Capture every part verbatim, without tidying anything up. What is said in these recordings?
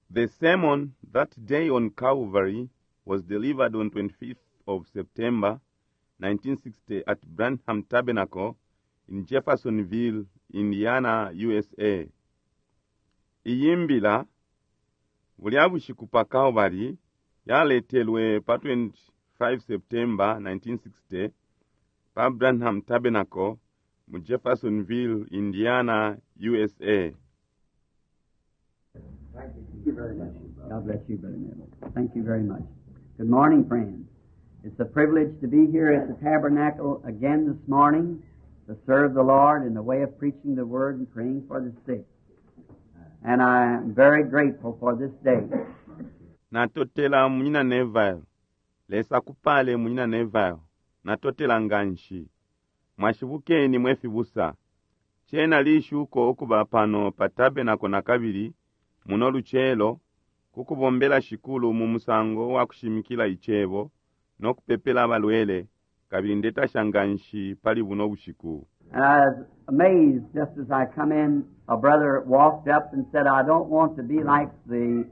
The sermon that day on Calvary was delivered on twenty-fifth of September nineteen sixty at Branham Tabernacle in Jeffersonville, Indiana, U S A. Iyimbila buliabushi pa Calvary yaletelwe pa twenty-fifth September nineteen sixty pa Branham Tabernacle mu Jeffersonville, Indiana, U S A. Thank you very much. God bless you, Brother Neville. Thank you very much. Good morning, friends. It's a privilege to be here at the Tabernacle again this morning to serve the Lord in the way of preaching the Word and praying for the sick. And I am very grateful for this day. Natotela munyina Neville. Lesa kupale munyina Neville. Natotela nganshi. Mwashibukeni mwefibusa. Chena lishuko okuba pano pa Tabernacle na kabiri muno luchelo kukubombela shikulu mu musango wa kushimikila ichebo nokupepela balwele kabiri ndeta shanganshi pali buno bushiku. And I was amazed just as I come in, a brother walked up and said, I don't want to be like the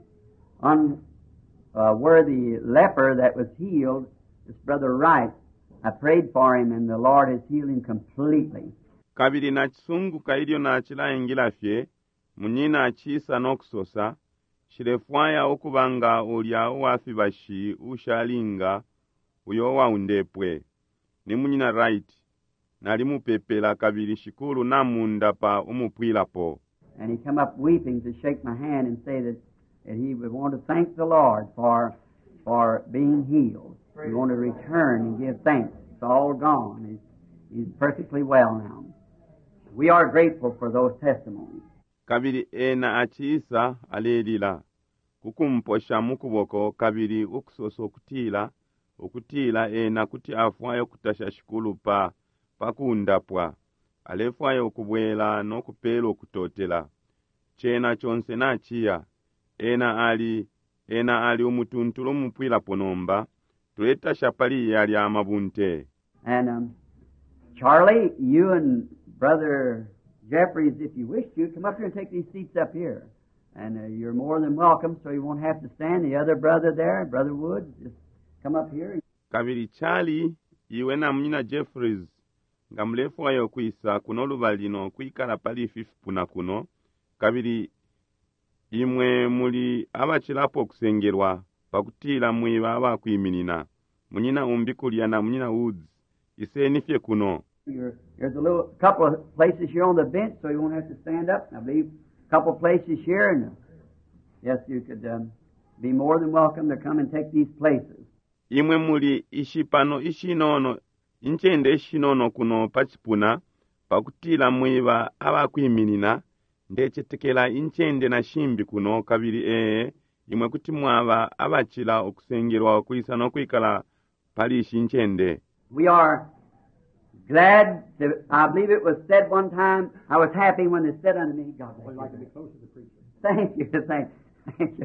unworthy uh, leper that was healed. This Brother Wright. I prayed for him and the Lord has healed him completely. Kabiri na chisungu kailio na chila ingila fye, munina achisa nokusosa, shirefwaya okubanga ulia uafibashi ushalinga uyowa undepwe. Ni munina Wright. Nalimu pepela kabiri shikulu na munda pa umupwila po. And he come up weeping to shake my hand and say that, that he would want to thank the Lord for for being healed. He wanted to return and give thanks. It's all gone. He's, he's perfectly well now. We are grateful for those testimonies. Kabiri ena achisa alelila. Kukumposha mukuboko kabiri ukusoso okutila. Okutila ena kuti afwayo kutasha shikulu pa pakundapwa. Alefwayo okubwela nokupela okutotela. Chena chonse na chia. Ena ali ena ali umutuntulo mupwila ponomba. Tuleta shapali yali amabunte. And um, Charlie, you and Brother Jeffries, if you wish to, come up here and take these seats up here. And uh, you're more than welcome, so you won't have to stand. The other brother there, Brother Wood, just come up here. Kabiri Charlie, iwe na mnyina Jeffries, ngamlefu wayo kuisa kuno lubalino kuikala pali fifipuna kuno. Kabiri imwe muli abachilapo kusengerwa pakutila mwiba abakuiminina. Munyina umbikulia na munyina Woods. Ise nifye kuno. There's a little couple of places here on the bench, so you won't have to stand up. I believe a couple of places here, and uh, yes, you could um, be more than welcome to come and take these places. Imwe muli ishipano ishinono, inchende ishinono kuno pachipuna, pakutila mwiba abakuiminina, ndechetekela inchende na shimbi kuno kabiri ee, imwe kuti mwaba abachila okusengerwa okuisa nokuikala palishi inchende. We are glad to, I believe it was said one time, I was happy when they said unto me, God, I'd like to be close to the preacher. Thank you, thank, thank you.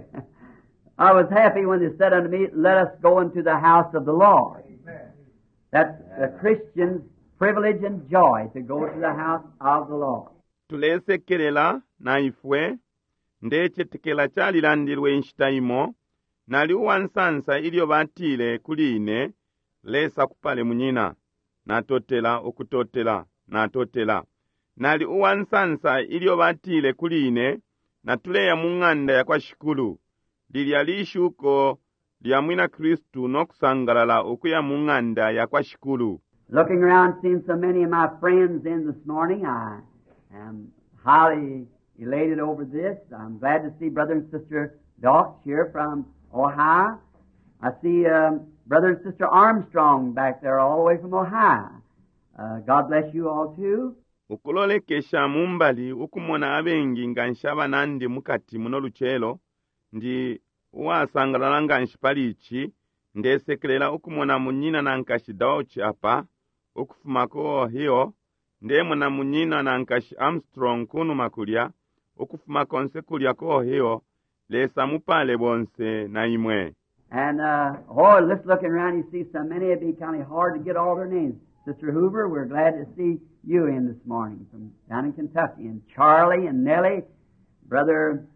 I was happy when they said unto me, let us go into the house of the Lord. Amen. That's a Christian's privilege and joy to go to the house of the Lord. Tulesekelela na ifwe, ndechetekela chali landilwe inshitaimo, nali uwansansa ilio batile kuline, lesa kupale munyina, na totela okutotela, na totela. Nali uwansansa ilio batile kuline, na tuleya munganda ya kwa shikulu, lilia lishuko, liya mwina Kristu nokusangalala okuya munganda ya kwa shikulu. Looking around, seeing so many of my friends in this morning, I am highly elated over this. I'm glad to see Brother and Sister Dawkes here from Ohio. I see um, Brother and Sister Armstrong back there all the way from Ohio. Uh, God bless you all too. Ukulole kesha mumbali ukumona abengi nganshaba nandi mukati muno luchelo ndi uwasangalala nganshipalichi ndesekelela ukumona munyina na nkashi Dawkes apa ukufumako hiyo ndemo na munyina na nkashi Armstrong kunu makulia ukufumako nsekulia ko hiyo lesa mupale bonse na imwe. And, uh, oh, just looking around, you see so many, it'd be kind of hard to get all their names. Sister Hoover, we're glad to see you in this morning from down in Kentucky. And Charlie and Nellie, Brother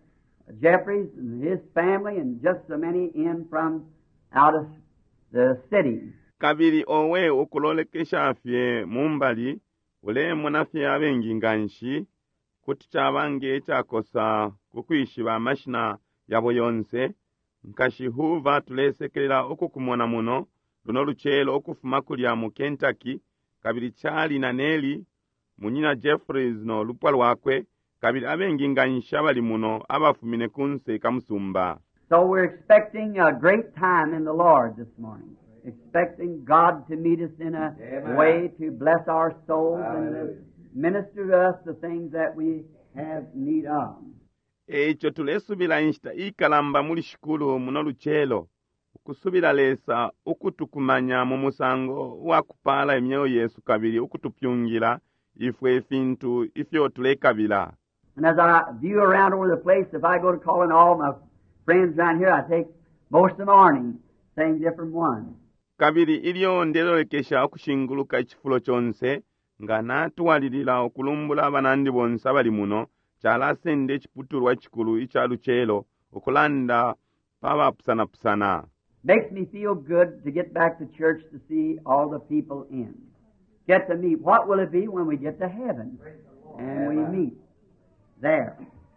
Jeffries and his family and just so many in from out of the city. Kabiri owe okulolekesha afye mumbali ule munafye abengi nganshi kuti chabange chakosa kukwishiba amashina yabo yonse nkashihuva tulesekelera okukumona muno luno luchelo okufuma kulya mu Kentucky kabiri chali na Neli munyina Jeffries no lupwa lwakwe kabiri abengi ngansha bali muno abafumine kunse kamusumba. So we're expecting a great time in the Lord this morning, expecting God to meet us in a Amen. Way to bless our souls Hallelujah. And to minister to us the things that we have need of. Echo tulesubira inshita ikalamba muli shikulu muno luchelo ukusubira lesa ukutukumanya mu musango wa kupala emyoyo Yesu kabiri ukutupyungira ifwe efintu ifyo tulekabila. And as I view around over the place, if I go to calling all my friends around here, I take most of the morning saying different ones. Kabiri ilio ndelolekesha okushinguluka ekifulo kyonse nga natuwalirira okulumbula abanandi bonse abali muno chala sende ekiputulwa ekikulu ekya luchelo okulanda paba pusana pusana. Makes me feel good to get back to church to see all the people in. Get to meet. What will it be when we get to heaven and we meet there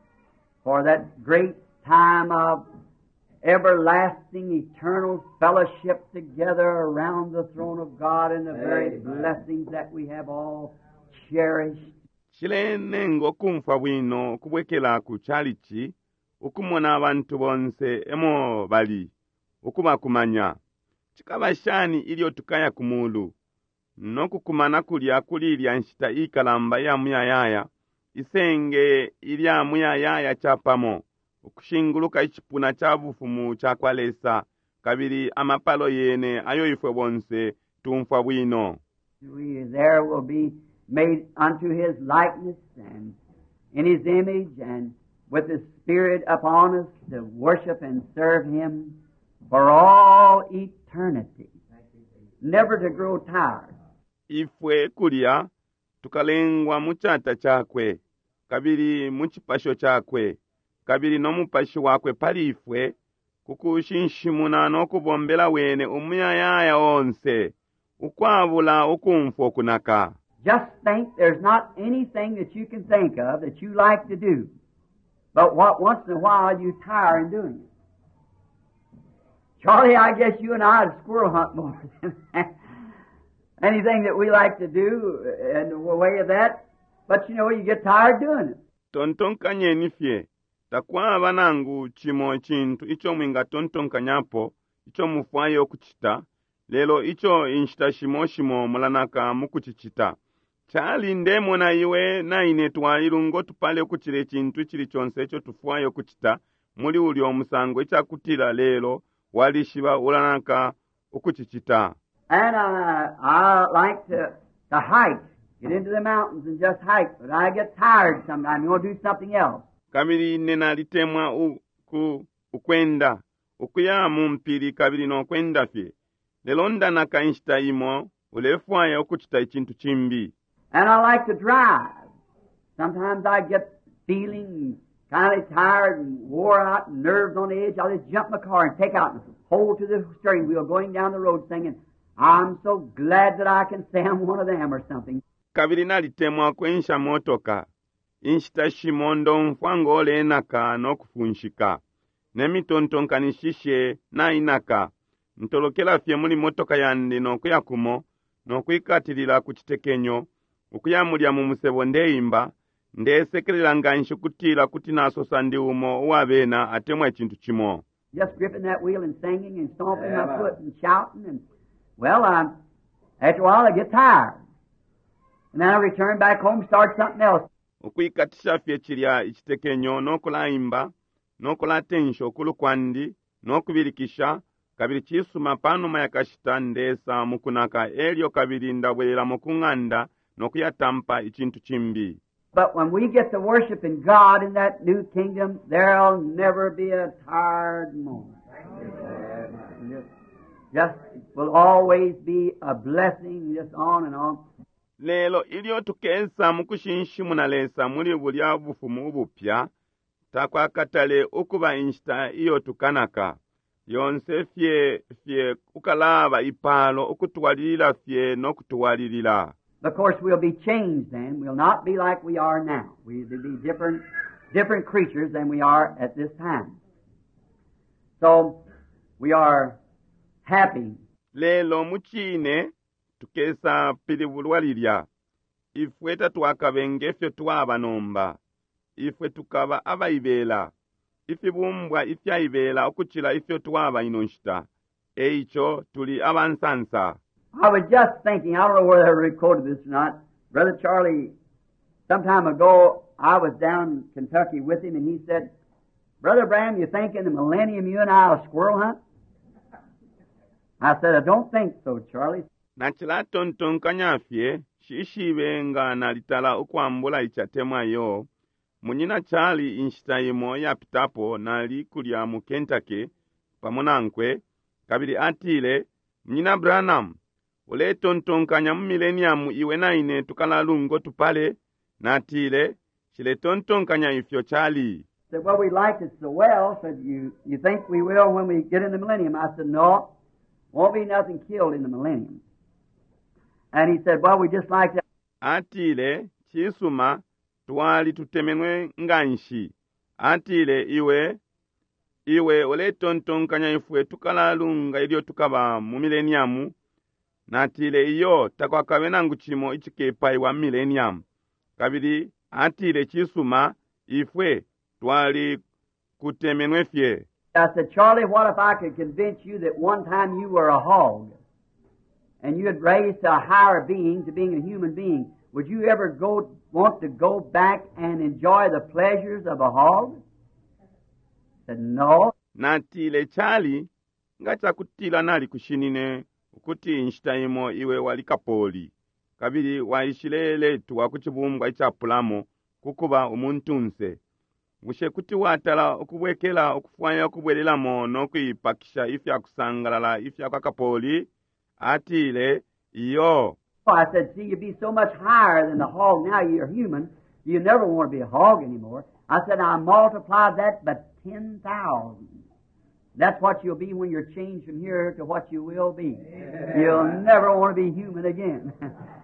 for that great time of everlasting, eternal fellowship together around the throne of God and the very blessings that we have all cherished. Chilene ngokumfa bwino kubwekela ku chalichi ukumona abantu bonse emo bali ukuba kumanya chikabashani ilio tukaya kumulu nokukumana kulya kulilya nshita ikalamba ya muyayaya isenge ilya muyayaya chapamo ukushinguluka ichipuna cha bufumu cha kwalesa kabiri amapalo yene ayo ifwe bonse tumfa bwino. We there will be made unto his likeness and in his image and with his spirit upon us to worship and serve him for all eternity, never to grow tired. Ifwe kulya tukalengwa muchata chakwe kabiri muchipasho chakwe kabiri no mupashi wakwe pali ifwe kukushinshimuna nokubombela wene umuyayaya onse ukwabula ukumfo kunaka. Just think there's not anything that you can think of that you like to do, but what once in a while you tire in doing it. Charlie, I guess you and I would squirrel hunt more than anything that we like to do in the way of that, but you know, you get tired doing it. Tontonkanye nifye, takwa abanangu chimo chintu, icho mwinga tontonkanyapo, icho mufwayo kuchita, lelo icho inshita shimo shimo mulanaka mukuchichita. Chali ndemo na iwe na inetwa ilungo tupale kuchile chintu chili chonse cho tufwayo kuchita, muli uli omusango icha kutila lelo, wali shiba ulanaka ukuchichita. And uh, I like to, to hike, get into the mountains and just hike, but I get tired sometimes. You want to do something else. Kabiri nena litemwa uku, ukwenda, ukuya mumpiri kabiri no kwenda fye. Lelonda na kainshita imo, ulefwaye ukuchita ichintu chimbi. And I like to drive. Sometimes I get feeling kind of tired and wore out and nerves on the edge. I'll just jump in my car and take out and hold to the steering wheel going down the road singing, I'm so glad that I can say I'm one of them or something. Kabiri nalitemwa kwensha motoka. Inshita shimondo mfwango ole enaka no kufunshika. Nemi tontonkanishishe na inaka. Ntolokela fye muli motoka yandi no kuyakumo, no kuikatilila kuchitekenyo, ukuyamulya mu musebo ndeimba, ndesekelela nganshu kutila kuti nasosa ndi umo uwabena atemwa echintu chimo. Just gripping that wheel and singing and stomping yeah, my foot and shouting and, well, um, after a while I get tired. And then I return back home and start something else. Ukuikatisha fye chilya ichitekenyo no kulaimba, no kulatensho kulukwandi, no kubilikisha, kabiri chisuma pano mayakashita ndesa mukunaka elio kabiri ndabwela mukunganda no kuyatampa ichintu chimbi. But when we get to worshiping God in that new kingdom, there'll never be a tired moment. Just will always be a blessing just on and on. Lelo ilio tukesa mukushinshimu na lesa muli bulya bufumu bupya, takwakatale okuba inshita iyo tukanaka yonse fye fye ukalaba ipalo okutuwalilila fye n'okutuwalilila. Of course, we'll be changed then. We'll not be like we are now. We'll be different, different creatures than we are at this time. So, we are happy. Lelo muchine tukesa pilibulwalilya. Ifwe tatwakabenge fye twabanomba. Ifwe tukaba abayibela. Ifibumbwa ifyaibela okuchila ifyo twaba inonshita. Eicho tuli abansansa. I was just thinking, I don't know whether I recorded this or not. Brother Charlie, some time ago, I was down in Kentucky with him, and he said, Brother Branham, you think in the millennium you and I will squirrel hunt? I said, I don't think so, Charlie. Nachila tonton kanyafye, shishibenga na litala ukwambula ichatema yo, munyina Charlie inshitayimo ya pitapo na likulya mu Kentucky, pamonankwe, kabili atile, munyina Branham, ule tonton kanya mu millennium iwe naine tukalalungo tupale, natile, chile tonton kanya ifyo Charlie. Said, well, we liked it so well. Said, you, you think we will when we get in the millennium? I said, no, won't be nothing killed in the millennium. And he said, well, we just like that. Atile, chisuma, tuwali tutemenwe nganshi. Atile, iwe, iwe, ole tonton kanya ifwe tukalalunga ilio tukaba mu millennium. Natile iyo, takwa kawena nguchimo ichikepa iwa millennium. Kabili, atile chisuma, ifwe, twali kutemenwe fye. I said, Charlie, what if I could convince you that one time you were a hog and you had raised to a higher being, to being a human being? Would you ever go want to go back and enjoy the pleasures of a hog? I said, no. Natile Charlie, ngacha kutila nali kushinine, ukuti inshitaimo iwe walikapoli. Kabili waishilele tuwa kuchibumbwa ichapulamo, kukuba umuntunse. Gushe kuti watala okubwekela okufwanya okubwelelamo n'okwipakisha ifya kusangalala ifya kakapoli atile iyo. Oh, I said, see, you'd be so much higher than the hog. Now you're human. You never want to be a hog anymore. I said, I multiply that by ten thousand. That's what you'll be when you're changed from here to what you will be. Yeah. You'll never want to be human again.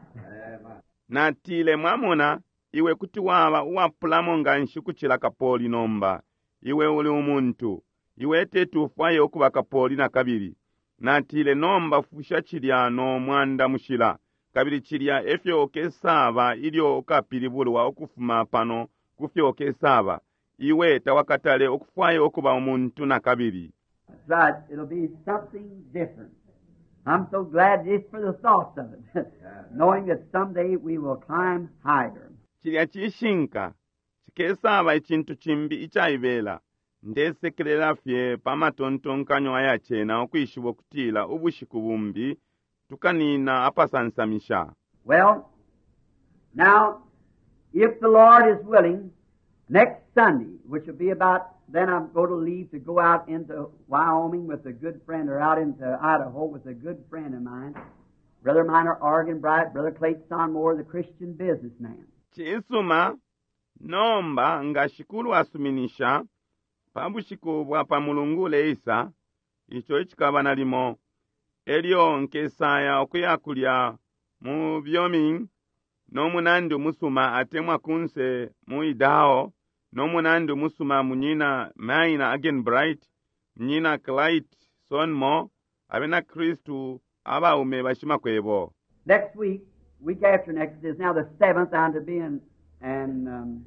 Natile mwamona, iwe kuti waba uwapulamo nganshi kuchila kapoli nomba. Iwe uli umuntu. Iwe tetu ufwaye okuba kapoli na kabili. Natile nomba fusha chilia no mwanda mushila. Kabili chilia efyo okesaba ilio okapilibulwa okufuma pano kufyo okesaba. Iwe tawakatale okufwaye okuba umuntu na kabili. That's right. It'll be something different. I'm so glad just for the thoughts of it. Knowing that someday we will climb higher. Chilia chishinka. Chikesaba ichintu chimbi ichaibela. Ndesekelela fye pamatontonkanyo ayache na okwishibo kutila ubushiku bumbi tukanina apasansamisha. Well, now, if the Lord is willing, next Sunday, which will be about, then I'm going to leave to go out into Wyoming with a good friend, or out into Idaho with a good friend of mine, Brother Minor Oregon Bright, Brother Clayton Sonmore, the Christian businessman. Chisuma, nomba ngashikulu asuminisha, pabushiku bwa pamulungule isa, icho ichikaba nalimo, elio nkesaya okuyakulya mu Wyoming, nomunandu musuma atemwa kunse mu Idaho, nomunandu musuma munyina Minor Oregon Bright, munyina Clayton Sonmore, abena Kristu aba ume bashima kwebo. Next week, week after next, is now the seventh, I'm to be in, in um,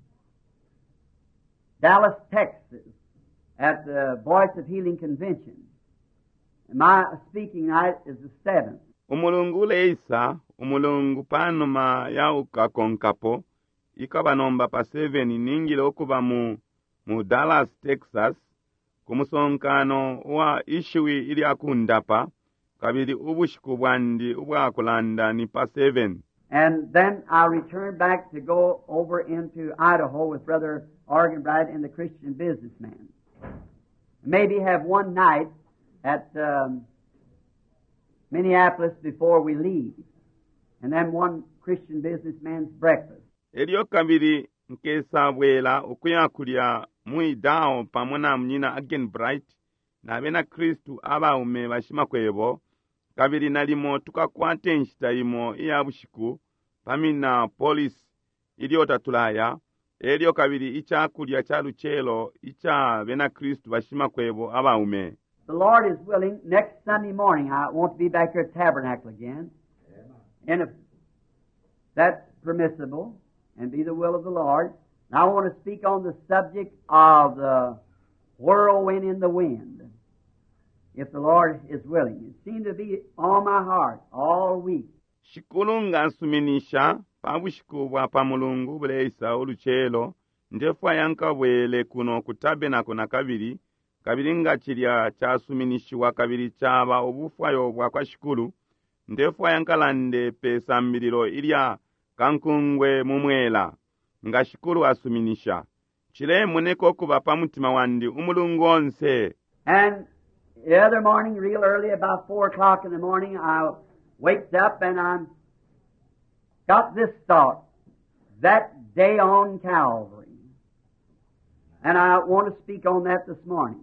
Dallas, Texas, at the Voice of Healing Convention. And my speaking night is the seventh. Umulungu leisa, umulungu panoma ya ukakonkapo, ikaba nomba pa seven ningile okuba mu, mu Dallas, Texas, kumusonkano wa ishiwi ili akundapa, kabili ubushiku bwandi ubwakulanda ni pa seven. And then I'll return back to go over into Idaho with Brother Oregon Bright and the Christian businessman. Maybe have one night at um, Minneapolis before we leave. And then one Christian businessman's breakfast. Elio kabili nkesabwera okuyakulya mu idawo pamwe na mnyina Agenbright na bena Kristu abaume bashimakwebo kabiri nalimo tukakwata enshitayimo iya bushiku pamina polisi iliotatulaya elio kabiri ichakulya cha luchelo icha bena Kristu bashimakwebo abaume. The Lord is willing, next Sunday morning I want to be back here at Tabernacle again. And if that's permissible and be the will of the Lord, and I want to speak on the subject of the whirlwind in the wind, if the Lord is willing. It seemed to be on my heart all week. Shikulu ngasuminisha pabushiku bwa pamulungu buleisa oluchelo ndefu yankabwele kuno kutabenako na kabiri kabiri nga chilya chasuminishiwa kabiri chaba obufwayo bwa kwa shikulu ndefu yankalande pesa mbiliro ilya kankungwe mumwela nga shikulu asuminisha chile muneko kuba pamutima wandi umulungu onse. And the other morning, real early, about four o'clock in the morning, I waked up and I got this thought, that day on Calvary. And I want to speak on that this morning.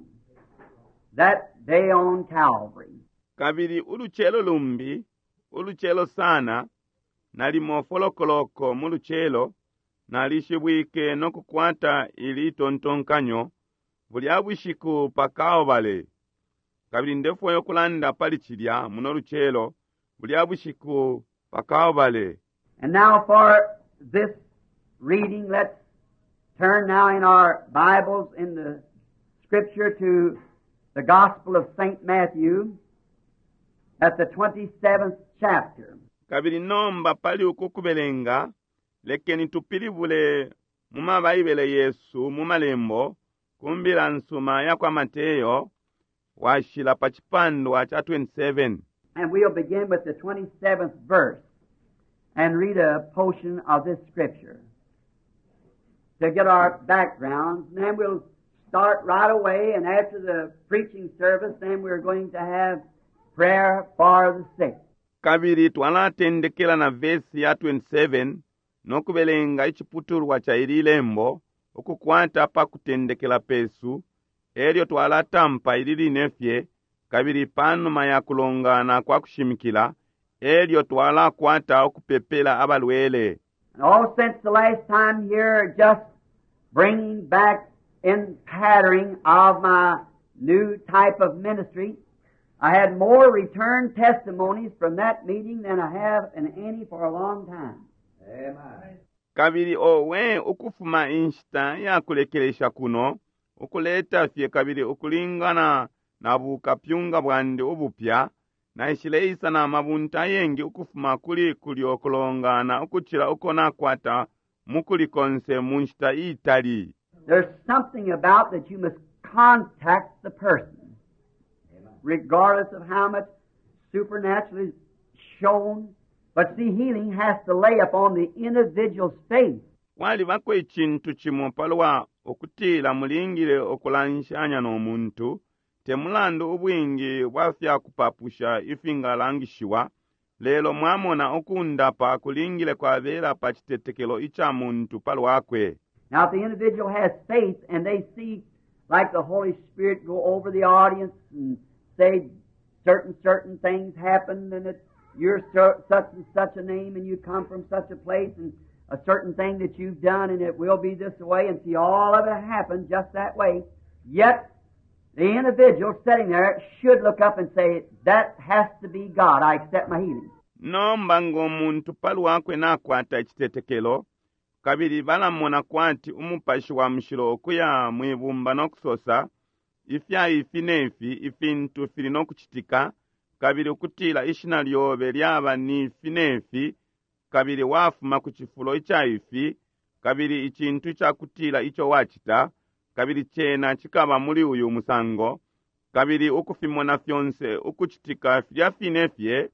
That day on Calvary. Kabiri uluchelo lumbi, uluchelo sana, nalimo folokoloko muluchelo, nalishibwike nokukwata ili tontonkanyo, buli abushiku pakao bale. Kabiri ndefu yokulanda palichilya muno luchelo, buli abushiku pakao bale. And now for this reading, let's turn now in our Bibles in the Scripture to the Gospel of Saint Matthew at the twenty-seventh chapter. Kabiri nomba pali ukukubelenga, lekeni tupilibule muma baibele Yesu mumalembo, kumbila nsuma ya kwa Mateyo, washila pachipandwa cha twenty-seven. And we'll begin with the twenty-seventh verse and read a portion of this Scripture to get our background. And then we'll start right away, and after the preaching service, then we're going to have prayer for the sick. Kabiri twalatendekela na vesi ya twenty-seven, nokubelenga ichiputulwa cha ililembo, okukwata pa kutendekela pesu, elio twalatampa ilili nefye, kabiri panuma ya kulongana kwa kushimikila, elio twala kwata okupepela abalwele. And all since the last time here, just bringing back in pattering of my new type of ministry, I had more return testimonies from that meeting than I have in any for a long time. Amen. Kabiri owe ukufuma inshita ya kulekelesha kuno, ukuleta fye kabiri ukulingana na bukapyunga bwandi ubupya, na ishileisa na mabunta yengi ukufuma kuli kuli okulongana ukuchila ukona kwata mukuli konse munshita itali. There's something about that you must contact the person, regardless of how much supernaturally is shown. But see, healing has to lay upon the individual's faith. Wali bakwe chintu chimo palwa okutila mulingile okulanshanya n'omuntu, temulandu ubwingi wafya kupapusha ifinga langishiwa, lelo mwamona okundapa kulingile kwa vera pa chitetekelo icha muntu palwakwe. Now, if the individual has faith and they see, like the Holy Spirit go over the audience and say certain, certain things happened and it's you're such and such a name and you come from such a place and a certain thing that you've done and it will be this way, and see all of it happen just that way, yet the individual sitting there should look up and say, that has to be God. I accept my healing. Nomba ng'omuntu palwakwe nakwata chitetekelo, kabiri balamona kwati umupashi wa mshilo okuya mwibumba nokusosa, ifya ifi nefi ifintu fili nokuchitika, kabiri ukutila ishina lyobe lyaba nifi nefi, kabiri wafuma kuchifulo icha ifi, kabiri ichintu cha kutila icho wachita, kabiri chena chikaba muli uyu musango, kabiri ukufimona fyonse ukuchitika fya finefye,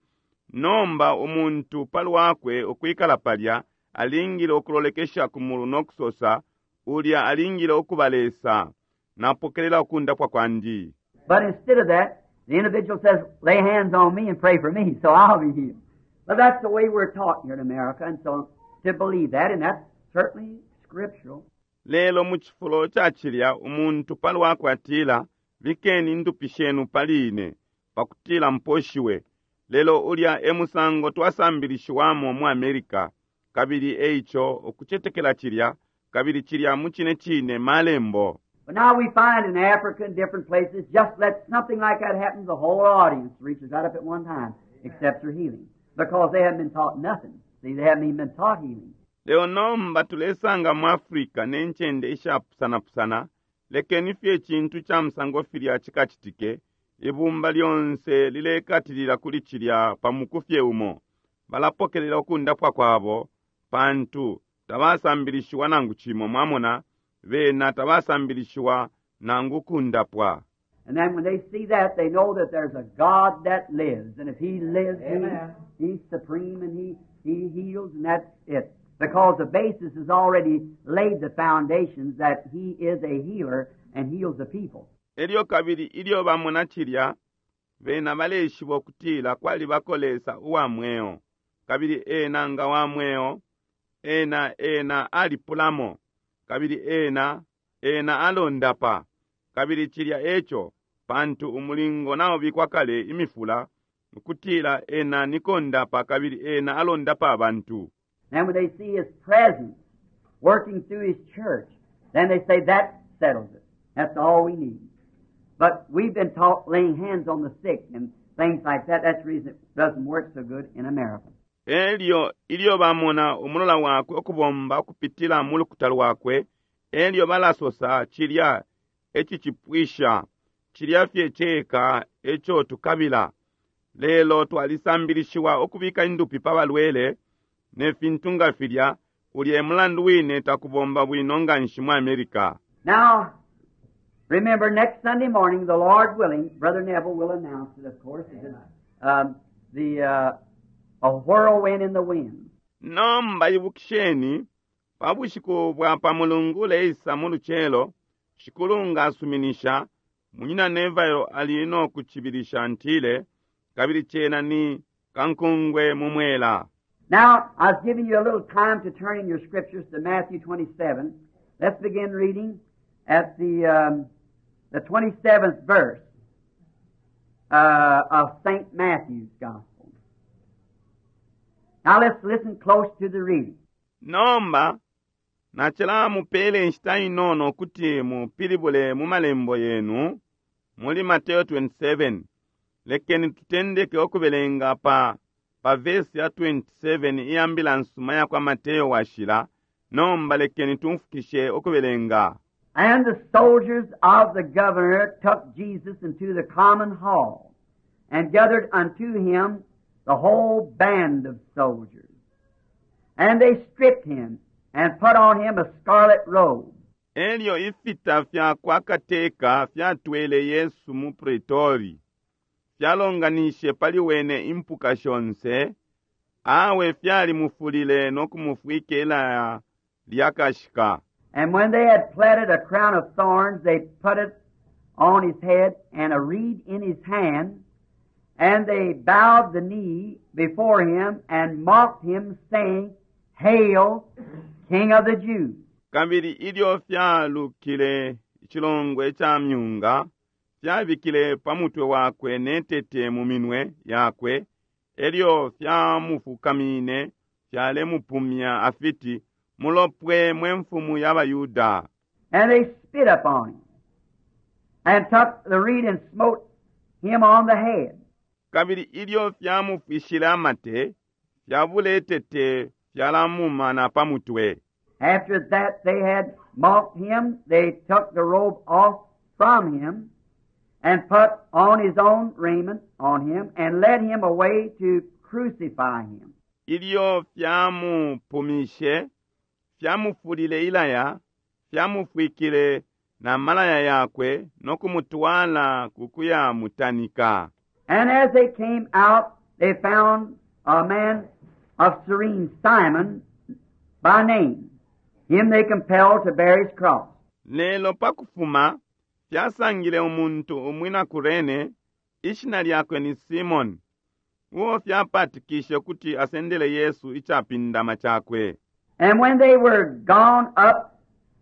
nomba umuntu palwakwe okuikala palya, alingile okulolekesha kumulu nokusosa, ulya alingile okubalesa, napokelela okunda kwa kwandi. But instead of that, the individual says, lay hands on me and pray for me, so I'll be healed. But that's the way we're taught here in America, and so to believe that, and that's certainly scriptural. Lelo muchifulo chachilya umuntu pali wakwatila vikeni ndupishenu paline pakutila mposhiwe. Lelo ulya emusango twasambilishiwamo mu Amerika kabili eicho okuchetekela chilya kabili chilya muchine chine malembo. But now we find in Africa and different places, just let something like that happen, the whole audience reaches right up at one time, except for healing. Because they haven't been taught nothing. See, they haven't even been taught healing. Leo nomba tulesanga mu Afrika nenchende ishapusana-pusana, lekeni fye chintu cha msango filya chikachitike, ibumba lyonse lilekatilila kulichilya pamukufye umo. Balapokelela okundapwa kwabo, pantu, tabasambilishiwa nangu chimo mwamona, vena tabasambilishiwa nangu kundapwa. And then when they see that, they know that there's a God that lives. And if He lives, he, He's supreme and he, he heals, and that's it. Because the basis has already laid the foundations that He is a healer and heals the people. Elio kabili ilio bamona chilya, vena baleshi bokutila kwali bakolesa uwamweo. Kabili ena nga wamweo, ena ena alipulamo. Kabili ena ena alondapa. Kabili chilya echo, pantu umulingo nao bikwakale imifula, kutila ena nikondapa kabili ena alondapa abantu. And when they see His presence working through His church, then they say that settles it. That's all we need. But we've been taught laying hands on the sick and things like that. That's the reason it doesn't work so good in America. Elio ilio bamona umulola wakwe okubomba kupitila mulukutalo wakwe, elio balasosa chilya echi chipwisha, chilya fye cheka echo tukabila. Lelo twalisambilishiwa okubika indupi pabalwele, ne fintunga filya, ulie mlandu wine takubomba bwinonga nshi mu Amerika. Now, remember, next Sunday morning, the Lord willing, Brother Neville will announce it, of course, it's, um, the uh, a whirlwind in the wind. Nomba ibukisheni, pabushiko bwa pamulungule isa muluchelo, shikulunga asuminisha, munyina nevayo alino kuchibilisha antile, kabili chena ni kankungwe mumwela. Now, I was giving you a little time to turn in your scriptures to Matthew twenty-seven. Let's begin reading at the um, the twenty-seventh verse uh, of Saint Matthew's Gospel. Now let's listen close to the reading. Nomba, nachela mupele nshtai nono kuti mupilibule mumalembo yenu, muli Mateo twenty-seven, lekeni tutendeke okubelenga pa, pa verse ya twenty-seven iambila nsumaya kwa Mateo washila, nomba lekeni tumfukishe okubelenga. And the soldiers of the governor took Jesus into the common hall, and gathered unto him the whole band of soldiers. And they stripped him, and put on him a scarlet robe. Elio ifita fya kwakateka fya twele Yesu mu pretori. Fyalonganishe paliwene impuka shonse, awe fyali mufulile nokumufwikela liakashika. And when they had plaited a crown of thorns, they put it on his head, and a reed in his hand, and they bowed the knee before him, and mocked him, saying, Hail, King of the Jews. Kabili ilio fyalukile chilongwe cha myunga, fyabikile pamutwe wakwe netete muminwe yakwe, elio fyamufukamine, fyale mupumya afiti, mulopwe mwemfumu y'Abayuda. And they spit upon him, and took the reed and smote him on the head. Kabili ilio fyamufishila amate, fyabuletete fyalamuma na pamutwe. After that they had mocked him, they took the robe off from him, and put on his own raiment on him, and led him away to crucify him. Ilio fyamupumishe, fyamufulile ilaya, fyamufwikile na malaya yakwe, nokumutwala kukuya mutanika. And as they came out, they found a man of Cyrene, Simon, by name. Him they compelled to bear his cross. Lelo pakufuma, fyasangile umuntu umwina kurene, ishina lyakwe ni Simon. Uo fyapatikishe kuti asendele Yesu ichapinda machakwe. And when they were gone up,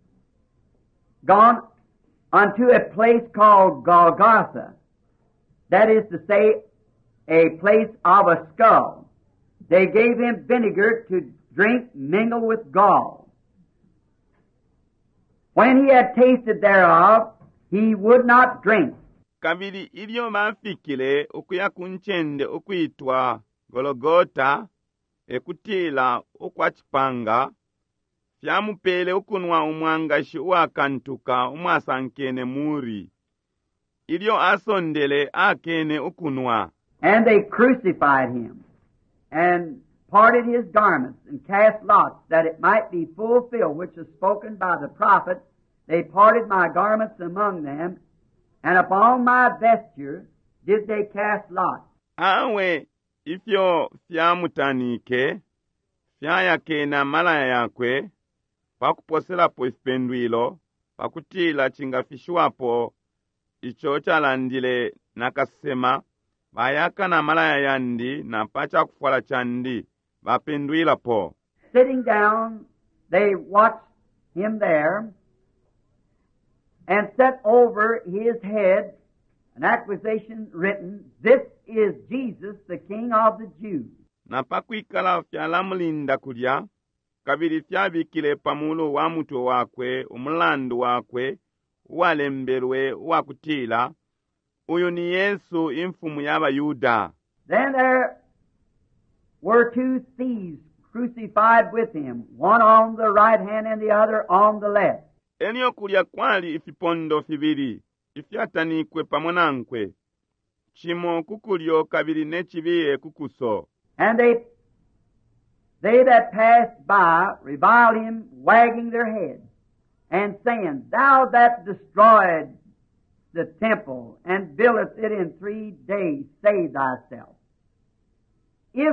gone unto a place called Golgotha, that is to say, a place of a skull, they gave him vinegar to drink mingled with gall. When he had tasted thereof, he would not drink. Kabiri ilyo bafikile okuya kunchende okuyitwa Gologota ekutila okwa chipanga fyamupele okunwa omwangashi wakantuka omwasankene muri ilyo asondele akene okunwa. And they crucified him and parted his garments and cast lots that it might be fulfilled which was spoken by the prophet. They parted my garments among them, and upon my vesture did they cast lots. Awe ifyo fyamutanike fyayakena malaya yakwe pakuposelapo ifipendwilo pakutila chingafishwapo icho chalandile nakasema bayaka na malaya yandi na pacha kufwala chandi bapendwilapo. Sitting down, they watched him there and set over his head an accusation written, "This is Jesus, the King of the Jews." Na pakwikala fyalamulinda kulya kabiri fyabikile pamulo wa mutwe wakwe umulandu wakwe walemberwe wakutila uyu ni Yesu imfumu y'Abayuda. Then there were two thieves crucified with him, one on the right hand and the other on the left. Enyo kulya kwali ifipondo fibiri ifyatanikwe pamonankwe chimo kukulyo kabiri nechibiye kukuso. And they they that passed by reviled him, wagging their heads, and saying, "Thou that destroyed the temple and buildest it in three days, save thyself. If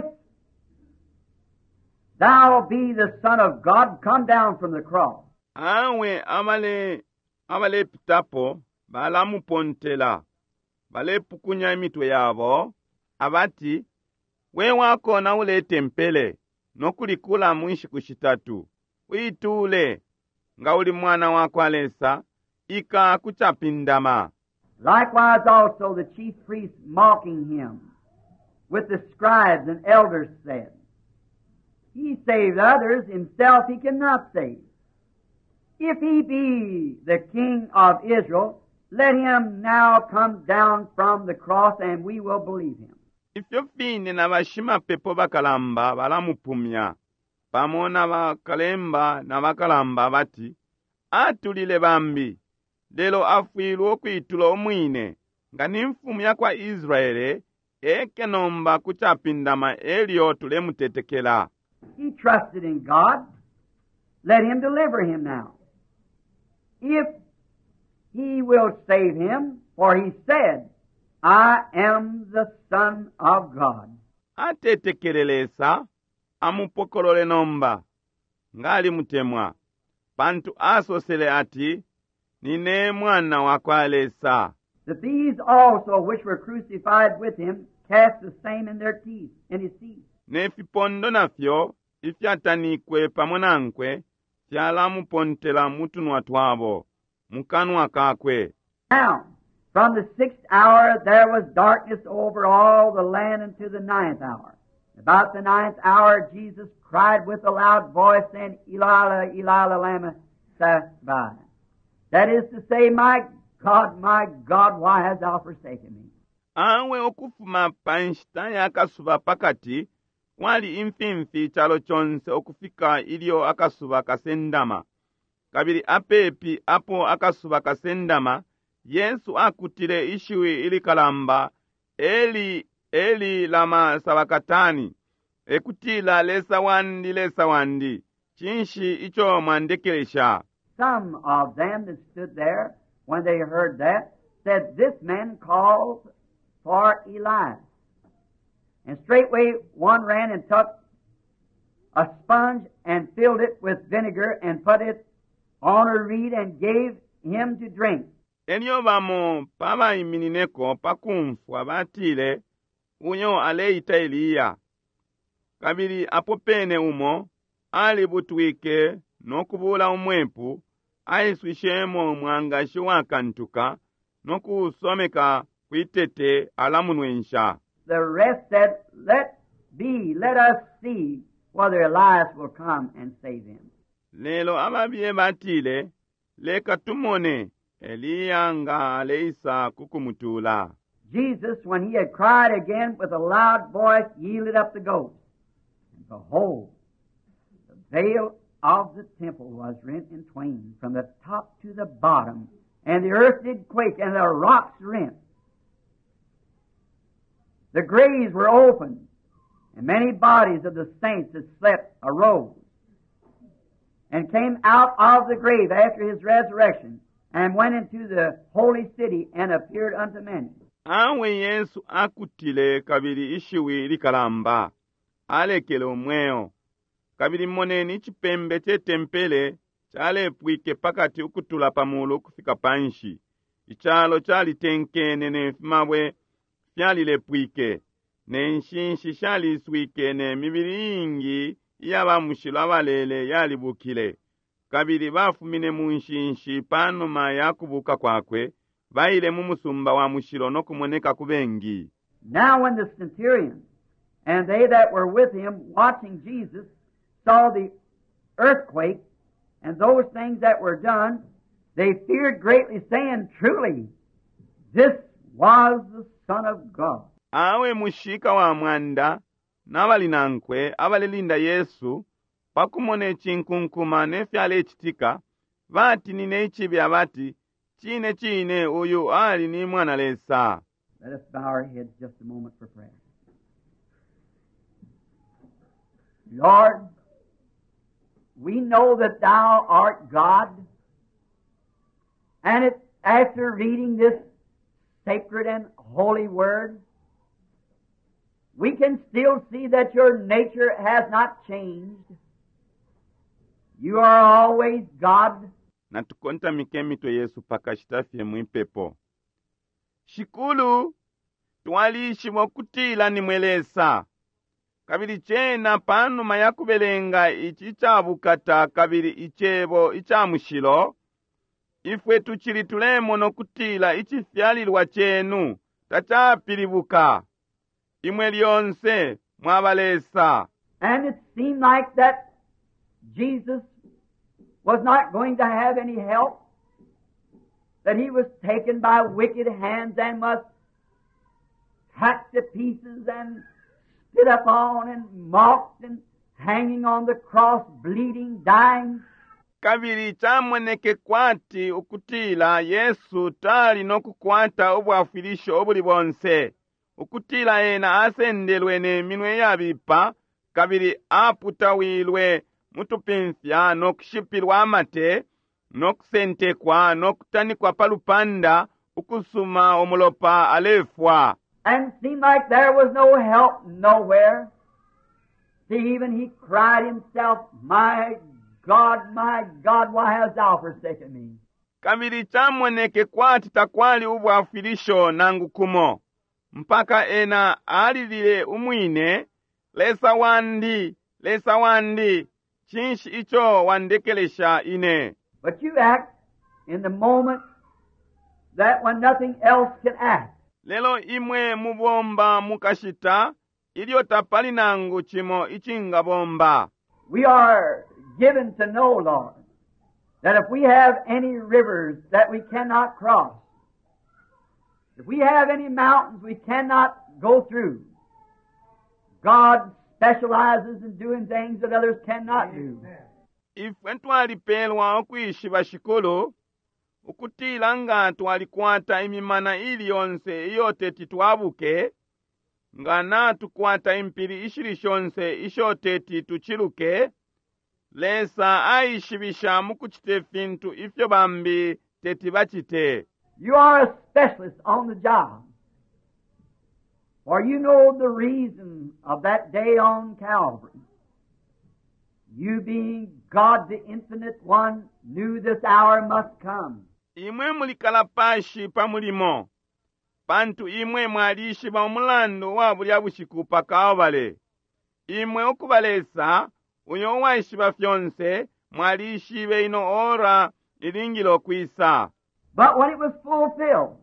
thou be the Son of God, come down from the cross." Awe amale amale pitapo balamu pontela bale pukunya emitwe yabo abati we wako na ule tempele nokulikula mwishi kushitatu uitule nga uli mwana wako alesa ika kuchapindama. Likewise also the chief priests mocking him with the scribes and elders said, "He saved others, himself he cannot save. If he be the King of Israel, let him now come down from the cross and we will believe him." Ifyo fine na bashima pepo bakalamba balamupumya pamona bakalemba na bakalamba bati atulile bambi lelo afilu okwitula omwine nga nimfumu yakwa Israeli ekenomba kuchapindama elio tulemutetekela. He trusted in God. Let him deliver him now, if he will save him, for he said, "I am the Son of God." Atetekelelesa amupokolole nomba ngali mutemwa pantu asosele ati nine mwana wakwalesa. The thieves also which were crucified with him cast the same in their teeth, in his teeth. Nefipondo nafyo ifyatanikwe pamonankwe fyalamupontela mutunwa twabo mukanwa kakwe. Now, from the sixth hour there was darkness over all the land unto the ninth hour. About the ninth hour Jesus cried with a loud voice, saying, "Eli, Eli, lama sabachthani." That is to say, "My God, my God, why hast thou forsaken me?" Awe okufuma panshita yakasuba pakati kwali imfimfi chalo chonse okufika ilio akasuba kasendama. Kabili apepi apo akasuba kasendama, Yesu akutile ishiwi ili kalamba, Eli, Eli lama sabakatani, ekutila lesa wandi lesa wandi, chinshi icho mandekelesha. Some of them that stood there, when they heard that, said, "This man calls for Elias." And straightway one ran and took a sponge and filled it with vinegar and put it on a reed and gave him to drink. Elio bamo paba iminineko pakumfwa batile unyo aleita Eliya. Kabili apopene umo ali butwike n'okubula omwepu ayiswishemo mwangashi wakantuka n'okusomeka kwitete alamunwensha. The rest said, Let be, let us see whether Elias will come and save him. Lelo ababye batile leka tumone Eliya nga aleisa kukumutula. Jesus, when he had cried again with a loud voice, yielded up the ghost. And behold, the veil of the temple was rent in twain from the top to the bottom, and the earth did quake, and the rocks rent. The graves were opened, and many bodies of the saints that slept arose, and came out of the grave after his resurrection, and went into the holy city, and appeared unto many. Awe Yesu akutile kabiri ishiwi likalamba, alekele omweo. Kabiri moneni chipembe che tempele, chale pwike pakati ukutula pamulu kufika panshi. Ichalo chali tenkene ne mabwe, fyali le pwike. Ne nshinshi shali swike ne mibiri ingi, yaba mushilo abalele yali bukile. Kabiri bafumine munshinshi panuma yakubuka kwakwe, baile mumusumba wa mushilo no kumoneka kubengi. Now when the centurion and they that were with him watching Jesus saw the earthquake and those things that were done, they feared greatly, saying, Truly, this was the Son of God. Awe mushika wa mwanda, n'abalinankwe abalilinda Yesu, pakumone chinkunkuma nefyale chitika, bati nine ichibya bati, chine chine uyu ali ni mwana lesa. Let us bow our heads just a moment for prayer. Lord, we know that Thou art God, and it, after reading this sacred and holy Word, we can still see that Your nature has not changed. You are always God. Na tukonta mikemito Yesu pakashitafye mwipepo. Shikulu, twalishi mwakutila ni mwelesa. Kabiri chena panu mayakubelenga ichi chabukata kabiri ichebo ichamushilo. Ifwe tuchili tulemo no kutila ichi fyalilwa chenu, tachapilibuka. Imwe lyonse mwabalesa. And it seemed like that Jesus was not going to have any help, that he was taken by wicked hands and must hacked to pieces and spit upon and mocked and hanging on the cross, bleeding, dying. Kabiri chamweneke kwati ukutila Yesu tali nokukwata obwafilisho obuli bonse. Ukutila ena asendelwe ne minwe yabipa, kabiri aputawilwe mutupinfya nokushipilwa amate, nokusentekwa nokutanikwa palupanda, ukusuma omulopa alefwa. And it seemed like there was no help nowhere. See, even he cried himself, My God, my God, why hast thou forsaken me? Kabiri chamweneke kwati takwali ubwafilisho nangu kumo. Mpaka ena alilile umwine, lesa wandi, lesa wandi, chinshi icho wandekelesha ine. But you act in the moment that when nothing else can act. Lelo imwe mubomba mukashita, ilio tapali nangu chimo ichinga bomba. We are given to know, Lord, that if we have any rivers that we cannot cross, if we have any mountains we cannot go through, God specializes in doing things that others cannot do. Ifwe twalipelwa okwishi bashikolo, ukutila nga twalikwata imimana ili yonse iyote titwabuke, nga na tukwata impiri ishiri shonse ishote tituchiluke, lesa aishibisha mukuchite fintu ifyo bambi tetibachite. You are a specialist on the job. For you know the reason of that day on Calvary. You being God the Infinite One knew this hour must come. Imwe mulikala pashi pamulimo. Pantu imwe mwalishi ba umulandu wa buli abushiku pakaobale. Imwe okubalesa uyo waishiba fyonse mwalishibe ino ora ilingile okwisa. But when it was fulfilled,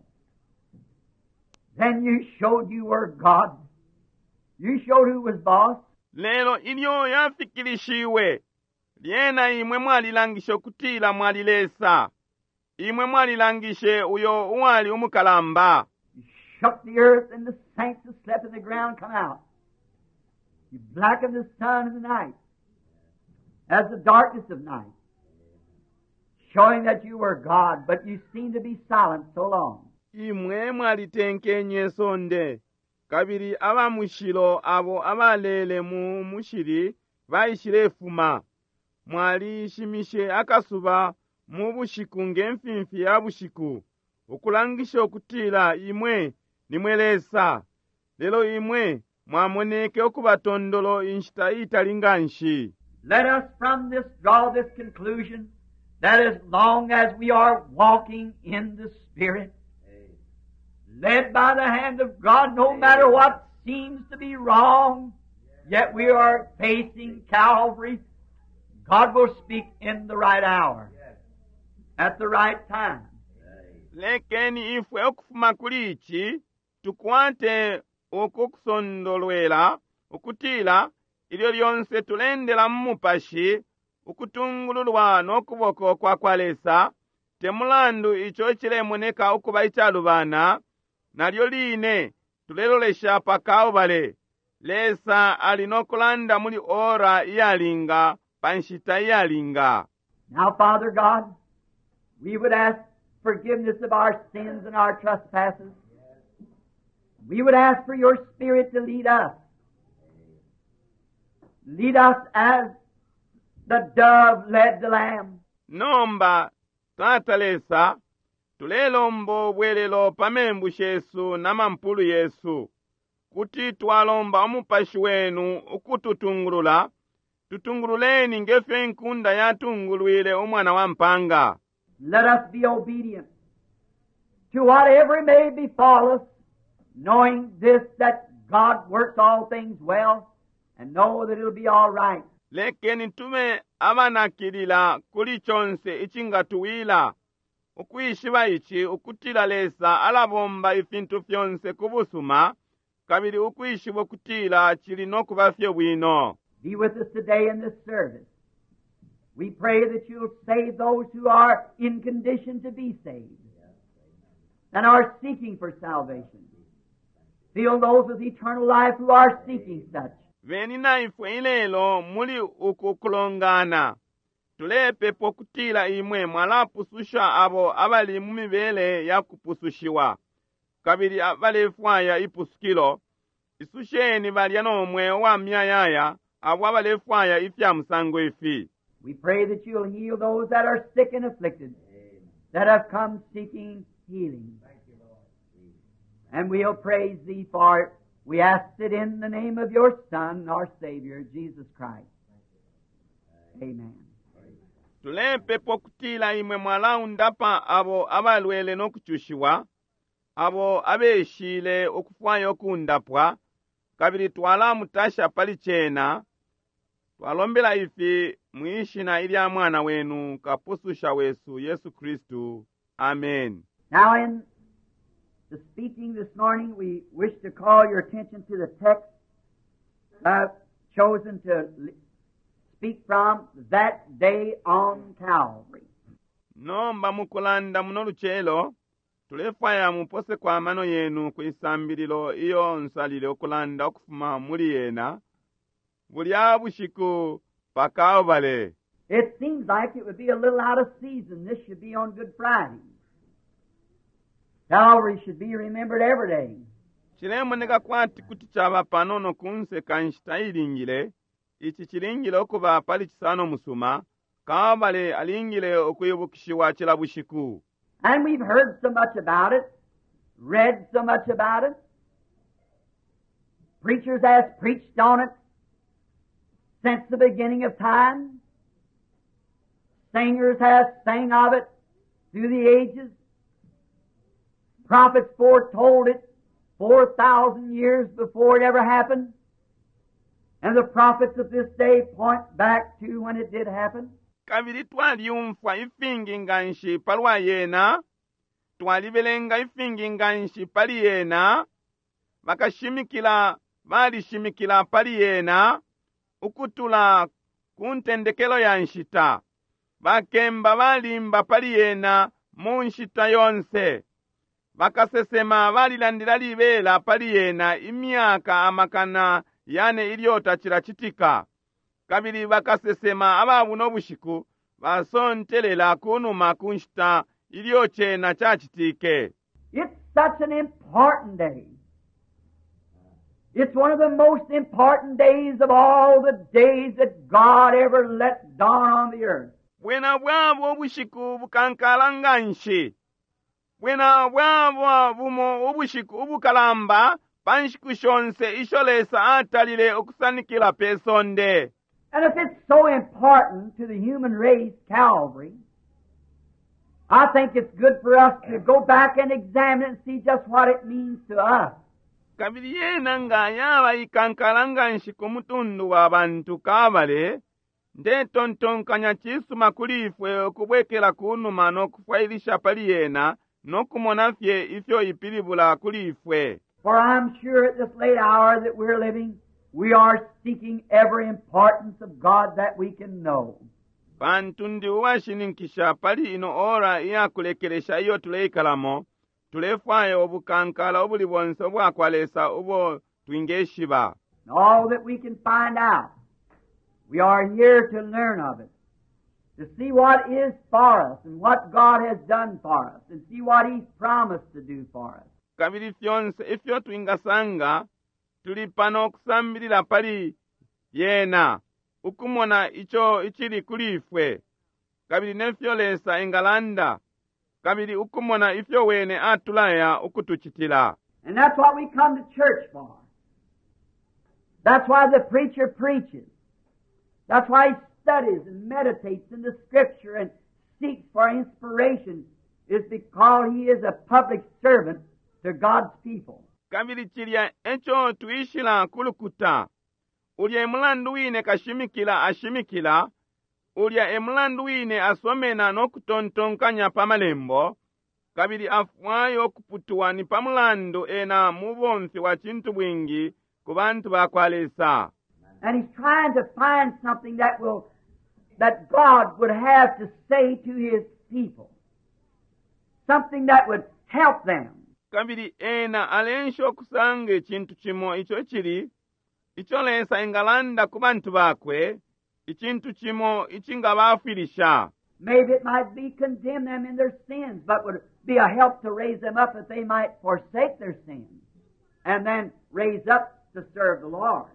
then you showed you were God. You showed who was boss. Lelo ilyo yafikilishiwe, lyena imwe mwalilangishe okutila mwalilesa, imwe mwalilangishe uyo uwali umukalamba. You shook the earth and the saints that slept in the ground come out. You blackened the sun in the night as the darkness of night, showing that you were God, but you seemed to be silent so long. Imwe mwalitenkenye sonde, kabiri abamushilo abo abalele mu mushiri bayishire fuma, mwalishimishe akasuba mu bushiku ng'emfimfi ya bushiku, okulangisha okutila imwe nimwelesa. Lelo imwe mwamoneke okubatondolo inshita italinganshi. Let us from this draw this conclusion that as long as we are walking in the Spirit, led by the hand of God, no matter what seems to be wrong, yet we are facing Calvary, God will speak in the right hour, at the right time. Lekeni ifwe okufuma kulichi, tukwate okukusondolwela, okutila, ilyo lyonse tulendela mmupashi, ukutungululwa n'okuboko kwa kwalesa, temulandu icho chilemoneka okuba ichalubana, nalyo line tulelolesha pakaubale, lesa alinokulanda muli ora iyalinga, panshita iyalinga. Now, Father God, we would ask forgiveness of our sins and our trespasses. We would ask for your Spirit to lead us. Lead us as the dove led the lamb. Nomba, tata lesa, tulelombo bwelelo pamembushe Yesu namampulu Yesu, kuti twalomba omupashi wenu ukututungulula, tutungululeni ngefye nkunda yatungulwile omwana wa mpanga. Let us be obedient to whatever may befall us, knowing this, that God works all things well, and know that it'll be all right. Lekeni tume abanakilila kuli chonse ichingatuwila, ukwishiba ichi ukutila lesa alabomba ifintu fyonse kubusuma, kabili ukwishiba okutila chili nokubafye bwino. Be with us today in this service. We pray that you'll save those who are in condition to be saved and are seeking for salvation. Fill those with eternal life who are seeking such. Veni na ifwe ilelo muli ukukulongana. Tulepe pokutila imwe mwalapususha abo abali mumibele ya kupusushiwa. Kabili abali fwaya ipusukilo. Isusheni bali yanomwe wa myayaya abo abali fwaya ifya musango ifi. We pray that you'll heal those that are sick and afflicted, that have come seeking healing. And we'll praise thee for it. We ask it in the name of your Son, our Savior, Jesus Christ. Amen. Tulepe pokutila imwe mwalaundapa abo abalwele nokuchushiwa, abo abeshile okufwayo okundapwa, kabili twala mutasha palichena, twalombela ifi mwishina ilya mwana wenu kapususha wesu Yesu Kristu. Amen. Now in the speaking this morning, we wish to call your attention to the text I've chosen to speak from, that day on Calvary. Nomba mukulanda muno luchelo, tulefaya mupose kwa mano yenu kuisambililo iyo nsalile okulanda okufuma muli yena, bulya bushiku pakaobale. It seems like it would be a little out of season. This should be on Good Friday. Calvary should be remembered every day. Chilemoneka kwati kuti chaba panono kunse kanshita ilingile, ichi chilingile okuba pali chisano musuma, kaobale alingile okuyubukishiwa chila bushiku. And we've heard so much about it, read so much about it. Preachers have preached on it since the beginning of time. Singers have sang of it through the ages. Prophets foretold it four thousand years before it ever happened. And the prophets of this day point back to when it did happen. Kabiri twaliumfa ifingi nganshi palwa yena, twalibelenga ifingi nganshi pali yena, bakashimikila balishimikila pali yena, ukutula kuntendekelo ya nshita, bakemba balimba pali yena mu nshita yonse, bakasesema balilandila libela pali yena imyaka amakana yane iliota chirachitika. Kabili bakasesema ababu n'obushiku basontelela kunuma kunshita ilioche na chachitike. It's such an important day. It's one of the most important days of all the days that God ever let dawn on the earth. Bwena bwabo obushiku bukankalanga nshi. Bwena bwabo bumo obushiku obukalamba panshiku shonse isholesa atalile okusanikila pesonde. And if it's so important to the human race, Calvary, I think it's good for us to go back and examine it and see just what it means to us. Kabili yena nga yaba ikankalanga nshi kumutundu wa bantu kabale, nde tontonkanya chisuma kulifwe okubwekela kunuma n'okufwailisha pali yena n'okumonafye ifyo ipilibula kulifwe. For I'm sure at this late hour that we're living, we are seeking every importance of God that we can know. Bantu ndi uwashininkisha pali ino ora iya kulekelesha iyo tuleikalamo, tulefaye obukankala obuli bonse obwakwalesa obo twingeshiba. All that we can find out, we are here to learn of it, to see what is for us and what God has done for us, and see what He's promised to do for us. Kabili fyonse ifyo twingasanga, tulipano okusambilila pali yena, ukumona icho ichili kulifwe, kabili nefyolesa engalanda, kabili ukumona ifyo wene atulaya ukutuchitila. And that's what we come to church for. That's why the preacher preaches. That's why he studies and meditates in the Scripture and seeks for inspiration, is because he is a public servant to God's people. Kabili chilya echo tuishila kulukuta. Ulya emulandu wine kashimikila ashimikila, ulya emulandu wine asomena nokutontonkanya pamalembo, kabili afwayo okuputuwa ni pamulandu ena mubonsi wa chintu bwingi kubantu bakwalesa. And he's trying to find something that will, that God would have to say to His people. Something that would help them. Kabili ena alensho okusange chintu chimo icho chili, icho lesa engalanda kubantu bakwe, ichintu chimo ichinga bafilisha. Maybe it might be condemn them in their sins, but would be a help to raise them up that they might forsake their sins and then raise up to serve the Lord.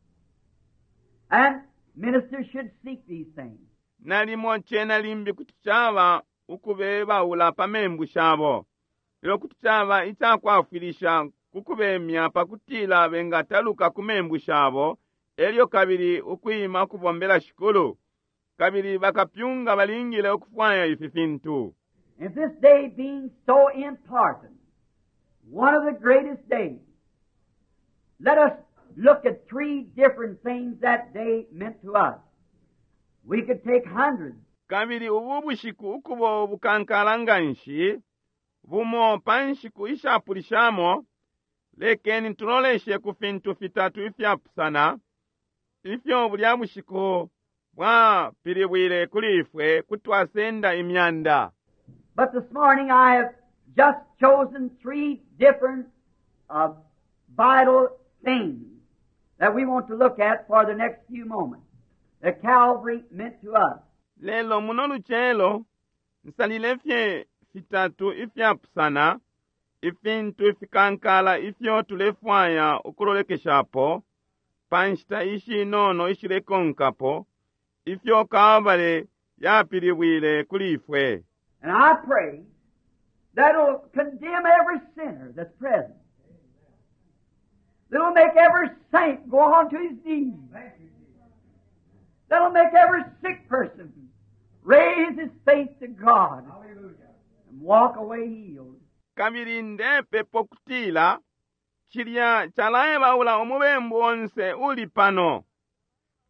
And ministers should seek these things. Nalimo chena limbi kutuchava ukubeba ula pamembu shabo. Ilo kutuchava itakwafilisha kukubemya pakutila benga taluka kumembu shabo, elio kabili ukuima kubombela shikulu. Kabili bakapyunga balingile okufwanya ififintu. And this day being so important, one of the greatest days, let us look at three different things that day meant to us. We could take hundreds. Kabili ububushiku ukubo bukankalanga nshi, bumo panshiku ishapulishamo, lekeni tuloleshe kufintu fitatu ifyapusana, ifyo buliabushiku bwa pilibwile kulifwe kutwasenda imyanda. But this morning I have just chosen three different uh, vital things that we want to look at for the next few moments that Calvary meant to us. Lelo munolu chelo, nsalilefye fitatu ifyapusana, ifintu ifikankala ifyo tulefwaya ukulolekeshapo, panshita ishi nono ishilekonkapo, ifyo kabale yapilibwile kulifwe. And I pray that it'll condemn every sinner that's present. That'll make every saint go on to his knees. That'll make every sick person raise his faith to God and walk away healed. Kabili ndepe pokutila, chilya chalaye baula omubembu onse uli pano.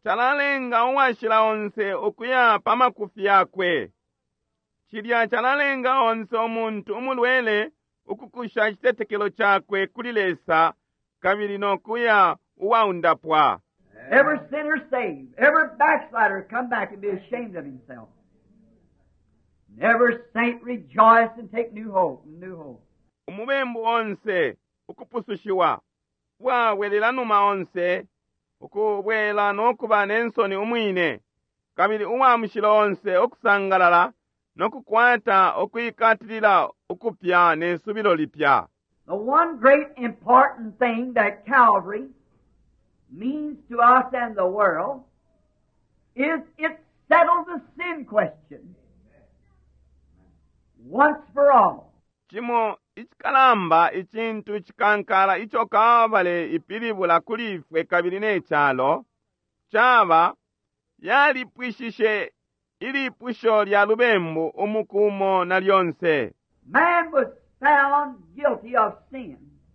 chalalenga owashila onse okuya pamakufi yakwe. Chilya chalalenga onse omuntu umulwele ukukusha chitetekelo chakwe kulilesa kabili nokuya uwaundapwa. Every sinner saved, every backslider come back and be ashamed of himself. And every saint rejoice and take new hope, new hope. Umubembu onse ukupusushiwa wawelela numa onse ukubwela nokuba nensoni umwine kabili uwamushila onse okusangalala nokukwata okuyikatilila okupya nesubilo lipya. The one great important thing that Calvary means to us and the world is it settles the sin question once for all. Chimo ichikalamba ichintu chikankala icho kavale ipilibula kulifwe kabili nechalo chava yalipwishishe ilipwisho lya lubembu umukumo na lyonse. Man was found guilty of sin.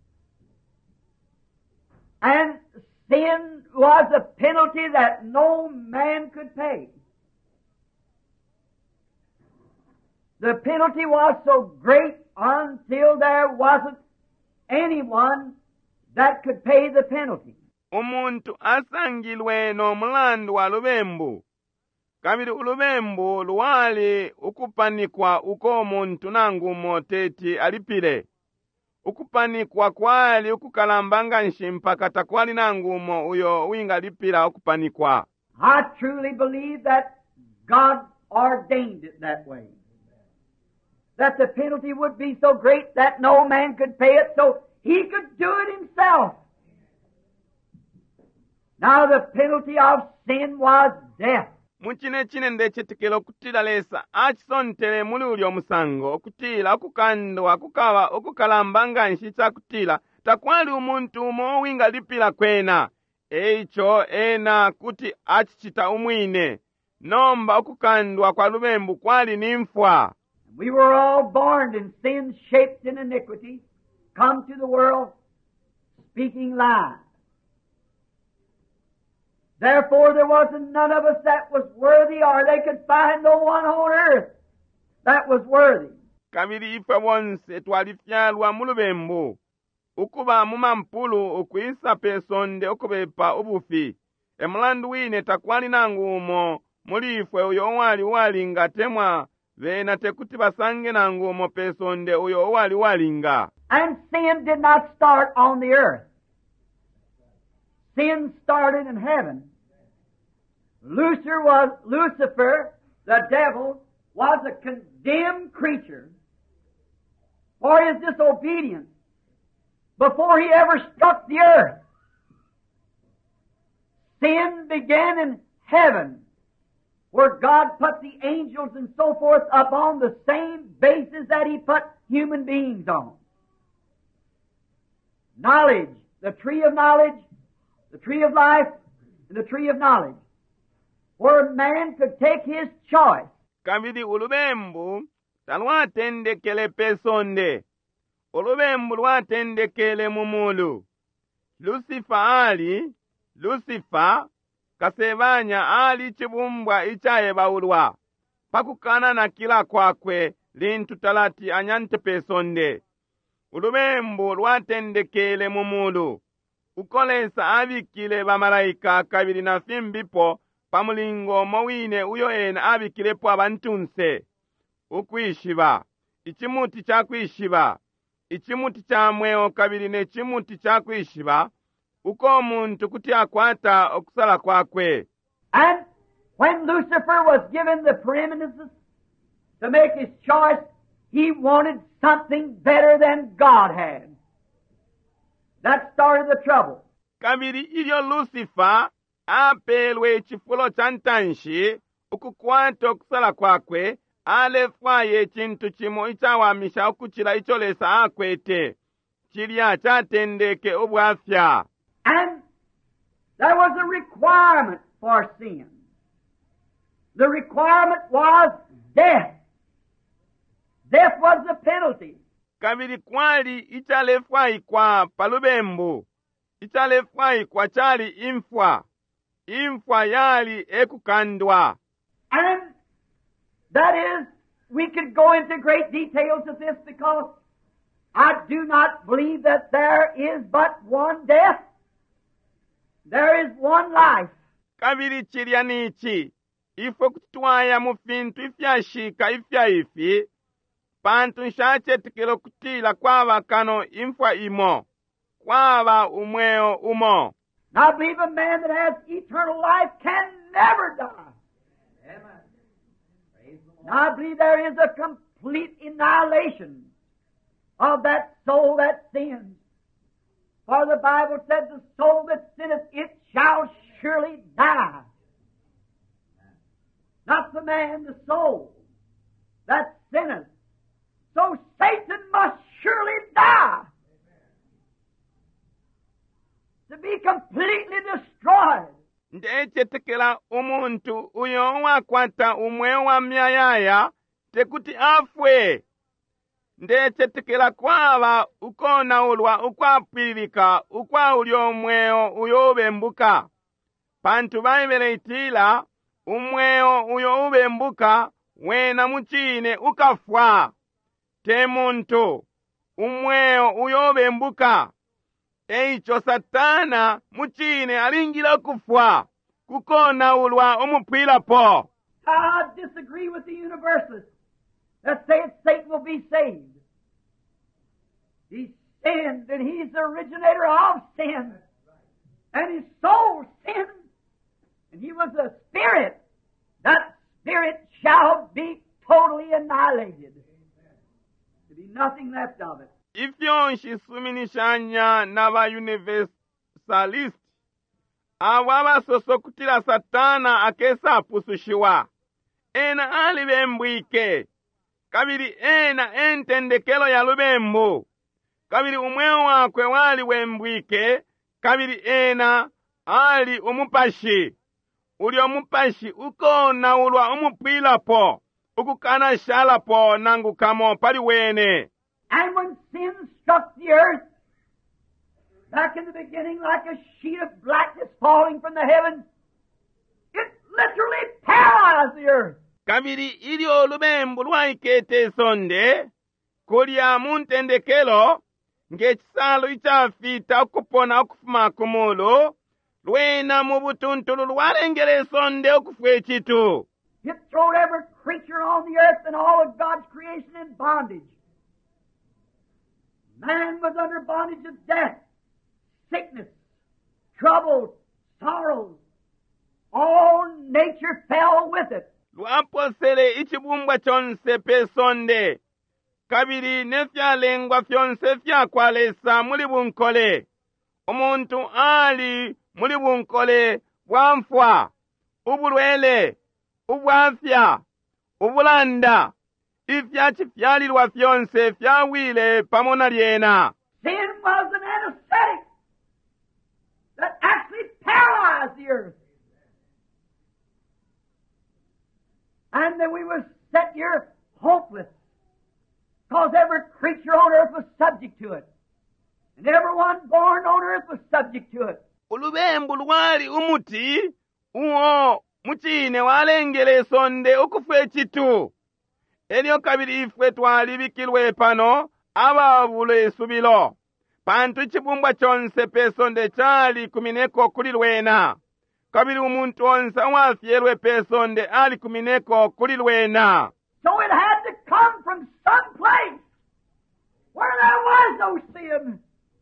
And sin was a penalty that no man could pay. The penalty was so great until there wasn't anyone that could pay the penalty. Umuntu asangilwe no mulandu wa lubembu. Kabili ulubembu luwali ukupanikwa uko muntu nangumo teti alipile. Ukupanikwa kwali ukukalambanga nshimpa katakwali nangumo uyo winga lipila ukupanikwa. I truly believe that God ordained it that way. That the penalty would be so great that no man could pay it, so he could do it himself. Now the penalty of sin was death. Muchine chine ndechetekelo kutila lesa achisontele muli uli omusango okutila okukandwa okukawa okukalambanga nshitsa kutila takwali umuntu umo winga lipila kwena eicho ena kuti achichita umwine nomba okukandwa kwa lubembu kwali nimfwa. We were all born in sin, shaped in iniquity, come to the world speaking lies. Therefore there wasn't none of us that was worthy, or they could find no one on earth that was worthy. Kabili ife wonse twalifyalwa mulubembu ukuba mumampulu ukuisa pesonde okubepa ubufi emulandu wine takwali nangumo mulifwe uyo wali walinga temwa vena tekuti basange nangumo pesonde uyo wali walinga. And sin did not start on the earth. Sin started in heaven. Lucifer was, Lucifer, the devil, was a condemned creature for his disobedience before he ever struck the earth. Sin began in heaven, where God put the angels and so forth upon the same basis that He put human beings on. Knowledge, the tree of knowledge, the tree of life, and the tree of knowledge, where man could take his choice. Kabili ulubembu talwatendekele pesonde, ulubembu lwatendekele mumulu. Lucifer ali, Lucifer kasebanya ali chibumbwa ichaye baulwa. Pakukana na kila kwakwe lintu talati anyante pesonde. Ulubembu lwatendekele mumulu. Ukolesa abikile bamalaika kabili na fimbipo pamulingo mowine uyo ena abikilepo abantunse. Ukwishiba, ichimuti cha kwishiba, ichimuti cha mweo kabili ne chimuti cha kwishiba, uko muntu kuti akwata okusala kwakwe. And when Lucifer was given the preeminence to make his choice, he wanted something better than God had. That started the trouble. Kabili ilyo Lucifer apelwe chifulo cha ntanshi ukukwata okusala kwakwe alefwaye chintu chimo ichawamisha okuchila icholesa akwete chilya chatendeke obwafya. And there was a requirement for sin. The requirement was death. Death was the penalty. Kabili kwali ichalefwai kwa palubembu, ichalefwai kwa chali imfwa. imfa yali ekukandwa. And that is, we could go into great details of this because I do not believe that there is but one death. There is one life. Kabiri chilya nichi, ifo kutwaya mu fintu ifyashika ifyaifi, pantu nshachetekelo kutila kwaba kano imfa imo, kwaba umweo umo. Now I believe a man that has eternal life can never die. Amen. Now I believe there is a complete annihilation of that soul that sins. For the Bible said, the soul that sinneth, it shall surely die. Not the man, the soul that sinneth. So Satan must surely die. To be completely destroyed. Ndechetekela umuntu uyo wakwata umweo wa myayaya tekuti afwe. Ndechetekela kwaba ukona ulwa ukwapilika ukwa ulyo umweo uyo ubembuka. Pantu baibele itila umweo uyo ubembuka wena muchine ukafwa. Te muntu umweo uyo ubembuka. Eicho Satana muchine alingila kufwa kukona ulwa umupila po. I disagree with the universalists that say Satan will be saved. He sinned and he's the originator of sin. And his soul sinned and he was a spirit. That spirit shall be totally annihilated. There be nothing left of it. Ifyo nshisumilishanya na ba universalist awaba sosokutila Satana akesa pusushiwa ena ali bembwike kabiri ena entendekelo ya lubembu kabiri umweo wakwe wali wembwike kabiri ena ali umupashi uli omupashi ukona ulwa umupwila po ukukana shala po nangu kamo pali wene. And when sin struck the earth, back in the beginning like a sheet of blackness falling from the heavens, it literally paralyzed the earth. Kabiri ili olubembu lwaikete sonde, kulya muntendekelo, ngechisalo ichafita okupona okufuma kumulu, lwena mubutuntulu lwalengele sonde okufwe chitu. It throwed every creature on the earth and all of God's creation in bondage. Man was under bondage of death, sickness, trouble, sorrows. All nature fell with it. Lwaposele ichibumbwa chonse pesonde. Kabiri nefyalengwa fyonse fyakwalesa muli bunkole. Omuntu ali muli bunkole bwamfwa, ubulwele, ubwafya, ubulanda. Ifyachi fyalilwa fyonse fyawile pamona lyena. Sin was an anesthetic that actually paralyzed the earth. And then we were set here hopeless because every creature on earth was subject to it. And everyone born on earth was subject to it. Ulubembu lwali umuti uwo muchine walengele sonde okufwe chitu. Elio kabiri ifwe twalibikilwe pano ababule esubilo. Pantu chibumbwa chonse pesonde chali kumineko kulilwena. Kabiri umuntu onse wafyelwe pesonde ali kumineko kulilwena. So it had to come from some place where there was no sin.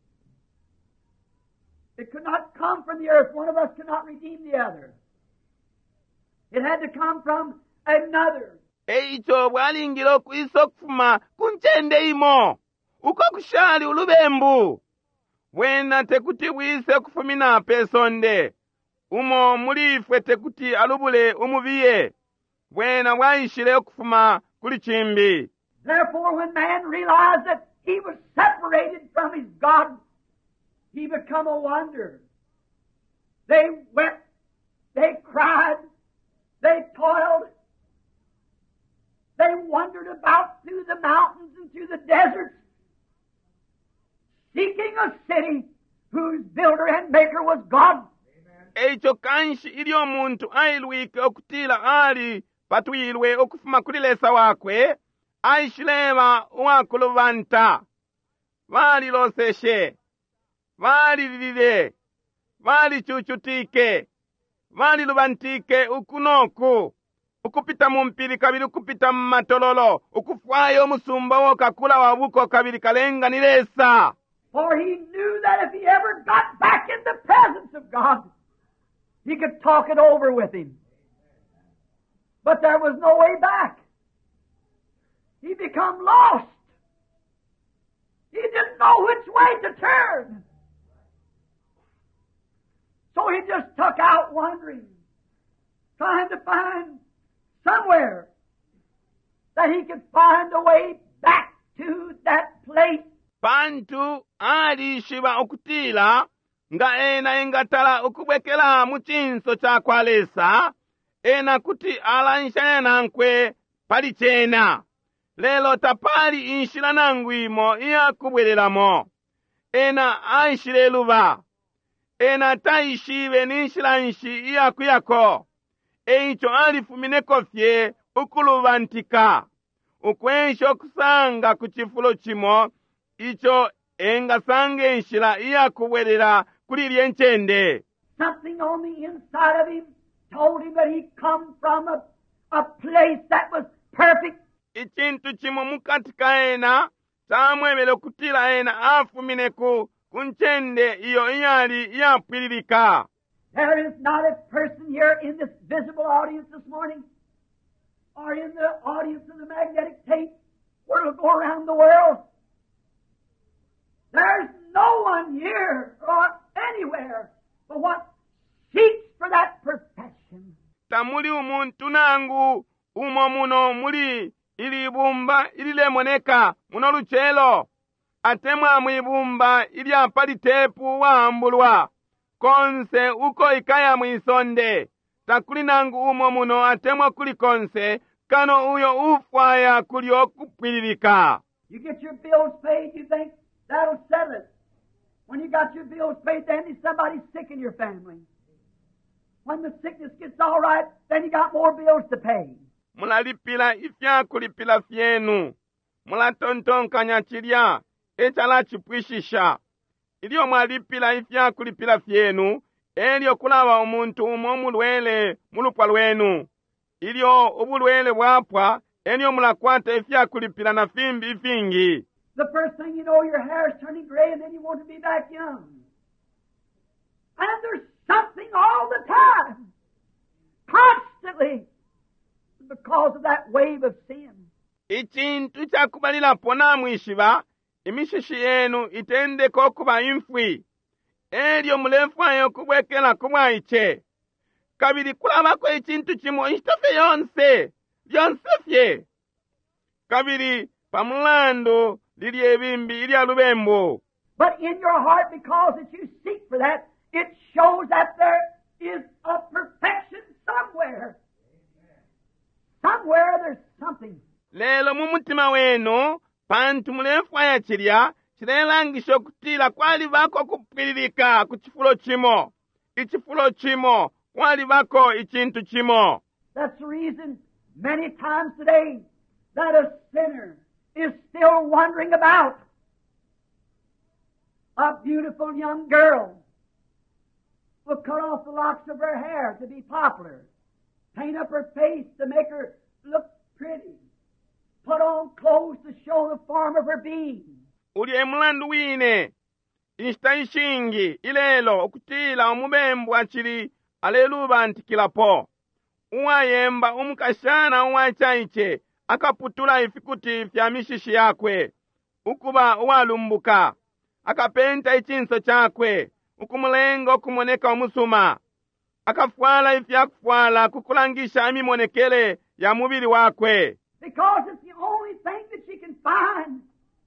It could not come from the earth. One of us could not redeem the other. It had to come from another. Eicho bwalingilo kwiso kufuma kunchende imo. Uko kushali ulubembu. Wena tekuti wise kufumina pesonde. Umo mulifwe tekuti alubule umubiye. Wena waishile kufuma kulichimbi. Therefore when man realized that he was separated from his God, he become a wonder. They wept, they cried, they toiled, they wandered about through the mountains and through the deserts, seeking a city whose builder and maker was God. icho kanshi ili omuntu ailwike okutila ali patwilwe okufuma kulilesa wakwe aishileva wakuluvanta valiloseshe valililile valichuchutike valiluvantike ukunoku ukupita mumpili kabili ukupita mmatololo ukufwayo omusumba wokakula wabuko kabili kalenganilesa. For he knew that if he ever got back in the presence of God, he could talk it over with him. But there was no way back. He become lost. He didn't know which way to turn. So he just took out wandering, trying to find somewhere that he could find a way back to that place. Pantu alishiba okutila nga ena engatala okubwekela mu chinso cha kwalesa ena kuti alanshana nkwe pali chena lelo tapali inshila nangwimo iya kubwelelamo ena aishileluba ena taishive ninshila nshi iya kuyako eicho alifumineko fye ukulubantika ukwensho okusanga ku chifulo chimo icho engasange nshila iya kubwelela kuli lyenchende. Something on the inside of him told him that he come from a, a place that was perfect. Ichintu chimo mukati kaena chamwemele okutila ena afumineku kunchende iyo iyali iyapwililika. There is not a person here in this visible audience this morning or in the audience of the magnetic tape where it'll go around the world. There's no one here or anywhere but what seeks for that perfection. Tamuli umuntu nangu umo muno muli ilibumba ililemoneka muno luchelo atemwa mwibumba ili apali tepu wambulwa konse uko ikaya mwisonde takuli nangu umo muno atemwa kuli konse kano uyo ufwaya kuli okupwililika. You get your bills paid, you think that'll settle it. When you got your bills paid, then there's somebody sick in your family. When the sickness gets all right, then you got more bills to pay. Mulalipila ifya kulipila fyenu. Mulatontonkanya chilya echala chipwishisha. Ilio mwalipila ifya kulipila fyenu, elio kulawa omuntu umo mulwele mulupwa lwenu. Ilio ubulwele wapwa, elio mulakwata ifya kulipila na fimbi ifingi. The first thing you know, your hair is turning gray and then you want to be back young. And there's something all the time, constantly, because of that wave of sin. Ichintu chakubalila pona mwishiba, imishishi yenu itendeko kuba infwi. Elio mulefwayo kubwekela kuba iche. Kabili kulabako ichintu chimo ishtafe yonse, yonse fye. Kabili pamulando lili ebimbi ili alubembo. But in your heart, because that you seek for that, it shows that there is a perfection somewhere. Somewhere there's something. Lelo mumutima wenu, pantu mulefwaya chilya, chilelangisho kutila kwali bako kupililika kuchifulo chimo. Ichifulo chimo, kwali bako ichintu chimo. That's the reason many times today that a sinner is still wondering about a beautiful young girl will cut off the locks of her hair to be popular, paint up her face to make her look pretty, put on clothes to show the form of her being. Uli emulandu wine, ishtaishingi, ilelo, okutila omubembu achili, aleluba antikilapo. Uwayemba umukashana uwachaiche, akaputula ifikuti fya mishishi yakwe. Ukuba uwalumbuka. Akapenta ichinso chakwe. Ukumulengo okumoneka omusuma. Akafwala ifya kufwala kukulangisha amimonekele ya mubili wakwe. Because it's the only thing that she can find.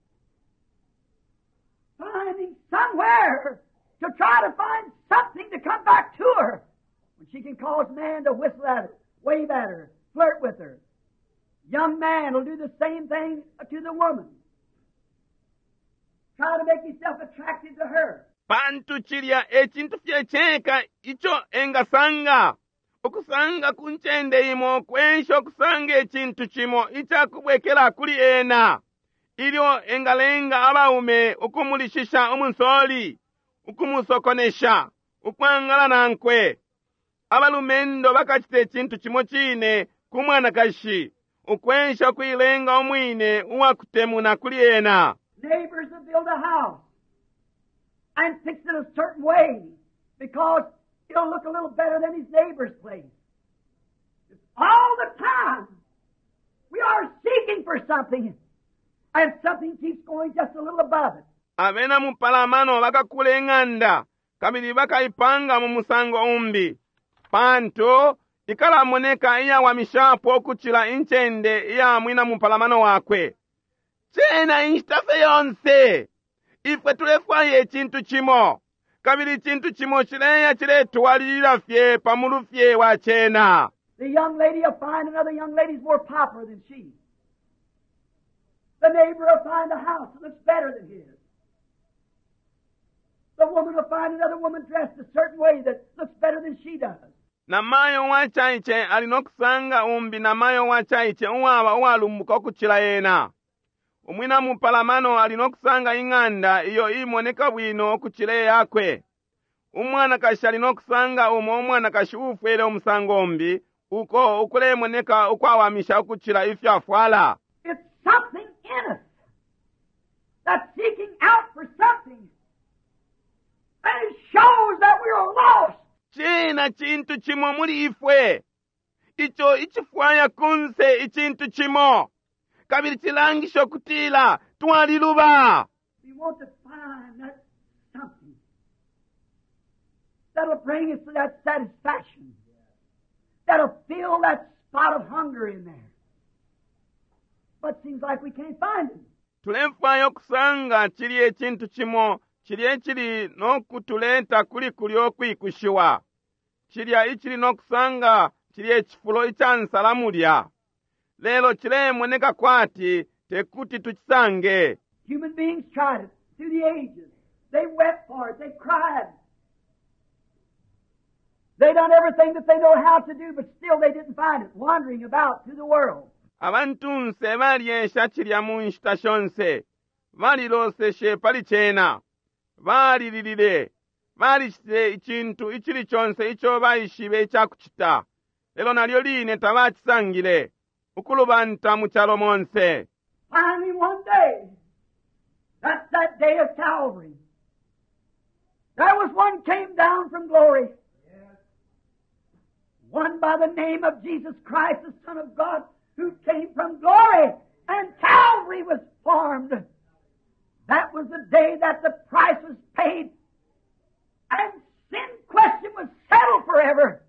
Finding somewhere to try to find something to come back to her. When she can cause man to whistle at her, wave at her, flirt with her. Young man will do the same thing to the woman. Try to make himself attractive to her. pantu chilya ekintu fyecheka icho engasanga okusanga kunchende imo kwensha okusanga ekintu chimo ichakubwekela kuli ena ilyo engalenga abaume okumulishisha omunsoli okumusokonesha okwangala nankwe abalumendo bakachita ekintu chimo chine kumwana kashi okwensha kwilenga omwine uwakutemuna kuli ena. Neighbors that build a house and fix it a certain way because it'll look a little better than his neighbor's place. All the time we are seeking for something and something keeps going just a little above it. Avena mupalamano bakakula eng'anda kabili bakaipanga mu musango umbi panto ikalamoneka iyawamishapo okuchila inchende iyamwina mupalamano wakwe chena inchitafe yonse ifwe tulefwaye chintu chimo kabili chintu chimo chileya chiletuwalilila fye pamulu fye wa chena. The young lady will find another young lady's more popular than she. The neighbor will find a house that looks better than his. The woman will find another woman dressed a certain way that looks better than she does. Na mayo wa chaiche alinokusanga umbi na mayo wa chaiche uwaba uwalumbuka okuchila yena. Umwina mupalamano alinokusanga ing'anda iyo imoneka bwino okuchile yakwe. Umwana kashi alinokusanga umo umwana kashi ufwele omusango ombi uko ukule moneka ukwawamisha okuchila ifyafwala. It's something in us that's seeking out for something. And it shows that we are lost. China chintu chimo muli ifwe. Icho ichifwaya kunse ichintu chimo. Kabili chilangisho kutila tuwaliluba. We want to find that something that'll bring us to that satisfaction. That'll fill that spot of hunger in there. But it seems like we can't find it. Tulemfayo kusanga chili echintu chimo chili chili nokutuleta kuli kuli okwikushiwa. Chilya ichili nokusanga chili echifulo ichansalamulya. Lelo chile moneka kwati tekuti tuchisange. Human beings tried it through the ages. They wept for it. They cried. They done everything that they know how to do, but still they didn't find it, wandering about through the world. Abantunse balyesha chilya munshita shonse. Baliloseshe pali chena. Balililile. Balishite ichintu ichili chonse icho bayishibe ichakuchita. Lelo nalyo line tabachisangile. Ukulubanta muchalo monse. Finally one day, that's that day of Calvary, there was one came down from glory. Yes. One by the name of Jesus Christ, the Son of God, who came from glory, and Calvary was formed. That was the day that the price was paid, and sin question was settled forever.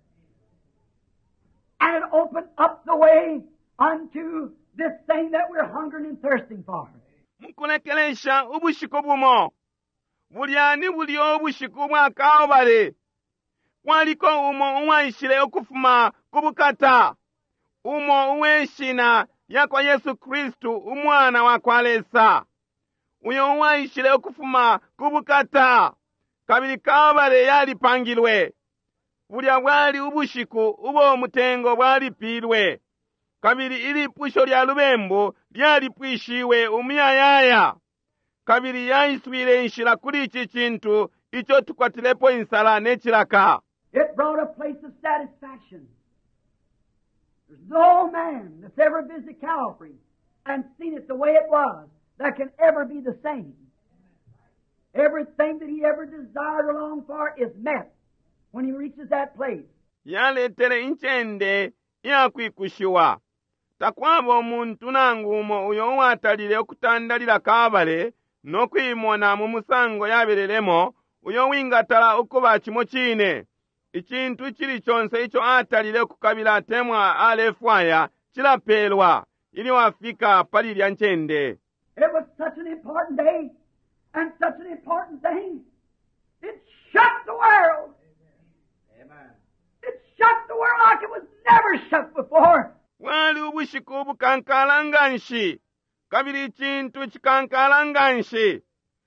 And it opened up the way unto this thing that we're hungering and thirsting for. Mukulekelesha ubushiko bumo. Bulyani bulyo obushiko bwa Kalvary. Waliko umo uwaishile okufuma kubukata. Umo uweshina yakwa Yesu Kristu umwana wa kwalesa. Uyo uwaishile okufuma kubukata. Kabili Kalvary yali pangilwe. Bulya bwali ubushiku ubo mutengo bwali pilwe. Kabili ili pusho lya lubembo lyali pwishiwe umuyayaya. Kabili yaiswile nshila kuli ichi chintu icho tukwatilepo insala nechilaka. It brought a place of satisfaction. There's no man that's ever visited Calvary and seen it the way it was that can ever be the same. Everything that he ever desired or longed for is met when he reaches that place. Yaletere inchende yakwikushiwa. Takwaba omuntu nangumo uyo watalile okutandalira Kalvary nokwimona mu musango yaberelemo uyo wingatala okuba chimo chine. Ichintu chili chonse icho atalile kukabila temwa alefwaya chilapelwa ili wafika pali lya nchende. It was such an important day and such an important thing. It shook the world. Amen. It shook the world like it was never shook before. Wali ubushiku bukankalanganshi. Kabili chintu chikankalanganshi.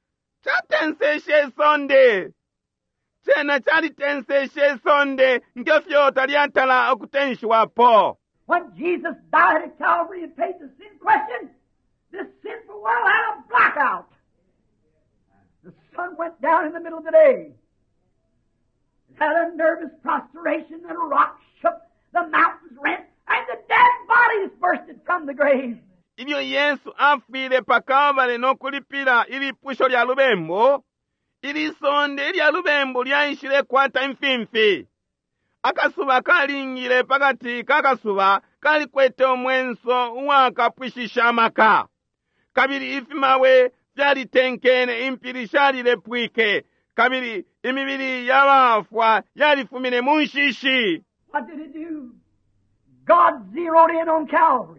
Chatenseshe sonde. Chena chali tenseshe sonde. Ngefyota liantala okutenshwapo. When Jesus died at Calvary and paid the sin question, this sinful world had a blackout. The sun went down in the middle of the day. It had a nervous prostration and a rock shook, the mountains rent, and the dead bodies bursted from the grave. Ilyo Yesu afile pakavale nokulipila ili pusho lya lubembo, ili sonde lya lubembo lyaishile kwata mfimfi. Akasuba kalingile pakati kakasuba kali kwete omwenso uwakapwishisha maka. Kabili ifimawe vyali tenkene impili shali lepwike. Kabili imibili yawafwa yali fumine munshishi. What did it do? God zeroed in on Calvary.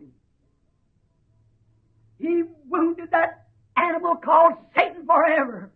He wounded that animal called Satan forever.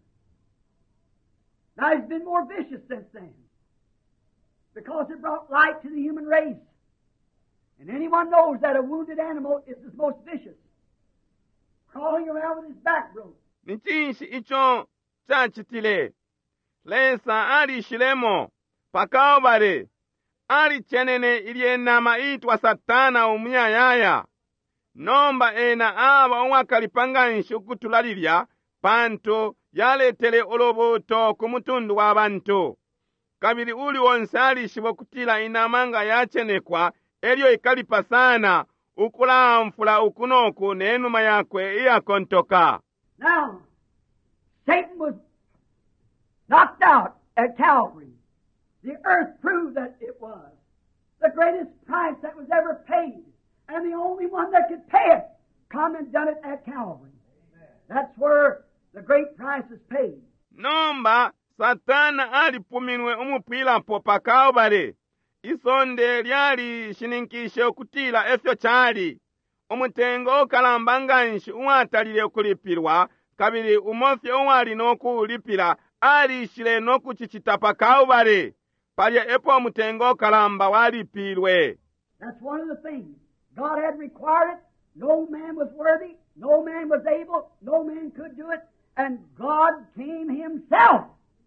Now he's been more vicious since then, because it brought light to the human race. And anyone knows that a wounded animal is the most vicious, crawling around with his back broke. Nichinshi icho chachitile. Lesa ali shilemo pakavale. Ali chenene ilienama itwa Satana umuyayaya. Nomba ena aba omwakalipanganisha okutulalilya panto yaletele oloboto ku mutundu w'abantu. Kabili uli wonse alishibwa kutila inamanga yachenekwa elyo ikalipa sana ukulamfula ukunoku n'enuma yakwe iyakontoka. Now, Satan was knocked out at Calvary. The earth proved that it was the greatest price that was ever paid, and the only one that could pay it come and done it at Calvary. That's where the great price is paid. Nomba Satana alipuminwe umupwilapo pa Kalvari. Isonde lyali shininkishe okutila efyo chali. Umutengo okalambanganshi uwatalile okulipilwa, kabili umofye uwali nokulipila alishile nokuchichita pa Kalvari. Palya epo umutengo okalamba walipilwe. That's one of the things. God had required it. No man was worthy. No man was able. No man could do it. And God came Himself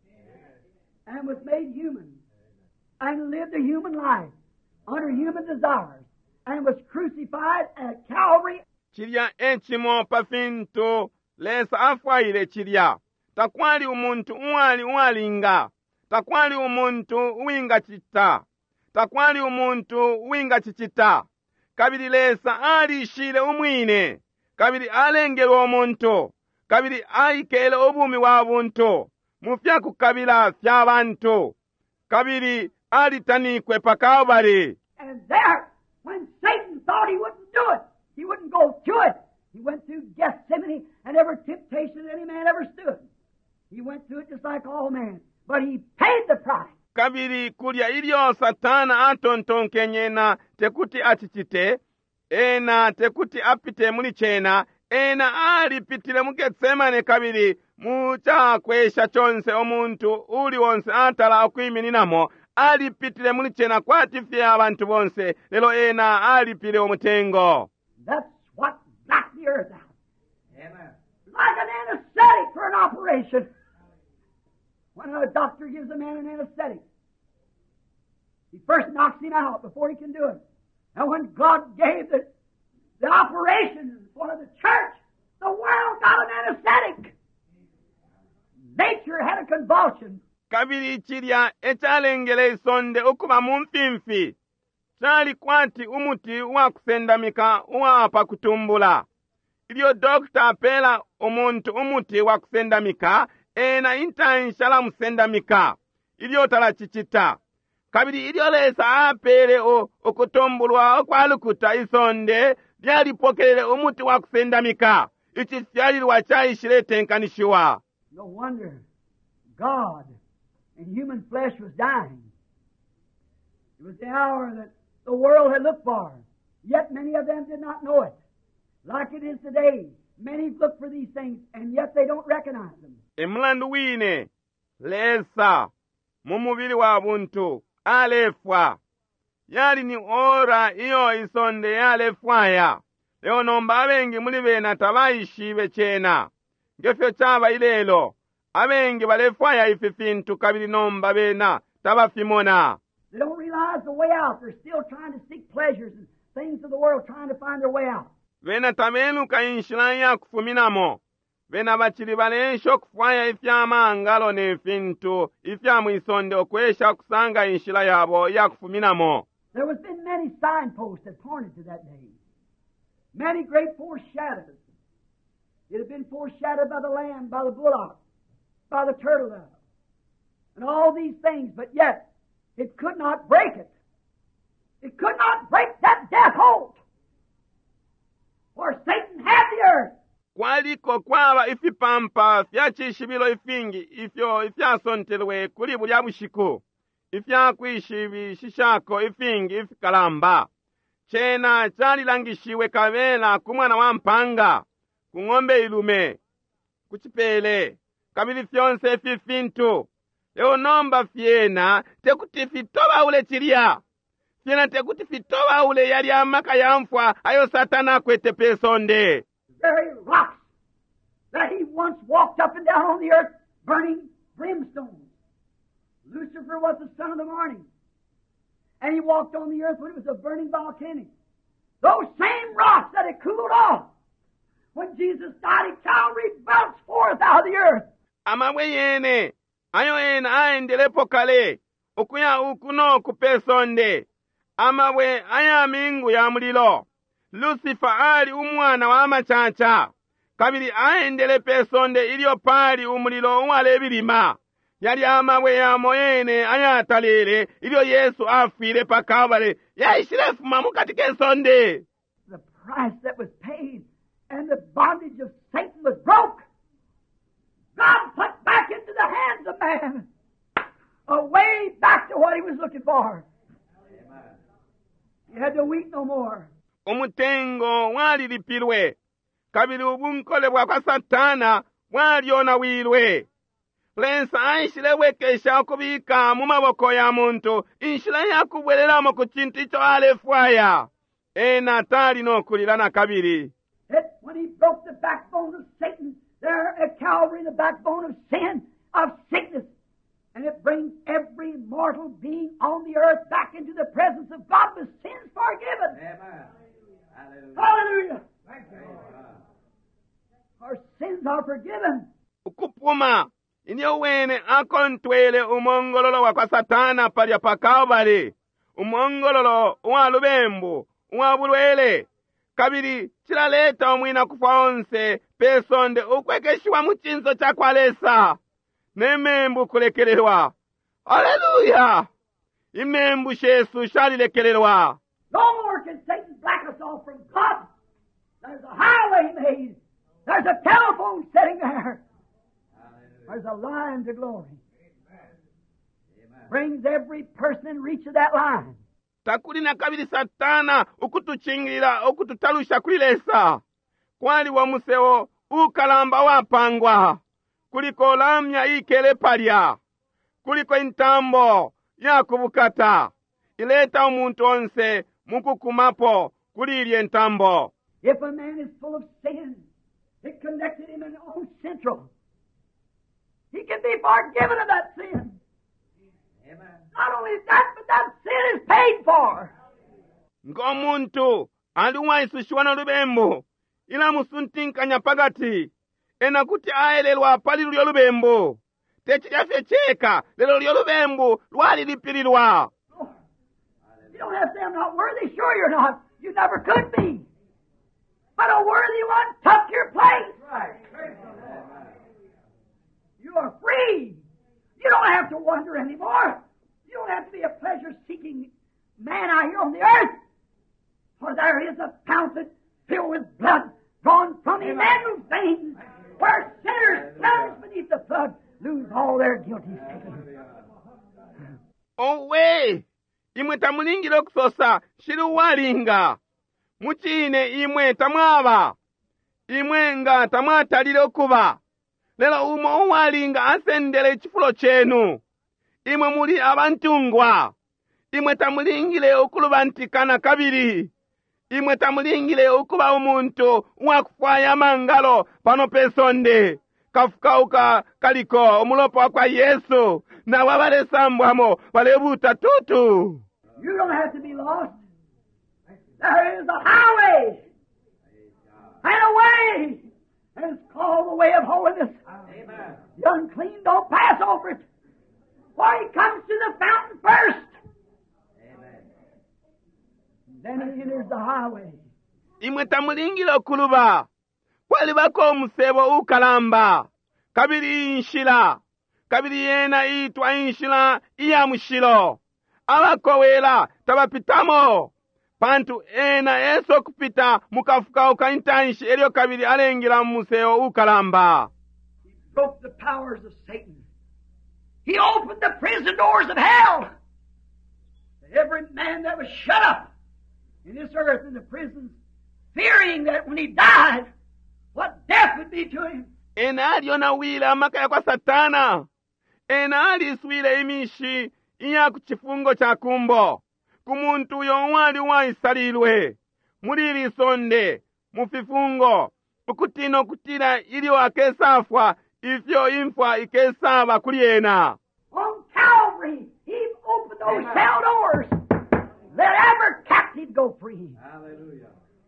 and was made human and lived a human life under human desires and was crucified at Calvary. Chilya echimo pafinto lesa afwaile chilya. Takwali umuntu uwali uwalinga. Takwali umuntu uwinga chita. Takwali umuntu uwinga chichita. Kabili lesa alishile umwine. Kabili alengele omuntu. Kabili aikele obumi wabuntu. Mufyaku kabila fyabantu. Kabili alitanikwe pa Kalvari. And there, when Satan thought he wouldn't do it, he wouldn't go to it, he went through Gethsemane and every temptation that any man ever stood. He went through it just like all men. But he paid the price. Kabili kulya ilyo Satana atontonkenyena tekuti atichite, ena tekuti apite muli chena, ena alipitile mu Getsemane kabili mucha kwesha chonse omuntu uli wonse atala okwiminamo, alipitile muli chena kwatifya abantu bonse, lelo ena alipile omutengo. That's what knocked the earth out. Amen. Like an anesthetic for an operation. When a doctor gives a man an anesthetic, he first knocks him out before he can do it. And when God gave the, the operation for the church, the world got an anesthetic. Nature had a convulsion. Kabili chilya echalengele isonde okuba mumfimfi. Chali kwati umuti wakusendamika uwapa kutumbula. Ilyo dokta apela umuntu umuti wakusendamika, ena intanshala musendamika. Ilyo tala chichita. Kabili ilyo lesa apele o okutumbulwa okwalukuta isonde, lyali pokelele umuti wakusendamika. Ichi syali wachayishile tenkanishiwa. No wonder God in human flesh was dying. It was the hour that the world had looked for, yet many of them did not know it. Like it is today, many look for these things, and yet they don't recognize them. Emulandu wine, lesa, mumubili wa buntu, alefwa. Yali ni ora iyo isonde yalefwaya. Leo nomba abengi muli bena tabayishibe chena. Ngefyo chaba ilelo, abenge balefwaya ife fintu kabili nomba bena tabafimona. They don't realize the way out. They're still trying to seek pleasures and things of the world, trying to find their way out. Bena tameluka inshila ya kufuminamo. Bena bachili balensho kufwaya ifyama ngalo ne fintu ifyamu isonde okwesha kusanga inshila yabo ya kufuminamo. There was been many signposts that pointed to that day. Many great foreshadows. It had been foreshadowed by the lamb, by the bullock, by the turtle dove, and all these things, but yet it could not break it. It could not break that death hold. For Satan had the earth. Kwaliko kwaba ifipampa fyachishibilo ifingi ifyo ifyasontelwe kuli bulya bushiku ifyakwishi bishishako ifingi ifikalamba chena chalilangishiwe kabela kumwana wa mpanga kung'ombe ilume kuchipele kabili fyonse fifintu leo nomba fyena tekuti fitoba ule chilia fyena tekuti fitoba ule yali amaka yamfwa ayo satana kwete pesonde. Very rocks that he once walked up and down on the earth burning brimstone. Lucifer was the son of the morning. And he walked on the earth when it was a burning volcano. Those same rocks that had cooled off when Jesus died at Calvary belched forth out of the earth. Amawe yene, ayo yene aendelepo kale, ukuya ukuno kupesonde. Amawe aya mingu ya mulilo. Lucifer ali umwana wa machacha. Kabili aendele pesonde ilio pali umulilo umwale bilima. Yali amawe ya moyene ayatalele ilio Yesu afile pakabale. Ya ishirefu mamu katike sonde. The price that was paid and the bondage of Satan was broke. God put back into the hands of man a way back to what he was looking for. He had to weep no more. Umutengo walilipilwe. Kabili ubunkole bwa kwa Satana waliona wilwe. Lensa aishile wekesha kubika mu maboko ya muntu inshila yakubwelelamo ku kintu icho alefwaya. Ena tali nokulilana kabili. That when he broke the backbone of Satan there at Calvary, the backbone of sin, of sickness, and it brings every mortal being on the earth back into the presence of God with sins forgiven. Amen. Hallelujah. Hallelujah. Thank you. Our sins are forgiven. Ukupuma inyo wene akontwele umongololo wa kwa Satana palya pakabali. Umongololo wa lubembu wa bulwele. Kabili chilaleta omwina kufa onse pesonde ukwekeshiwa muchinzo cha kwalesa. Nemembu kulekelelwa. Hallelujah. Imembu shesu shalilekelelwa. No more can Satan black us off from God. There's a highway made. There's a telephone sitting there. There's a line to glory. Brings every person in reach of that line. Takuli na kabili Satana ukutuchingila ukututalusha kulilesa. Kwali wa museo ukalamba wapangwa. Kuliko lamya ikele palya. Kuliko intambo ya kubukata. Ileta umuntu onse mukukumapo kulili intambo. If a man is full of sin, it connected him in his own central. He can be forgiven of that sin. Amen. Not only that, but that sin is paid for. Ngomuntu aliwa isushiwa na lubembo. Ila musuntinkanya pagati. Ena kuti aelelwa pali lulyo lubembo. Techilyafe cheka lelo lulyo lubembo lwali lipililwa. You don't have to say I'm not worthy. Sure you're not. You never could be. But a worthy one took your place. Right. You are free. You don't have to wonder anymore. You don't have to be a pleasure-seeking man out here on the earth. For there is a fountain filled with blood drawn from Emmanuel's veins, where sinners plunged beneath the flood lose all their guilty sins. Owe! Imwe tamulingile okusosa shiluwalinga. Muchine imwe tamwaba. Imwe nga tamwatalile okuba. Lelo umo uwalinga asendele chifulo chenu. Imwe muli abantungwa. Imwe tamulingile okulubantikana kabiri. Imwe tamulingile okuba umuntu wakufaya mangalo pano pesonde. kafukauka kaliko omulopa kwa Yesu na wabale sambwamo walebuta tutu. You don't have to be lost. There is a highway and a way, and it's called the way of holiness. Amen. The unclean don't pass over it. For he comes to the fountain first. Amen. Then he enters the highway. Imwe tamulingila okuluba kwali bako omusebo ukalamba kabiri inshila kabiri yena itwa inshila iya mushilo abakowela tabapitamo pantu ena eso kupita mukafuka ukaintanshi elio kabiri alengira museo ukalamba. He broke the powers of Satan. He opened the prison doors of hell. Every man that was shut up in this earth in the prisons, fearing that when he died, what death would be to him. Ena aliona wila makaya kwa Satana. Ena aliswile imishi iya kuchifungo cha kumbo. Kumuntu yonwali wa isalilwe. Mulili sonde, mufifungo. Ukutino kutila ilio akesafwa, ifyo infwa ikesaba kuliena. On Calvary, he opened those cell doors. Let every captive go free. Hallelujah.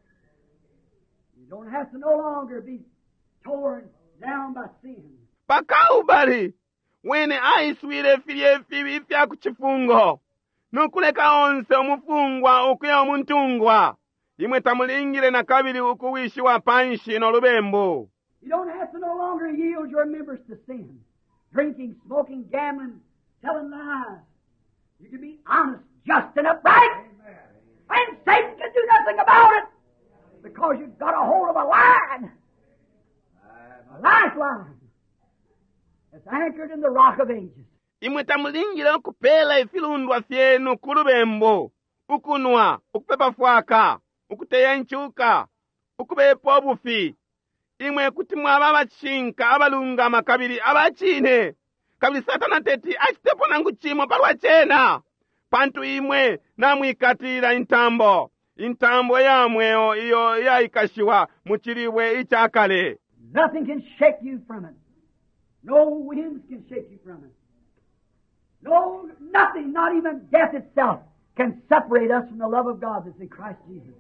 You don't have to no longer be torn down by sin. Pakaubali, wene aiswile fiye fiye ifya kuchifungo. Nukuleka onse omufungwa ukuya omuntungwa. Imwe tamulingile na kabili ukuwishi wa panshi no lubembo. You don't have to no longer yield your members to sin. Drinking, smoking, gambling, telling lies. You can be honest, just, and upright. And Satan can do nothing about it. Because you've got a hold of a line. A lifeline. It's anchored in the rock of ages. Imwe tamulingile kupela ifilundwa fienu kulubembo. Ukunwa, ukupepa fwaka, ukuteya nchuka, ukubepo obufi. Imwe kuti mwaba abachinka abalunga makabiri abachine. Kabili Satana teti achitepo nangu chimo palwa chena. Pantu imwe namwikatira intambo. Intambo yamweo iyo ya ikashiwa muchiriwe ichakale. Nothing can shake you from it. No winds can shake you from it. No, nothing, not even death itself, can separate us from the love of God that's in Christ Jesus.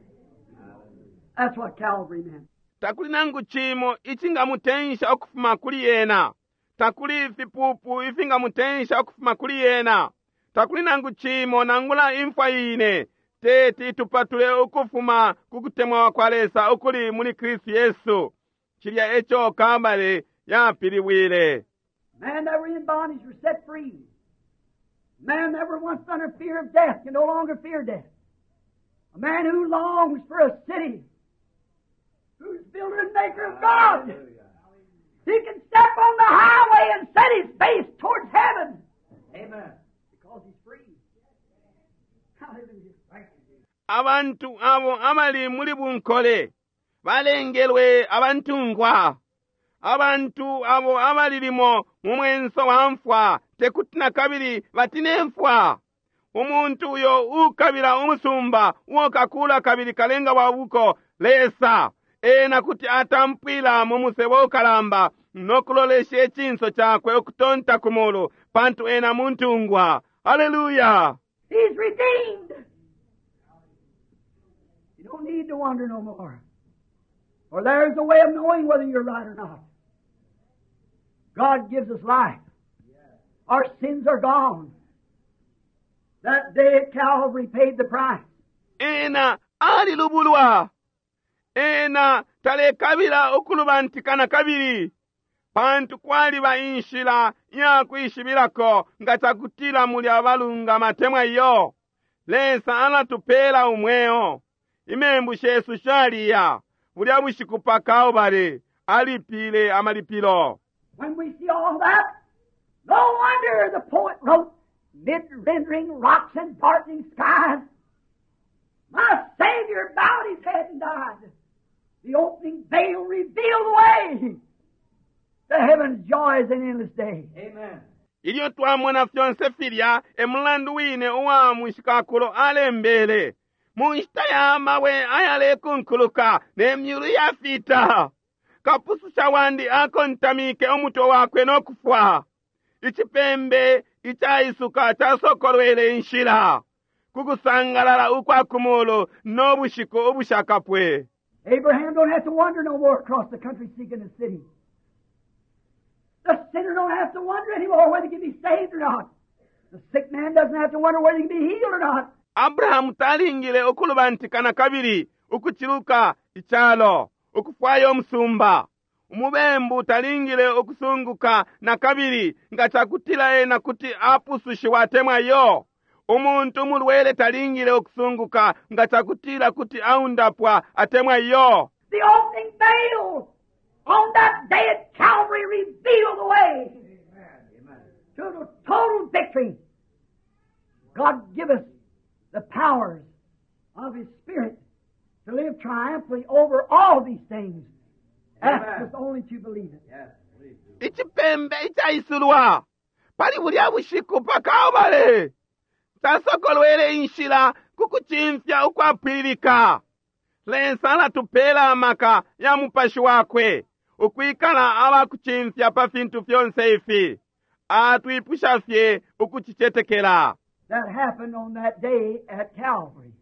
That's what Calvary meant. Takuli nangu chimo ichinga mutensha okufuma kuli yena. Takuli fipupu ifinga mutensha okufuma kuli yena. Takuli nangu chimo nangula infwa ine. Teti tupatule ukufuma kukutemwa kwa lesa ukuli muli Kristu Yesu. Chilia echo kambale ya piliwile. Man that were in bondage were set free. Man that were once under fear of death can no longer fear death. A man who longs for a city, who's builder and maker of God, he can step on the highway and set his face towards heaven. Amen. Because he's free. Hallelujah. Thank you. Abantu abo amali muli bunkole. Balengelwe abantungwa. Abantu abo abalirimo mumwenso wamfwa tekutina kabiri batinemfwa. Umuntu uyo ukabira umusumba uokakula kabiri kalenga wabuko lesa. Ena kuti atampwila mumusebo kalamba nokuloleshe echinso chakwe okutonta kumolo pantu ena muntungwa. Hallelujah. He's redeemed. You don't need to wonder no more. For there's a way of knowing whether you're right or not. God gives us life. Our sins are gone. That day at Calvary paid the price. Ena ali lubulwa. Ena tale kabila okulubantikana kabiri. Pantu kwali ba inshila ya kuishibirako ngatakutila muli abalunga matemwa iyo. Lesa ala tupela umweo. Imembu shesu shalia. Uli abushikupaka obale. Alipile amalipilo. When we see all that, no wonder the poet wrote, mid-rendering rocks and darkening skies, my Savior bowed his head and died. The opening veil revealed the way to heaven's joys and endless day. Amen. Ilio tuamona fyonse filia emulandu wine uwa mwishikakulo alembele. Mwishta ya mawe ayale kunkuluka ne mnyuru ya fita. kapusu chawandi ako ntamike omutwe wakwe n'okufwa ichipembe ichayisuka chasokolwele nshila kukusangalala ukwakumulu n'obushiku obushakapwe. Abraham don't have to wander no more across the country seeking a city. The sinner don't have to wonder anymore whether he can be saved or not. The sick man doesn't have to wonder whether he can be healed or not. Abrahamu talingile okulubantikana kabiri ukuchiluka ichalo okufwayo omusumba. Umubembu talingile okusunguka na kabiri nga chakutila ena kuti apusushi watemwayo. Umuntu mulwele talingile okusunguka nga chakutila kuti aundapwa atemwayo. The opening veil on that day at Calvary revealed the way to the total victory. God give us the powers of His Spirit to live triumphantly over all these things. Ask us only to believe it. Ichipembe ichaisulwa pali bulya bushiku pakaobale tasokolwele inshila kukuchimfya ukwapilika lensala tupela amaka ya mupashi wakwe ukwikala abakuchimfya pa fintu fyonse ifi atwipushafye ukuchichetekela. That happened on that day at Calvary.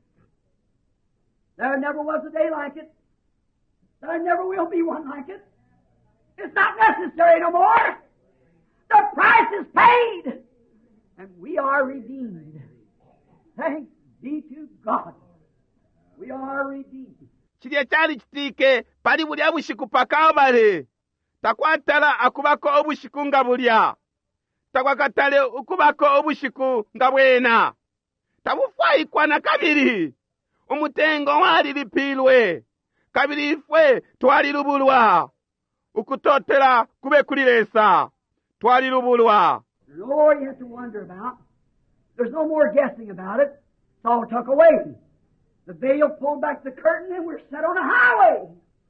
There never was a day like it. There never will be one like it. It's not necessary no more. The price is paid, and we are redeemed. Thanks be to God. We are redeemed. Chilya chali chitike pali bulya bushiku pakaobale takwatala akubako obushiku nga bulya takwakatale ukubako obushiku nga bwena tabufwayikwa na kabiri umutengo walilipilwe kabiri ifwe twalilubulwa ukutotela kube kulilesa twalilubulwa. There's no more you have to wonder about. There's no more guessing about it. It's all took away. The veil pulled back the curtain and we're set on a highway.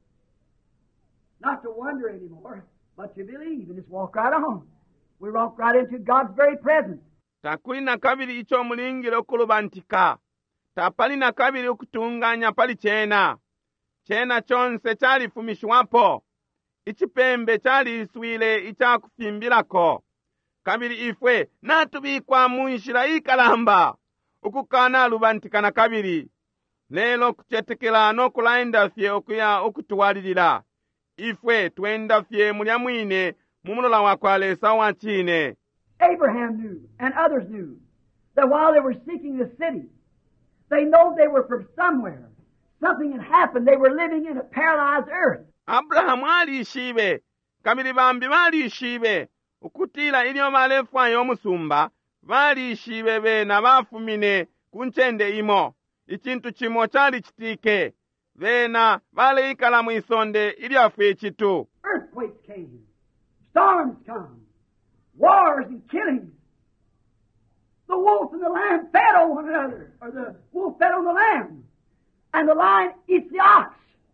Not to wonder anymore, but to believe and just walk right on. We walk right into God's very presence. Takulina kabiri icho mulingile okulubantika. Tapalina kabiri okutunganya pali chena. Chena chonse chali fumishwapo. Ichipembe chali iswile ichakufimbilako. Kabiri ifwe natubikwa munshila ikalamba. Ukukana lubantikana kabiri. Lelo kuchetekela nokulaenda fye okuya okutuwalilila. Ifwe tuenda fye mulya mwine mumulola wakwalesa wachine. Abraham knew, and others knew, that while they were seeking the city, they know they were from somewhere. Something had happened. They were living in a paralyzed earth. Abrahamu alishibe, kabili bambi balishibe, ukutila ilio malefwa yomusumba, balishibe bena bafumine kunchende imo, ichintu chimo chali chitike, bena bale ikala mwisonde iliafwe chitu. Earthquakes came, storms come, wars and killings. The wolf and the lamb fed on one another, or the wolf fed on the lamb, and the lion eats the ox.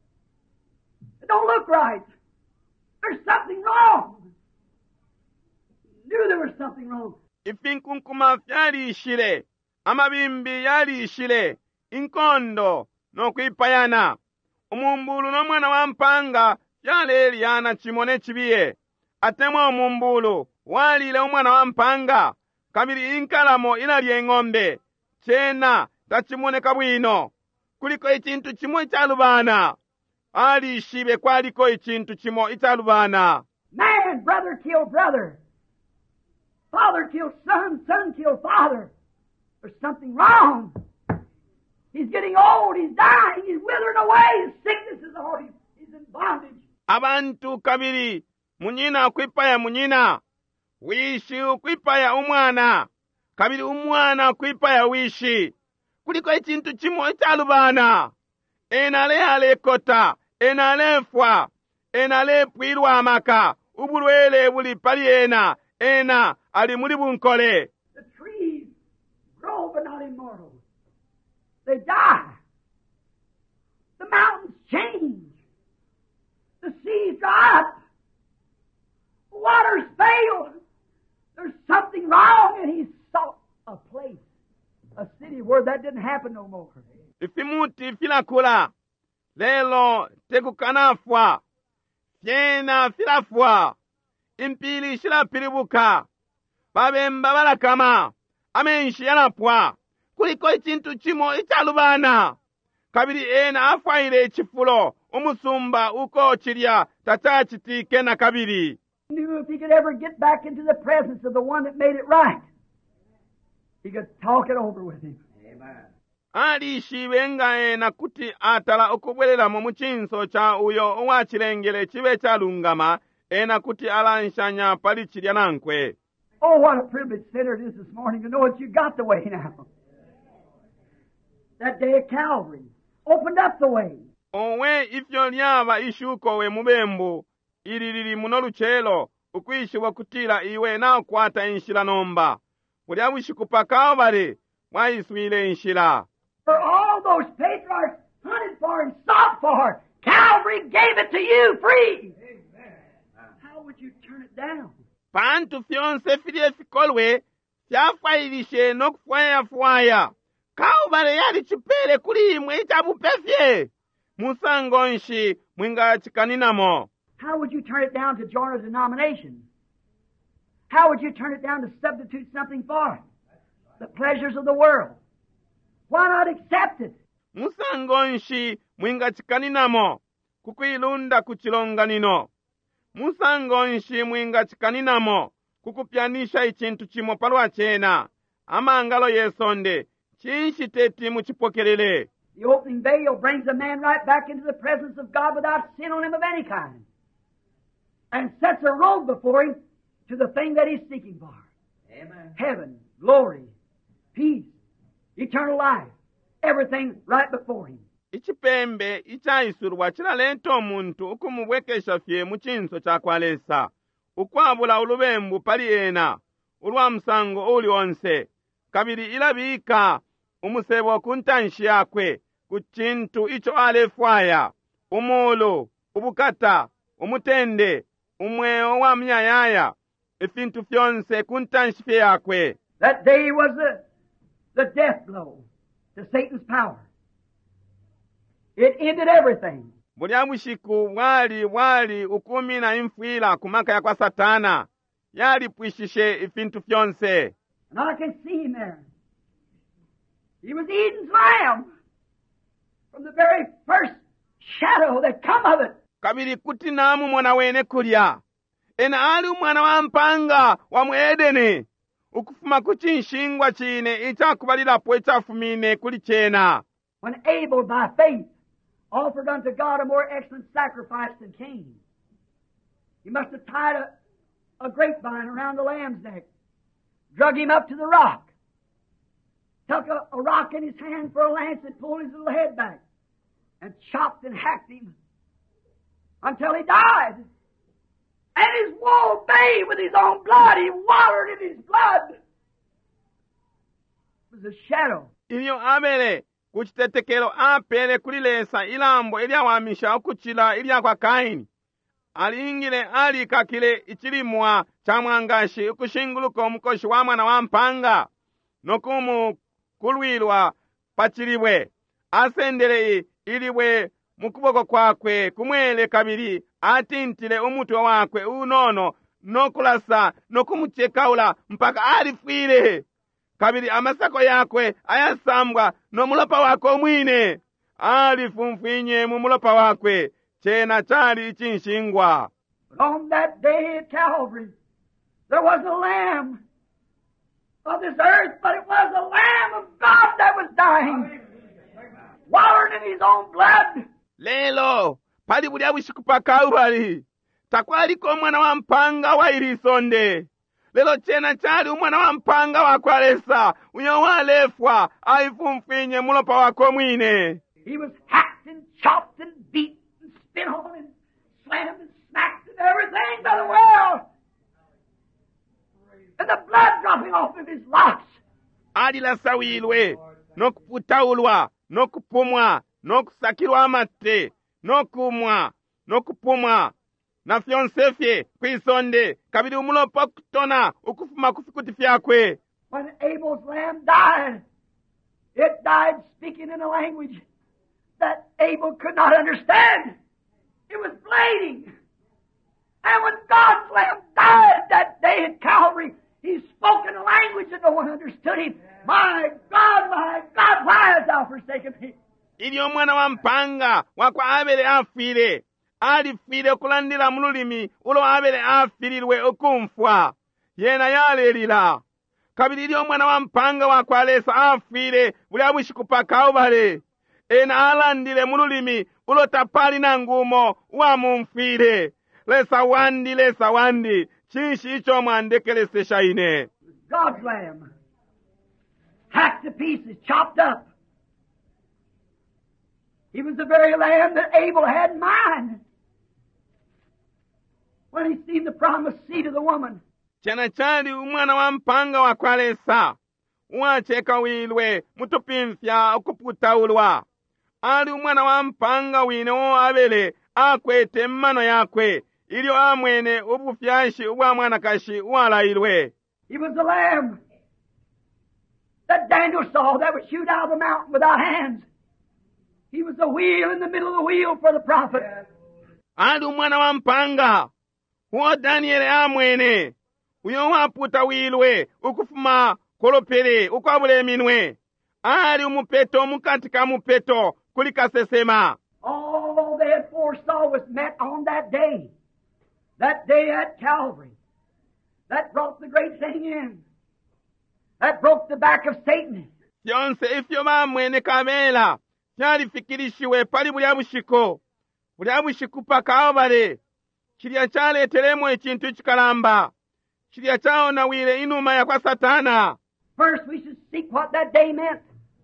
It don't look right. There's something wrong. Knew there was something wrong. Ifinkunkuma fyali ishile, amabimbi yali ishile, inkondo no kwipayana. Umumbulu no mwana wampanga fyale eliana chimone chibiye. Atemwa umumbulu walile umwana wampanga. Kabili inkalamo inali engombe. Chena tachimone kabwino. Kuliko ichintu chimo ichalubana. Ali ishibe kwaliko ichintu chimo ichalubana. Man, brother killed brother. Father killed son, son killed father. There's something wrong. He's getting old, he's dying, he's withering away, his sickness is all, he's, he's in bondage. Abantu kabiri, munyina kwipaya munyina. Wishi ukwipaya umwana. Kabiri umwana kwipaya wishi. Kuliko ichintu chimo ichalubana. Enale alekota, enale fwa, enale pwilwa amaka, ubulwele buli pali ena, ena ali muli bunkole. The trees grow but not immortal. They die. The mountains change. The seas dry up. Waters fail. There's something wrong, and he sought a place, a city where that didn't happen no more. Ifimuti filakula, lelo tekukanafwa, fyena filafwa impili shilapilibuka babemba balakama amenshi yanapwa kuliko ikintu kimo ikyalubana kabiri ena afwaile ekifulo omusumba uko kirya tatakitike na kabiri. Knew if he could ever get back into the presence of the one that made it right, he could talk it over with him. Amen. alishibe nga ena kuti atala okubwereramu mu kinso kya uyo owakilengere kibe kyalungama ena kuti alanshanya pali kirya nankwe. Oh, what a privileged sinner it is this morning to know that you got the way now. That day at Calvary opened up the way. Owe ifyo lyaba ishuko we mubembu ili lili muno luchelo ukwishibwa kutila iwe na kwata enshila nomba buli abushikupaka bale waiswile enshila. For all those patriarchs hunted for and sought for, Calvary gave it to you free. Amen. How would you turn it down? Pantu fyonse filye fikolwe fyafailishe nokufwaya-fwaya Kalvary yali chipele kuli imwe itabupefye musango nshi mwinga chikaninamo. How would you turn it down to join a denomination? How would you turn it down to substitute something for it? The pleasures of the world. Why not accept it? Musango nshi mwinga chikaninamo kukuilunda kuchilonganino. Musango nshi mwinga chikaninamo kukupyanisha ichintu chimo palwa chena amangalo yesonde chinshi teti muchipokelele. The opening veil brings a man right back into the presence of God without sin on him of any kind, and sets a road before him to the thing that he's seeking for. Amen. Heaven, glory, peace, eternal life, everything right before him. Ichipembe ichaisurwa chilalenta omuntu ukumubwekesha fye mu kinso kyakwalesa ukwabula ulubembu pali ena ulwa musango uli onse kabiri ilabika umusebo kuntanshi yakwe ku kintu icho alefwaya umulu ubukata umutende umweo wa myayaya efintu fyonse kuntanshi fye yakwe. That day was the, the death blow to Satan's power. It ended everything. Buli abushiku bwali bwali ukumina imfwila kumaka ya kwa Satana yali pwishishe ifintu fyonse. And I can see him there. He was Eden's lamb from the very first shadow that come of it. Kabiri kuti namu mwana wene kulya ena ali umwana wa mpanga wa mu Edeni ukufuma kuchinshingwa chine ichakubalirapo ichafumine kuli chena. When Abel by faith offered unto God a more excellent sacrifice than Cain, he must have tied a, a grapevine around the lamb's neck, drug him up to the rock, took a, a rock in his hand for a lance and pulled his little head back, and chopped and hacked him until he died. And his wool bathed with his own blood. He wallowed in his blood. It was a shadow. Iyo Abele kuchitetekelo apele kulilesa ilambo ilyawamisha okuchila ilya kwa Kaini. Alingile ali kakile ichilimwa chamwangashi ukushinguluka omukoshi wa mwana wa mpanga nokumu kulwilwa pachilibwe asendele iliwe mukuboko kwakwe kumwele kabiri atintile umutwe wakwe unono nokulasa nokumuchekaula mpaka alifwile kabiri amasako yakwe ayasambwa nomulopa wako mwine alifumfwinye mu mulopa wakwe chena chali chinshingwa. But on that day at Calvary, there was a lamb of this earth, but it was a lamb of God that was dying, wallowing in his own blood. Lelo pali buli abushiku Kalvary takwaliko mwana wa mpanga wa ilisonde. Lelo chena chali umwana wa mpanga wa kwalesa uyo walefwa aifumfinye mulopa wako mwine. He was hacked and chopped and beat and spit on and slammed and smacked and everything by the world, and the blood dropping off of his locks. Alilasawilwe nokuputaulwa nokupumwa nokusakirwa amate nokumwa nokupumwa na fyonsefye kwisonde kabiri umulopa kutona ukufuma kufikuti fyakwe. When Abel's lamb died, it died speaking in a language that Abel could not understand. It was bleating. And when God's Lamb died that day at Calvary, He spoke in a language that no one understood Him. My God, my God, why hast thou forsaken me? Ilyo mwana wa mpanga wakwa Abele afire. Alifire kulandira mululimi ulo Abele afirirwe okumfwa. Yena yalelira. Kabili ilyo mwana wa mpanga wakwa Lesa afire buli abushiku pa Kalvale. Ena alandire mululimi ulo tapali na ngumo wa mumfire. Lesa wandi, lesa wandi. Chinshi icho mwandekelese shaine. God's Lamb, hacked to pieces, chopped up. He was the very lamb that Abel had in mind when he seen the promised seed of the woman. Chana chali umwana wa mpanga wa kwa Lesa. Wacheka wilwe mutupimfya okuputaulwa. Ali umwana wa mpanga wine o Abele akwete mmano yakwe. Ilyo amwene ubufyashi ubwa mwanakashi walailwe. He was the lamb that Daniel saw that would shoot out of the mountain without hands. He was the wheel in the middle of the wheel for the prophet. Ali umwana wa mpanga. Huo Daniel amwene. Uyo waputa wilwe ukufuma kolopele ukwabule minwe. Ali umupeto mukatika mupeto kulikasesema. All they had foresaw was met on that day. That day at Calvary. That brought the great thing in. That broke the back of Satan. Yonse ifyo bamwene kamela. Chali fikirishiwe pali buli abushiko. Buli abushiku pa Kalvale. Chilya chale telemo echintu chikalamba. Chilya chao na wile inuma ya kwa Satana. First we should seek what that day meant.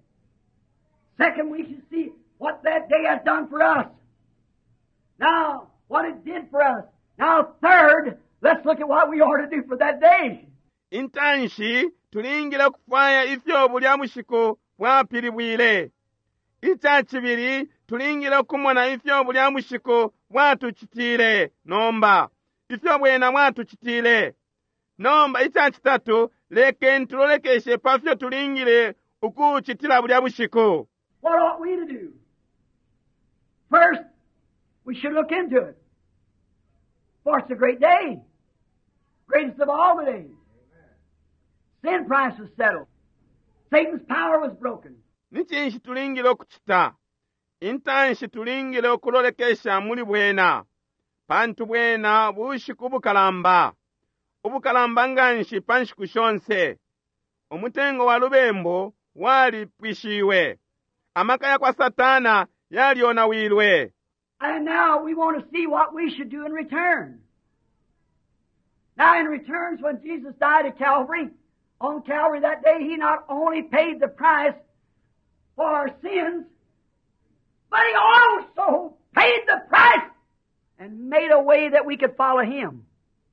Second we should see what that day has done for us. Now, what it did for us. Now, third, let's look at what we ought to do for that day. Intanshi, tulingila kufaya ifyo buli abushiko bwapili bwile. Icha chibiri, tulingila kumona ifyo buli abushiko bwatu chitile. Nomba, ifyo bwena bwatu chitile. Nomba, icha chitatu, leke ntulolekeshe pafyo tulingile uku chitila buli abushiko. What ought we to do? First, we should look into it. For it's a great day. Greatest of all the days. Sin price was settled. Satan's power was broken. Nichinshi tulingile okuchita. Intanshi tulingile okulolekesha muli bwena. Pantu bwena bushiku bukalamba. Ubukalamba nganshi panshiku shonse. Omutengo wa lubembo wali pwishiwe. Amakaya kwa Satana yali ona wilwe. And now we want to see what we should do in return. Now in returns, when Jesus died at Calvary, on Calvary that day, He not only paid the price for our sins, but He also paid the price and made a way that we could follow Him.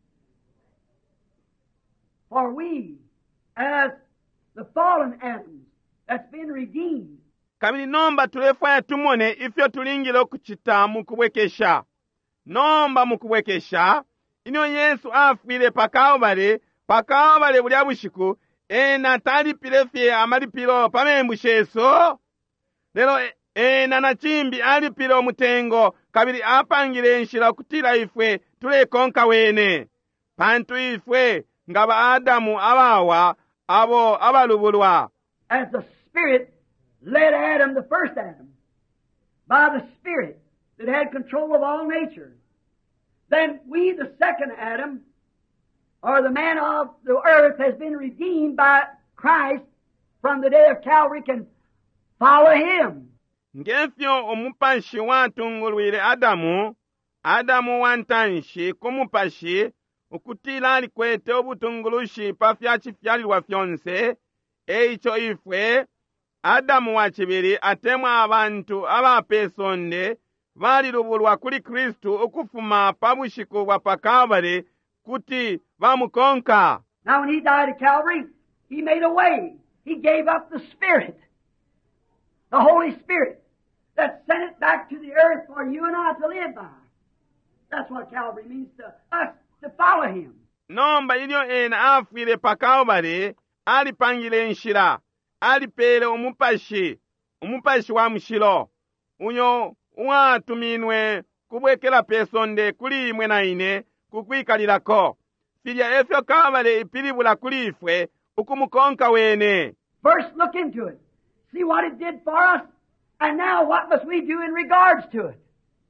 For we, as the fallen Adams, that's been redeemed, Kabili nomba tulefaya tumone ifyo tulingile okuchita mukubwekesha. Nomba mukubwekesha, inyo Yesu afile pa Kalvale, pa Kalvale buli abushiku, ena talipile fye amalipilo pamembusheso. Lelo ena na chimbi alipile omutengo, kabili apangile nshila kutila ifwe tulekonka wene. Pantu ifwe ngaba Adamu abawa, abo abalubulwa. As the Spirit led Adam, the first Adam, by the Spirit that had control of all nature. Then we, the second Adam, or the man of the earth, has been redeemed by Christ from the day of Calvary, can follow Him. Ngefyo omupashi watungulwile Adamu, Adamu wantanshi kumupashi, ukutila alikwete obutungulushi pafyachi fyalilwa fyonse, eicho ifwe, Adamu wachibiri atemwa abantu abapesonde balilubulwa kuli Kristu okufuma pabushiku bwa pa Kalvale kuti bamukonka. Now when He died at Calvary, He made a way. He gave up the Spirit, the Holy Spirit, that sent it back to the earth for you and I to live by. That's what Calvary means to us, to follow Him. Nomba ilyo ena afile pa Kalvale, alipangile nshila. Alipele omupashi, omupashi wa mshilo. Unyo watuminwe kubwekela pesonde kuli imwe na ine, kukwikalirako filya efyo kavale ipilivula kuli ifwe ukumukonka wene. First, look into it. See what it did for us, and now what must we do in regards to it?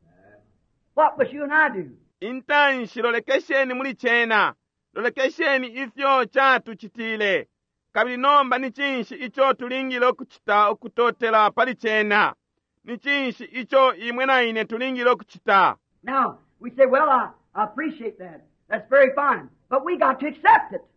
What must you and I do? Intanshi lolekesheni muli chena, lolekesheni ifyo chatu chitile. Kabili nomba ni chinshi icho tulingilo kuchita okutotela pali chena. Ni chinshi icho imwena ine tulingilo kuchita. Now, we say, well, I, I appreciate that. That's very fine. But we got to accept it.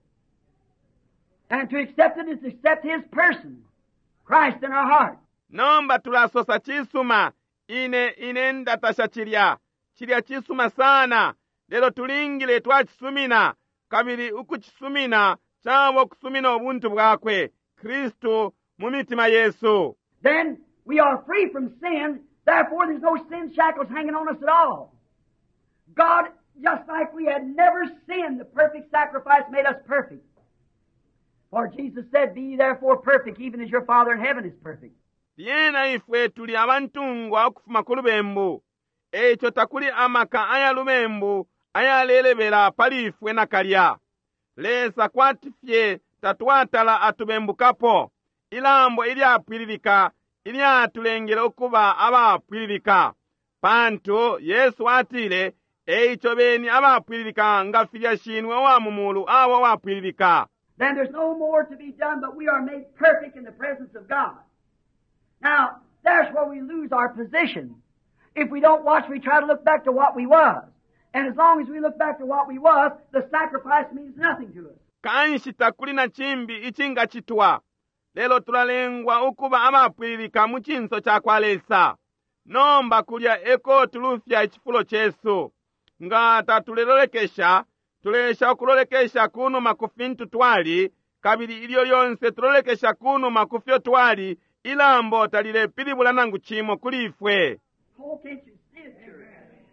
And to accept it is to accept His person, Christ in our heart. Nomba tulasosa chisuma, ine inenda tasha chilya. Chilya chisuma sana, lelo tulingile twachisumina, kabili ukuchisumina, chawo kusumina obuntu bwakwe, Kristu mumitima Yesu. Then we are free from sin, therefore there's no sin shackles hanging on us at all. God, just like we had never sinned, the perfect sacrifice made us perfect. For Jesus said, be ye therefore perfect, even as your Father in heaven is perfect. Yena ifwe tuli abantungwa okufuma ku lubembu. Echo takuli amaka aya lubembu ayalelebera pali ifwe nakalya. Lesa kwatifye tatwatala atubembukapo. Ilambo ili apwililika, ili atulengera okuba aba apwililika. Panto Yesu atile, echo beni aba apwililika nga filya shinwe wa mumulu awa wa apwililika. Then there's no more to be done, but we are made perfect in the presence of God. Now, there's where we lose our position. If we don't watch, we try to look back to what we was. And as long as we look back to what we was, the sacrifice means nothing to us. Kanshi takuli na chimbi ichinga chitwa. Lelo tulalengwa ukuba amapwilika muchinso chakwalesa. Nomba kulya eko tulufya ichifulo chesu. Nga tatulelolekesha, tulesha kulolekesha kuno makufintu twali, kabili ilio yonse tulolekesha kuno makufyo twali, ilambo talile pilibula nangu chimo kulifwe. Oh, can't you see it, church?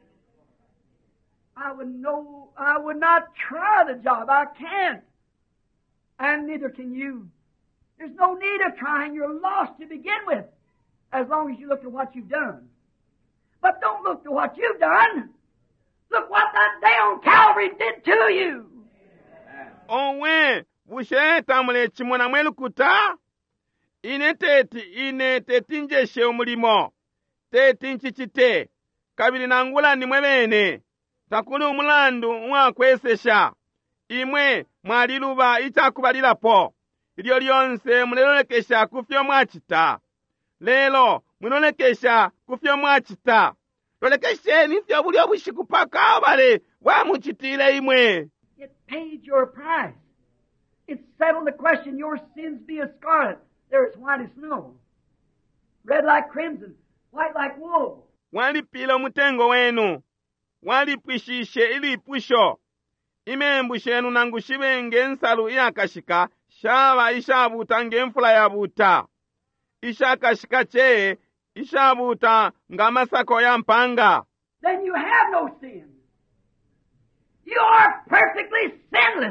I would know, I would not try the job. I can't. And neither can you. There's no need of trying. You're lost to begin with, as long as you look at what you've done. But don't look to what you've done. Look what that day on Calvary did to you. Onwe, busheta mule chimona mwelukuta? Ine teti, ine teti njeshe umulimo. Teti nchichite. Kabili nangula ni mwebene. Takuli umulandu mwakwesesha. Imwe mwaliluba ichakubalirapo. Ilyo lyonse mulelolekesha kufyo mwachita. Lelo mulolekesha kufyo mwachita. Lolekesheni fyo bulyo bushikupaka abale wamuchitile imwe. It paid your price. It settled the question. Your sins be as scarlet. They're as white as snow. Red like crimson. White like wool. Walipila mutengo wenu. Walipwishishe ili pusho. Imembushenu nangu shibenge nsalu iyakashika. Shaba ishabuta ngemfula yabuta. Ishakashika che. Ishabuta ngamasako ya mpanga. Then you have no sin. You are perfectly sinless.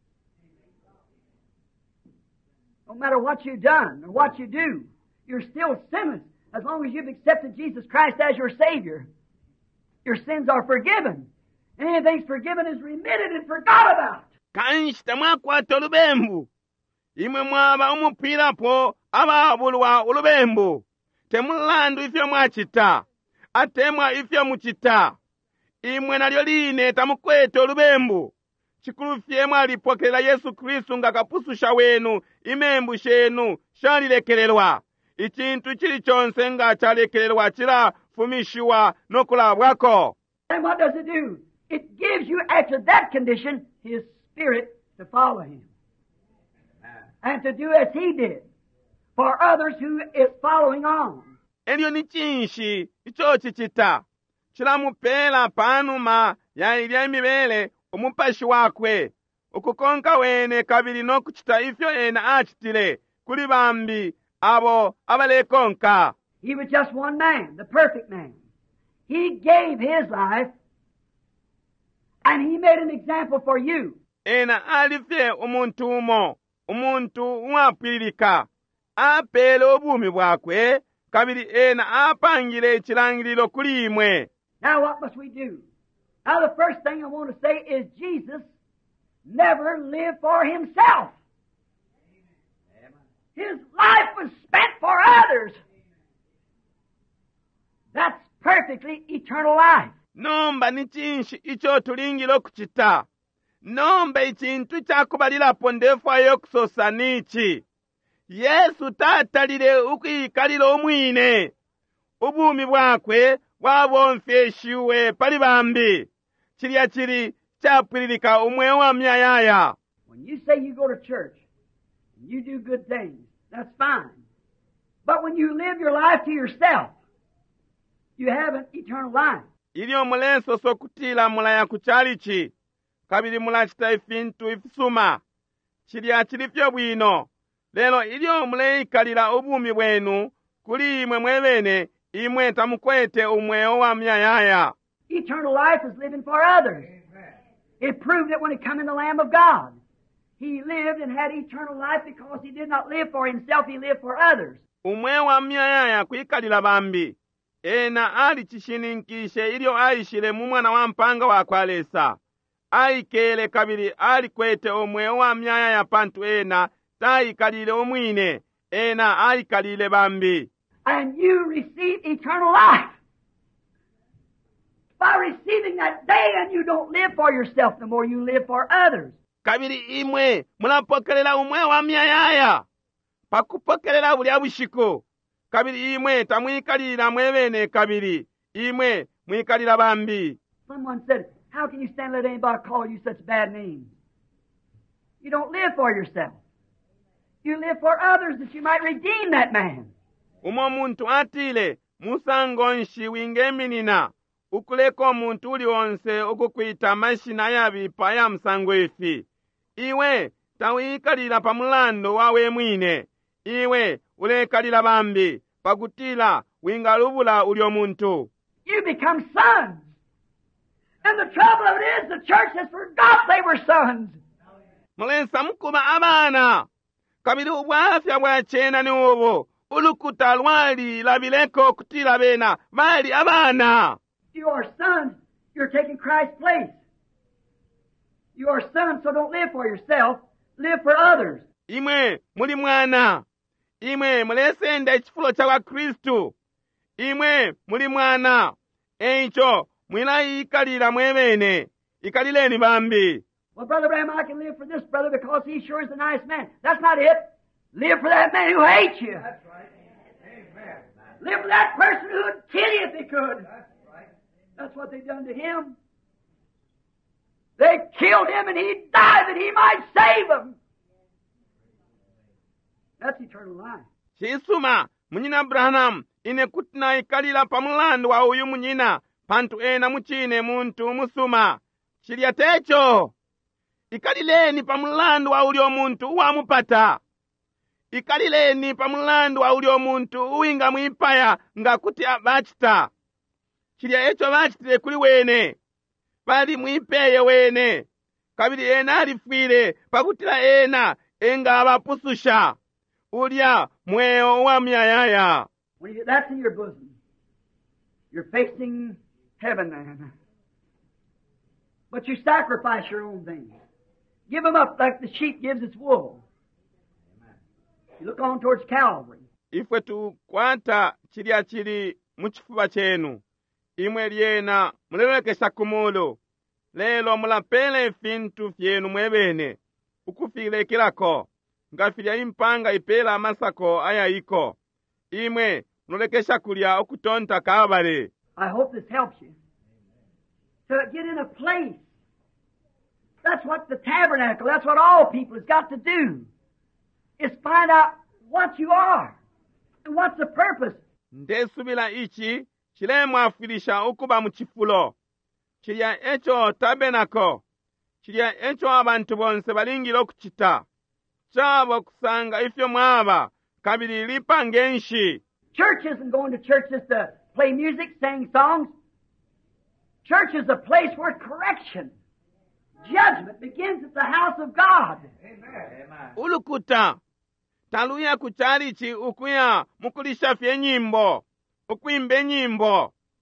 No matter what you've done or what you do, you're still sinless as long as you've accepted Jesus Christ as your Savior. Your sins are forgiven. And anything's forgiven is remitted and forgot about. Kanshita mwakwata olubembu. Imwe mwaba umupirapo ababulwa olubembu. Temulandu ifyo mwachita. Atemwa ifyo muchita. Imwe nalyo line tamukwete olubembu. Chikulufye mwalipokela Yesu Kristu nga kapususha wenu imembu shenu shalilekelelwa. Ichintu chili chonse nga chalekelelwa chila fumishiwa nokulabwako. And what does it do? It gives you, after that condition, His Spirit to follow Him. And to do as He did for others who is following on. Elyo ni chinshi icho chichita. Chilamupela panuma ya ilya imibele umupashi wakwe. Ukukonka wene kabili no kuchita ifyo ena achitile. Kuli bambi abo abalekonka. He was just one man, the perfect man. He gave His life and He made an example for you. Ena alifye umuntu umo. Umuntu umapilika. Apele obumi bwakwe. Kabili ena apangile chilangililo kulimwe. Now what must we do? Now the first thing I want to say is Jesus never lived for himself. His life was spent for others. That's perfectly eternal life. nomba ni chinshi icho tulingile okuchita nomba ichintu chakubalirapo ndefayo kusosa nichi Yesu tatalile ukwikalila omwine ubumi bwakwe bwabomfyeshiwe pali bambi chilya chili chapwililika umwe wa myayaya. When you say you go to church and you do good things, that's fine. But when you live your life to yourself, you have an eternal life. Ilyo mulenso sokutila mulaya kuchalichi kabili mulachita ifintu ifisuma chilya chilifyo bwino lelo ilyo muleikalila ubumi bwenu kuli imwe mwebene imwe tamukwete umweo wa myayaya. Eternal life is living for others. It proved it when he come in the Lamb of God. He lived and had eternal life because he did not live for himself, he lived for others. Umwe wa myayaya kwikalila bambi ena ali chishininkishe ilyo aishile mumwana wa mpanga wa kwalesa aikele kabili ali kwete umwe wa myayaya pantu ena taikalile omwine ena aikalile bambi. And you receive eternal life by receiving that day, and you don't live for yourself no more, you live for others. Kabili imwe munapokelela umwe wa myayaya pakupokelela buli abushiko kabili imwe tamwikalila mwebene kabili imwe mwikalila bambi. Someone said, how can you stand and let anybody call you such bad names? You don't live for yourself. You live for others that you might redeem that man. Umo muntu atile musango nshi wingeminina ukuleko muntu uli onse ukukwita mashina yabipa ya msango ifi iwe tawikalila pamulando wawe mwine iwe ulekalila bambi pakutila wingalubula ulyo muntu. You become sons. And the trouble of it is the church has forgot they were sons. Mulensa mukuba abana kabili ubwafya bwa chena ni ubu ulukuta lwali labileko kutila bena bali abana. You are sons. You're taking Christ's place. You are sons, so don't live for yourself. Live for others. Imwe muli mwana. Imwe mulesenda ichifulo cha Kristu. Imwe muli mwana. Encho mwila ikalila mwebene. Ikalileni bambi. Well, Brother Bram, I can live for this brother because he sure is a nice man. That's not it. Live for that man who hates you. That's right. Amen. Live for that person who would kill you if he could. That's right. That's what they done to him. They killed him and he died that he might save them. That's eternal life. Chisuma, munyina Branham, ine kutina ikalila pamulando wa uyu munyina, pantu ena muchine muntu musuma. Chilya techo. Ikalileni pamulando wa ulio muntu uwamupata. Ikalileni pamulando wa ulio muntu uwinga mwipaya nga kuti abachita. Chilya echo bachitile kuli wene. Bali mwipeye wene. Kabili ena alifwile pakutila ena enga abapususha. Ulya mweo wa myayaya. When you get that in your bosom, you're facing heaven then. But you sacrifice your own things. Give them up like the sheep gives its wool. You look on towards Calvary. Ifwe tukwata chilya chili muchifuba chenu. Imwe lyena mulelekesha kumulo. Lelo mulapele fintu fyenu mwebene. Ukufilekilako. Ngafilya impanga ipela amasako aya iko. Imwe mulekesha kulya okutonta kabale. I hope this helps you. To get in a place. That's what the tabernacle, that's what all people has got to do. Is find out what you are. And what's the purpose. Ndesubila ichi, chilemu afilisha ukuba muchifulo. Chilya echo tabernacle. Chilya echo abantu bonse balingilo kuchita. Chabo kusanga ifyo mwaba. Kabili lipa ngenshi. Church isn't going to church just to play music, sing songs. Church is a place where correction, judgment begins at the house of God. Amen. Ulukuta. Taluya kuchalichi ukuya mukulisha fye nyimbo. Ukuimbe nyimbo.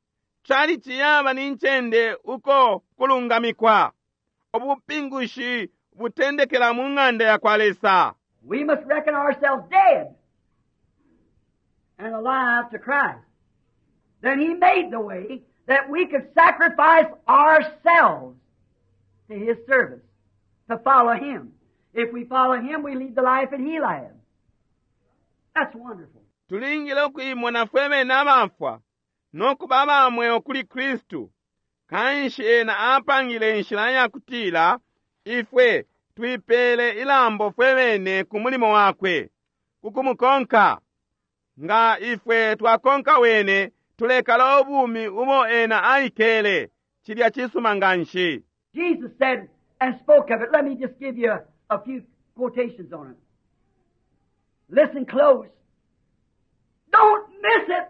chali chiyaba ni nchende uko kulungamikwa obupingushi butendekela mu ng'anda ya kwalesa. We must reckon ourselves dead and alive to Christ. Then He made the way that we could sacrifice ourselves to His service, to follow Him. If we follow Him, we lead the life that He led. That's wonderful. Tulingile okwimona fweme n'abafwa n'okuba bamwe okuli Kristu kanshi ena apangile nshila yakutila ifwe twipele ilambo fwemene ku mulimo wakwe kukumukonka nga ifwe twakonka wene tulekala obumi umo ena aikele chilya chisumanganshi. Jesus said and spoke of it. Let me just give you a, a few quotations on it. Listen close. Don't miss it.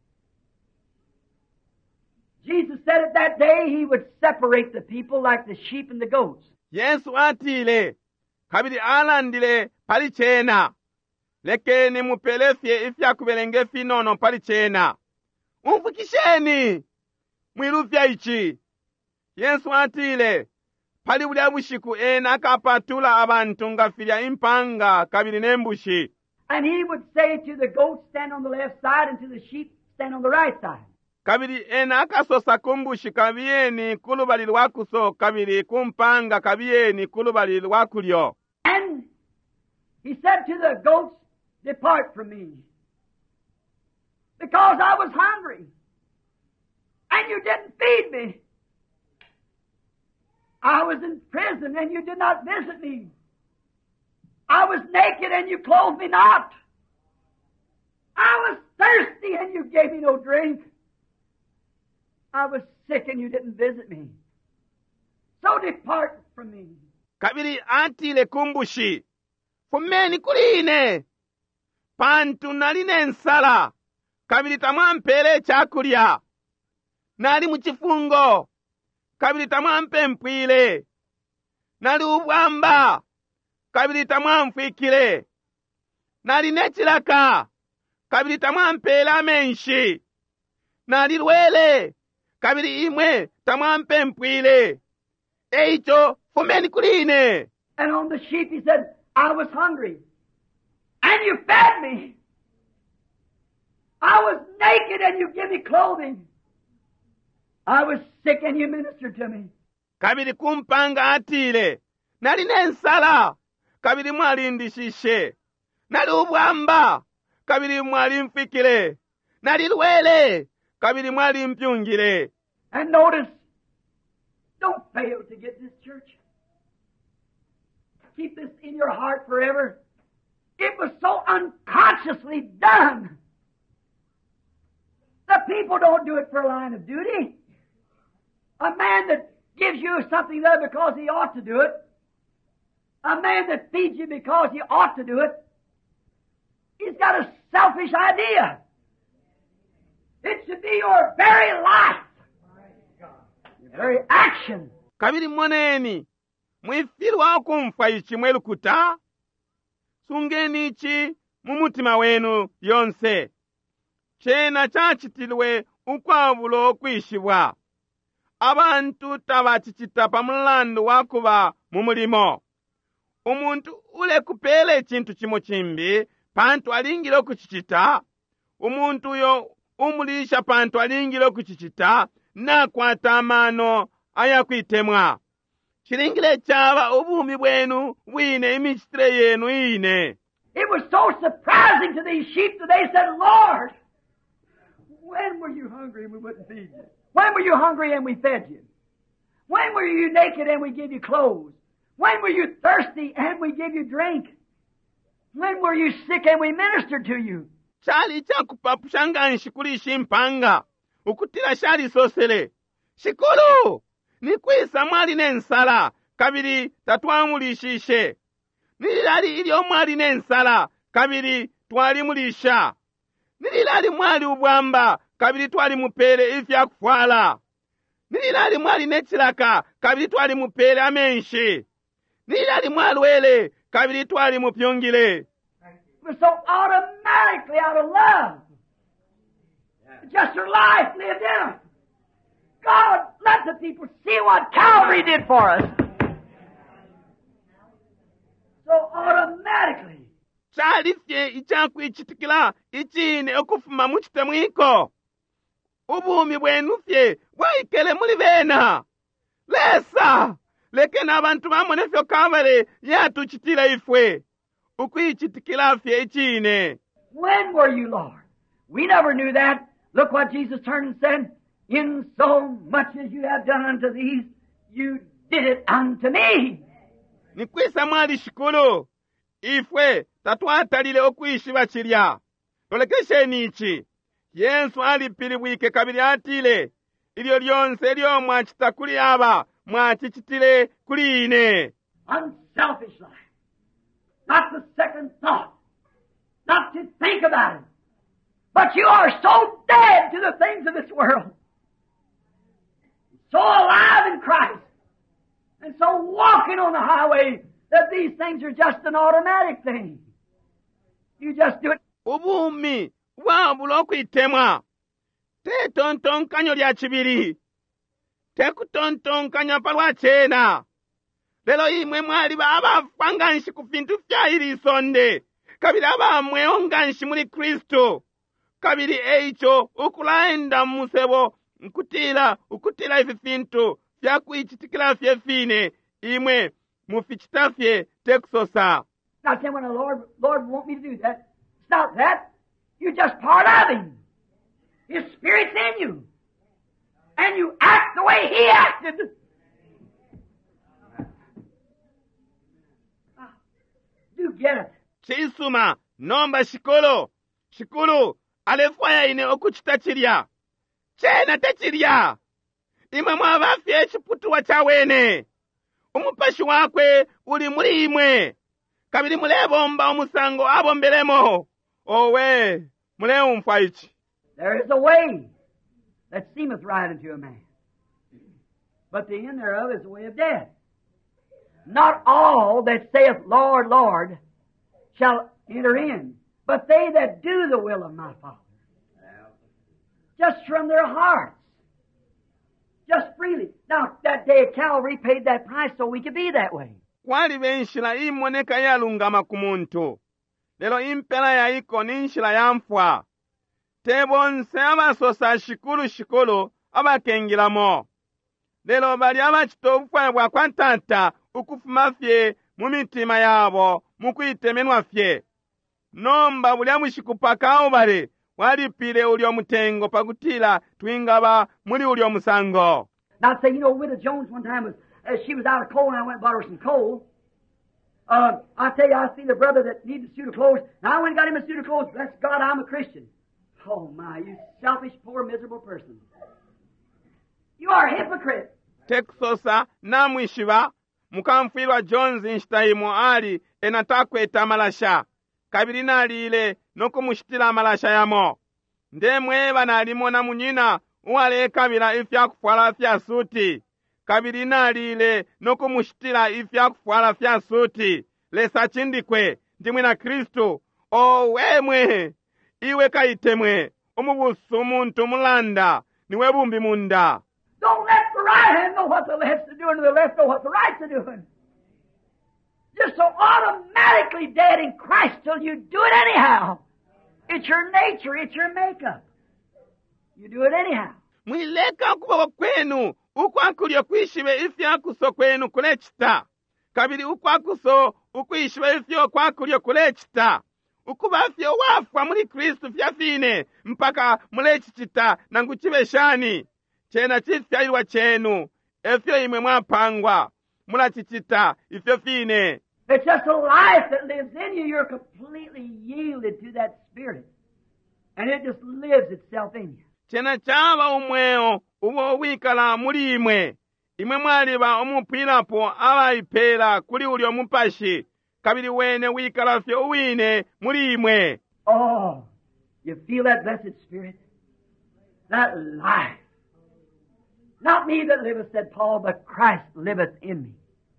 Jesus said it that day He would separate the people like the sheep and the goats. Yesu atile kabili alandile pali chena lekeni mupelefye ifya kubelenge finono pali chena umvukisheni mwilufya ichi. Yesu atile pali bulya bushiku ena akapatula abantu ngafilya impanga kabili nembushi. And He would say to the goats, stand on the left side, and to the sheep, stand on the right side. Kabili ena akasosa kumbushi kabiyeni kulubali lwakuso kabili kumpanga kabiyeni kulubali lwakulyo. And He said to the goats, depart from me, because I was hungry, and you didn't feed me. I was in prison, and you did not visit me. I was naked, and you clothed me not. I was thirsty, and you gave me no drink. I was sick, and you didn't visit me. So depart from me. Kabili atile kumbushi fumeni kuline pantu naline nsala kabili tamwampele chakulya nali muchifungo kabili tamwampe mpwile nali ubwamba kabili tamwamfikile nali nechilaka kabili tamwampela menshi nali lwele kabili imwe tamwampe mpwile eicho fumeni kuline. And on the sheep He said, I was hungry, and you fed me. I was naked, and you gave me clothing. I was sick, and you ministered to me. Kabili kumpanga atile nali nensala kabili mwalindishishe nali ubwamba kabili mwalimfikile nali lwele kabili mwalimpyungile. And notice, don't fail to get this, church. Keep this in your heart forever. It was so unconsciously done. The people don't do it for a line of duty. A man that gives you something there because he ought to do it. A man that feeds you because he ought to do it. He's got a selfish idea. It should be your very life. Your very action. Kabili mwaneni mwifilwa kumfa ichi mwelukuta sungeni ichi mumutima wenu yonse chena chachitilwe ukwabulo okwishibwa abantu tabachichita pamulandu wakuba mumulimo. Umuntu ule kupele chintu chimo chimbi pantu alingile okuchichita umuntu yo umulisha pantu alingile okuchichita na kwatamano ayakwitemwa chilingile chaba obumi bwenu bwine imichitire yenu ine. It was so surprising to these sheep that they said, Lord, when were you hungry and we wouldn't feed you? When were you hungry and we fed you? When were you naked and we gave you clothes? When were you thirsty and we gave you drink? When were you sick and we ministered to you? Chali chakupapu shangani shikuli shimpanga ukutila shali sosele shikulu nikwisa mwali nensala kabili tatwamulishishe nililali ilio mwali nensala kabili twalimulisha nililali mwali ubwamba kabili twalimupele ifya kufwala nililali mwali nechilaka kabili twalimupele amenshi nililali mwali wele kabili twalimupyongile. It was so automatically out of love. Just her life lived in her. God, let the people see what Calvary did for us. So automatically, chalifye ichakwichitikila ichine okufuma muchitemwiko. Ubumi bwenu fye bwaikele muli bena. Lesa leke n'abantu bamone fyo Calvary yatuchitila ifwe. Ukwichitikila fye ichine. When were you, Lord? We never knew that. Look what Jesus turned and said. In so much as you have done unto these, you did it unto me. Nikwisa mwali shikulu. Ifwe tatwatalile okwishi bachilya. Tolekesheni ichi. Yesu alipili bwike kabili atile. Ilyo lyonse elyo mwachita kuli aba. Mwachichitile kuli ine. Unselfish life. Not the second thought. Not to think about it. But you are so dead to the things of this world. So alive in Christ. And so walking on the highway that these things are just an automatic thing. You just do it. Ubumi wabula okwitemwa. Te tontonkanyo lya chibiri. Te kutontonkanya palwa chena. Lelo imwe mwali baba fanganshi kufintu fya ili sonde. Kabili abamwe onganshi muri Kristo. Kabili eicho ukulaenda musebo nkutila ukutila ifi fintu fya kuichitikila fye fine imwe mufichita fye teksosa. Now say when the Lord Lord want me to do that, it's not that. You're just part of Him. His Spirit's in you. And you act the way He acted. You get it. Chisuma nomba shikolo. Shikulu alefwaya ine okuchita chirya. Chena techirya. Imwe mwabafye chiputuwa chawene. Umupashi wakwe uli muri imwe. Kabili mulebomba omusango abombelemo. Owe mule umfaichi. There is a way that seemeth right unto a man, but the end thereof is the way of death. Not all that saith, Lord, Lord, shall enter in, but they that do the will of my Father. Just from their hearts. Just freely. Now, that day at Calvary paid that price so we could be that way. Kwali benshila imoneka yalungama kumuntu. Lelo impela yaiko ninshila yamfwa. Tebonse abasosa shikulu shikulu abakengilamo. Lelo bali abachitobufwa bwa kwantanta ukufuma fye mu mitima yabo mukwitemenwa fye. Nomba buli amushikupakao bale walipile uli omutengo pakutila twingaba muli uli omusango. Now say, you know, Widow Jones one time was, as she was out of coal and I went and bought her some coal. Uh, I tell you, I seen a brother that needed a suit of clothes, and I went and got him a suit of clothes. Bless God, I'm a Christian. Oh my, you selfish, poor, miserable person. You are a hypocrite. Teksosa namwishiba mukamfirwa Jones inshitaimo ali enatakweta malasha. Kabili nalile nokumushitila malasha yamo. Ndemwe banalimo na munyina uwale kabila ifya kufwala fya suti. Kabili nalile nokumushitila ifya kufwala fya suti. Lesa chindikwe ndimwe na Kristo. Owemwe iwe kaitemwe umubusu umuntu mulanda niwe bumbi munda. Don't let the right hand know what the left's doing and the left know what the right's doing. You're so automatically dead in Christ till you do it anyhow. It's your nature, it's your makeup. You do it anyhow. Mwileka kubawa kwenu ukwakulyo kwishiwe ifya kuso kwenu kulechita. Kabili ukwakuso ukwishiwe ifyo kwakulyo kulechita. Ukubafyo wafwa muri Kristo fyafine mpaka mulechichita na nguchibeshani. Chena chifya ilwa chenu efyo imwe mwapangwa mulachichita ifyo fine. It's just a life that lives in you. You're completely yielded to that Spirit. And it just lives itself in you. Chena chaba umweo ubo wikala muri imwe. Imwe mwaliba omupirapo abaipela kuli uli omupashi. Kabili wene wikala fyo uwine muri imwe. Oh, you feel that blessed Spirit? That life. Not me that liveth, said Paul, but Christ liveth in me.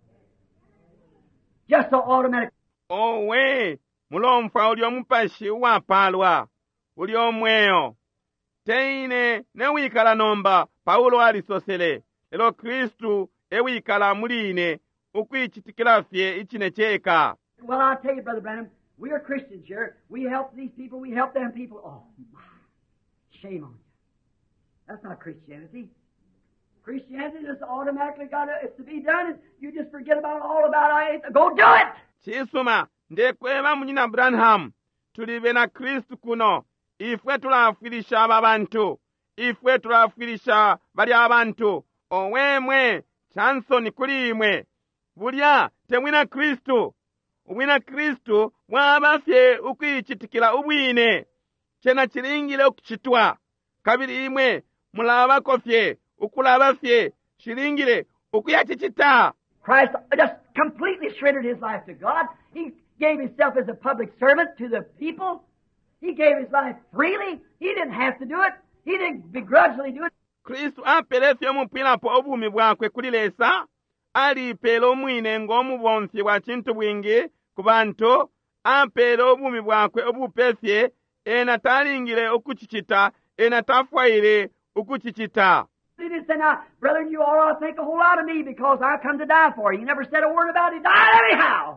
Just so automatic. Oh, we. Mulomfa uli omupashi wapalwa. Uli omweo. Teine ne wikala nomba Paulo alisosele lero Kristu ewikala muli ine ukwichitikira fye ichine cheka. Well, I'll tell you, Brother Branham, we are Christians here. We help these people, we help them people. Oh, my. Shame on you. That's not Christianity. Christianity just automatically got to, it's to be done, and you just forget about all about it. Go do it! Chisuma, ndekweba munyina Branham, tulibe na Kristu kuno, ifwe tulafirisha ababantu, ifwe tulafirisha bali abantu, owemwe, chansoni kuli imwe, bulya, temwina Kristu, ubwina Kristu, mwabafye ukwichitikila ubwine, chena chilingile ukuchitwa, kabili imwe, mulaba kofye, ukulaba fye, chilingile, ukuyachichita. Christ just completely surrendered his life to God. He gave himself as a public servant to the people. He gave his life freely. He didn't have to do it. He didn't begrudgingly do it. Kristu apelefye omupirapo obumi bwakwe kulilesa, alipela omwine ng'omubonfye bwa chintu bwingi ku bantu, apela obumi bwakwe obupefye, ena talingile okuchichita, ena tafwaile okuchichita. He didn't say, now, brother, you all ought to think a whole lot of me because I come to die for you. He never said a word about it. He died anyhow.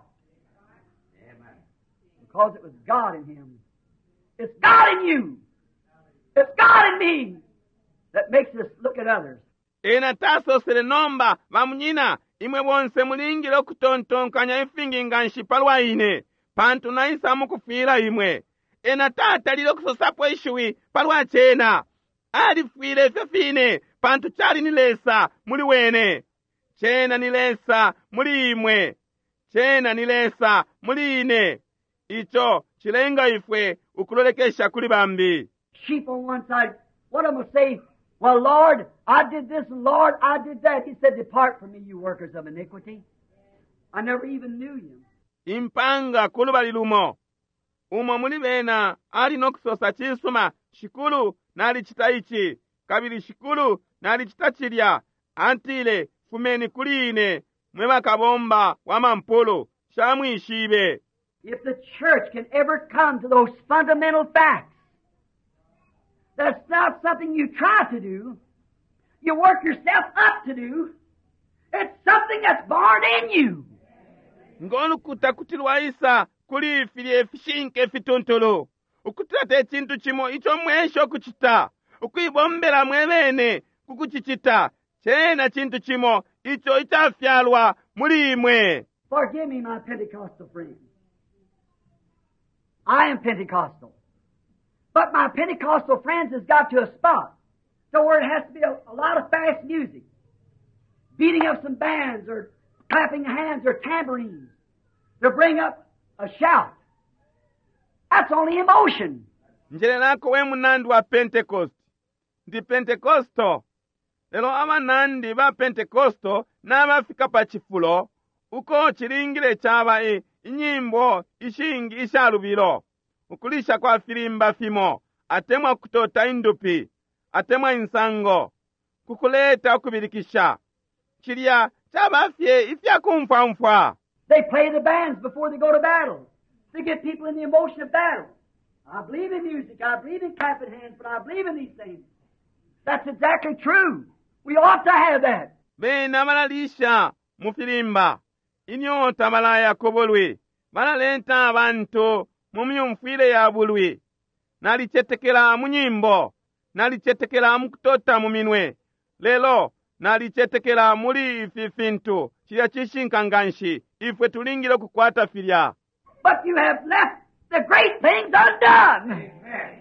Amen. Because it was God in him. It's God in you. It's God in me that makes us look at others. Ena taso sele nomba, vamunyina, imwe bonse mulingile okutontonkanya ifinginga nshipalwa ine, pantu na isa mukufila imwe. Ena tata lilo kusosapo ishui, palwa chena. Alifwile fefine, pantu chali nilesa, muli wene. Chena nilesa, muli imwe. Chena nilesa, muli ine. Icho, chilenga ifwe, ukulolekesha kuli bambi. Sheep on one side, one of them will say, well, Lord, I did this, and Lord, I did that. He said, depart from me, you workers of iniquity. I never even knew you. Impanga kulubali lumo. Umo muli bena, ali nokusosa chisuma, shikulu, nali chitaichi, kabili shikulu, nali chitachilya, antile, fumeni kuline, mwema kabomba, wamampolo, shamwi ishibe. If the church can ever come to those fundamental facts, that's not something you try to do, you work yourself up to do, it's something that's born in you. Ngolu kutakutilwa isa, kuli fili fishinke fitontolo. Ukutate chintu chimo icho mwesho kuchita. Ukuibombela mwebene kukuchichita. Chena chintu chimo icho ichafyalwa mulimwe. Forgive me, my Pentecostal friends. I am Pentecostal. But my Pentecostal friends has got to a spot so where it has to be a, a lot of fast music. Beating up some bands or clapping hands or tambourines to bring up a shout. That's only emotion. Njele nako we munandi wa Pentecost. Ndi Pentecosto. Lelo ama nandi ba Pentecosto na bafika pa chifulo. Uko chilingile chaba e inyimbo ishingi ishalubilo. Ukulisha kwa filimba fimo. Atemwa kutota indupi. Atemwa insango. Kukuleta okubilikisha. Chilia chaba fye ifya kumfa mfa. They play the bands before they go to battle to get people in the emotion of battle. I believe in music. I believe in clapping hands, but I believe in these things. That's exactly true. We ought to have that. Bena malalisha mufilimba. Inyota malaya kobolwe. Malalenta abantu mumyumfile ya bulwe. Nalichetekela munyimbo. Nalichetekela mukutota muminwe. Lelo nalichetekela muli ififintu. Chia chishinkanganshi. Ifwe tulingile kukwata filya. But you have left the great things undone. Amen.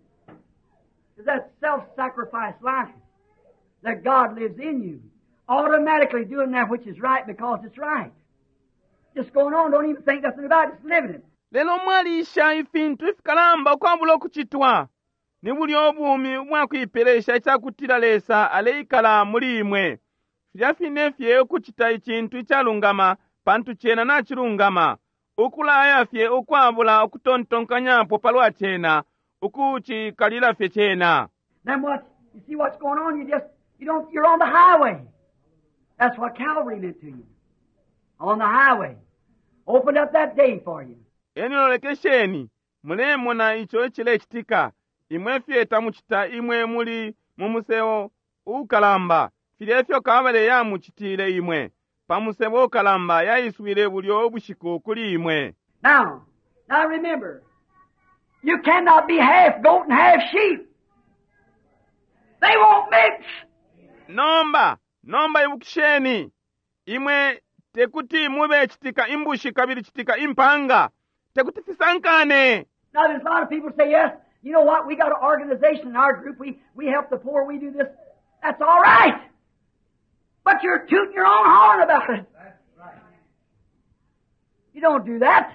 That self-sacrifice life that God lives in you. Automatically doing that which is right because it's right. Just going on, don't even think nothing about it, just living it. Lelo mwalisha ifintu ifikalamba ukwambula okuchitwa. Nibuli obumi mwakwipelesha ichakutila lesa aleikala mulimwe. Fyafine fye okuchita ichintu ichalungama pantu chena na chilungama. Ukulaya fye ukwambula okutontonkanyapo palwa chena. Ukuchi kalila fye chena. Then what? You see what's going on? You just, you don't, you're on the highway. That's what Calvary meant to you. On the highway. Opened up that day for you. Enilolekesheni, mulemo na icho chile chitika. Imwe fyeta muchita imwe muli mumuseo ukalamba filefyo kabale yamuchitile imwe pamusebo ukalamba yayiswile bulyo obushiku kuli imwe. Now, now remember, you cannot be half goat and half sheep. They won't mix. Nomba, nomba ibukisheni. Imwe tekuti mube chitika imbushi kabili chitika impanga. Tekuti fisankane. Now there's a lot of people say, yes, you know what, we got an organization in our group, we, we help the poor, we do this. That's all right. But you're tooting your own horn about it. That's right. You don't do that.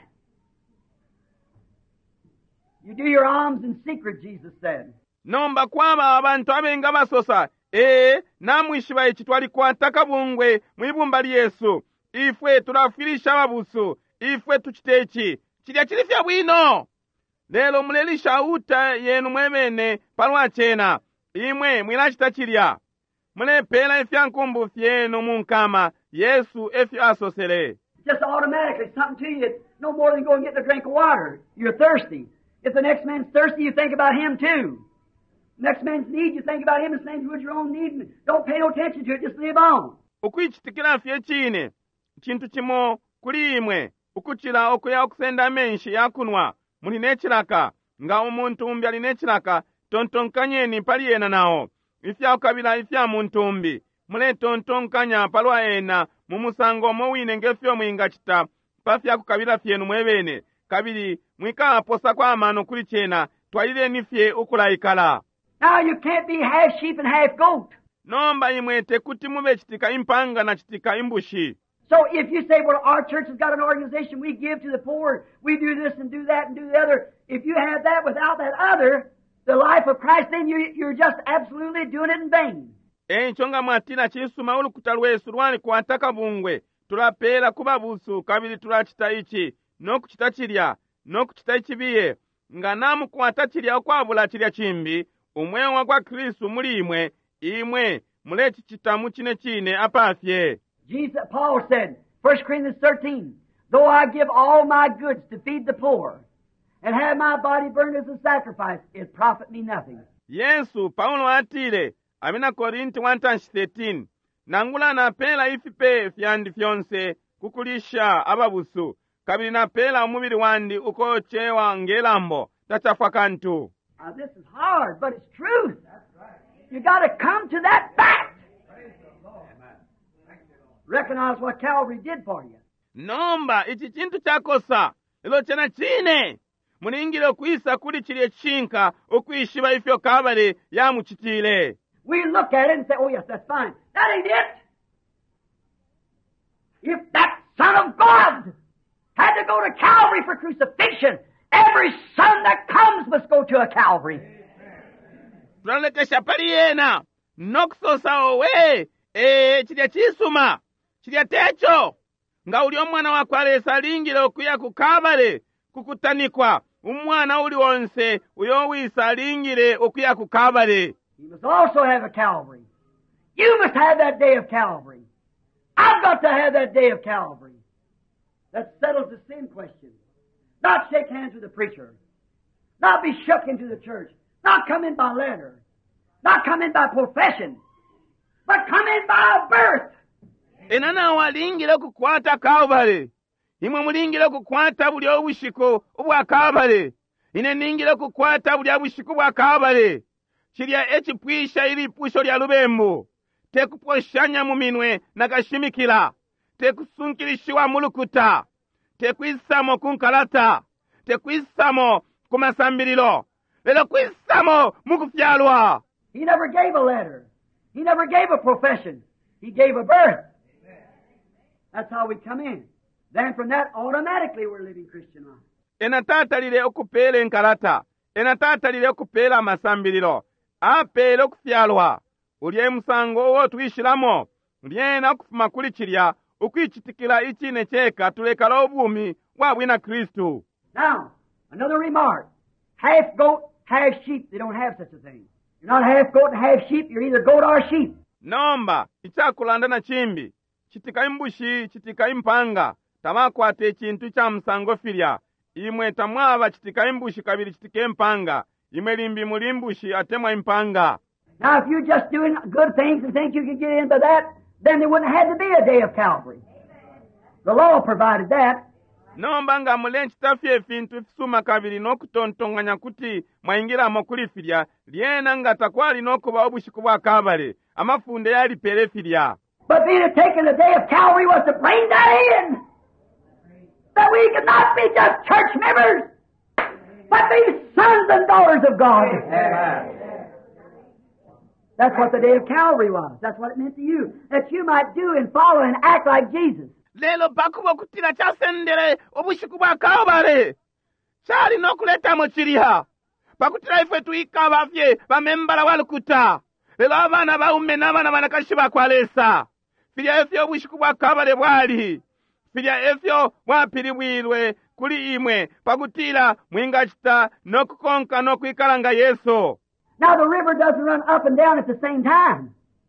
You do your alms in secret, Jesus said. Nomba kwaba abantu abenga basosa. Ee, namwishiba ichi twalikwata kabungwe mwibumba li Yesu. Ifwe tulafilisha babusu. Ifwe tuchitechi. Chilya chilifya bwino. Lelo mulelisha uta yenu mwemene palwa chena. Imwe mwilachita chilya. Mulepela ifya nkumbu fyenu munkama. Yesu efya asosele. Just automatically, something to you, it's no more than going and getting a drink of water. You're thirsty. If the next man's thirsty, you think about him too. Next man's need, you think about him the same as your own need. Don't pay no attention to it, just live on. Ukwichitikila fye chine, chintu chimo kuli imwe, ukuchila okuya okusenda menshi yakunwa, muli nechilaka, nga omuntu ali nechilaka, tontonkanyeni pali ena nao. Ifya okabila ifya muntu mule tontonkanya palwa ena, mumusango mowine ngefyo mwinga chita, pafya kukabila fyenu mwebene, kabili mwika posa kwa amano kuli chena, twalile nifye ukulaikala. Now you can't be half sheep and half goat. Nomba imwe tekuti mube chitika impanga na chitika imbushi. So if you say, well, our church has got an organization, we give to the poor, we do this and do that and do the other. If you have that without that other, the life of Christ, then you, you're just absolutely doing it in vain. E nchonga mwatina chisuma ulu kutalwesu lwani kuwataka bungwe. Tulapela kubabusu kabili tulachita ichi. Noku chita chilya, noku chita ichibiye. Nga namu kuwata chilya okwabula chilya chimbi. Umwewa kwa Kristu muli imwe, imwe, mulechi chitamu chine chine apafye. Jesus, Paul said, First Corinthians thirteen, though I give all my goods to feed the poor, and have my body burned as a sacrifice, it profit me nothing. Yesu, Paulo atile, amina Korinti one thirteen, nangula na pela ifipe fyandi fyonse, kukulisha ababusu, kabili na pela umubili wandi ukochewa ngelambo, tachafwa kantu. Now this is hard, but it's truth. That's right. You got to come to that fact. Praise the Lord. Thank you, Lord. Recognize what Calvary did for you. Nomba, ichi chintu chakosa, ilo chena chine. Muningile kuisa kuli chile chinka, ukuishiba ifyo kabale ya muchitile. We look at it and say, oh yes, that's fine. That ain't it. If that Son of God had to go to Calvary for crucifixion, every son that comes must go to a Calvary. Tulalekesha pali yena, noksosa owe, e, chilya chisuma, chilya techo, nga uli omwana wakwalesa lingile okuya kukabale, kukutanikwa, umwana uli wonse, uyowisa lingile okuya kukabale. You must also have a Calvary. You must have that day of Calvary. I've got to have that day of Calvary. That settles the sin question. Not shake hands with the preacher. Not be shook into the church. Not come in by letter. Not come in by profession. But come in by birth. Enana walingile kukwata Calvary. Imwe mulingile kukwata buli obushiku obwa Calvary. Ine ningile kukwata buli obushiku bwa Calvary. Chilya echipwisha ili pusho lya lubembo. Tekuposhanya muminwe nakashimikila. Tekusunkilishiwa mulukuta. Tekwisamo kunkalata. Tekwisamo kumasambililo. Lelo kwisamo mukufyalwa. He never gave a letter. He never gave a profession. He gave a birth. That's how we come in. Then from that, automatically we're living Christian life. Enatata lile okupele nkalata. Enatata lile okupela masambililo. Apele okufyalwa. Ulye musango owo tuishilamo. Ulyena okufuma kuli chilya. Ukwichitikila ichine cheka tulekala obumi wabwina Kristu. Now, another remark. Half goat, half sheep. They don't have such a thing. You're not half goat and half sheep. You're either goat or sheep. Nomba, ichakulanda na chimbi. Chitika imbushi, chitika impanga. Tamakwate chintu cha msango filya. Imwe tamwava chitika imbushi kabili chitike impanga. Imwe limbi mulimbushi atemwa impanga. Now, if you're just doing good things and think you can get in by that, then there wouldn't have had to be a day of Calvary. The law provided that. nomba nga mulenchita fye fintu fisuma kabiri n'okutontonganya kuti mwayingiramo kulifirya lyena nga takwali n'okuba obushiku bwa kabale amafunde yalipere firya. But being a taking the day of Calvary was to bring that in. That we could not be just church members, but be sons and daughters of God. Amen. That's what the day of Calvary was. That's what it meant to you. That you might do and follow and act like Jesus. Lelo bakuba kutira chasendere obushiku bwa kabale chali n'okuleta mu kiriha pakutira ife tuyika bafye bamembala walukuta lelo abana baume n'abana banakashi bakwalesa firya efyo obushiku bwa kabale bwali firya efyo bwapiri bwirwe kuli imwe pakutira mwingachita n'okukonka n'okwikalanga Yesu. Now the river doesn't run up and down at the same time.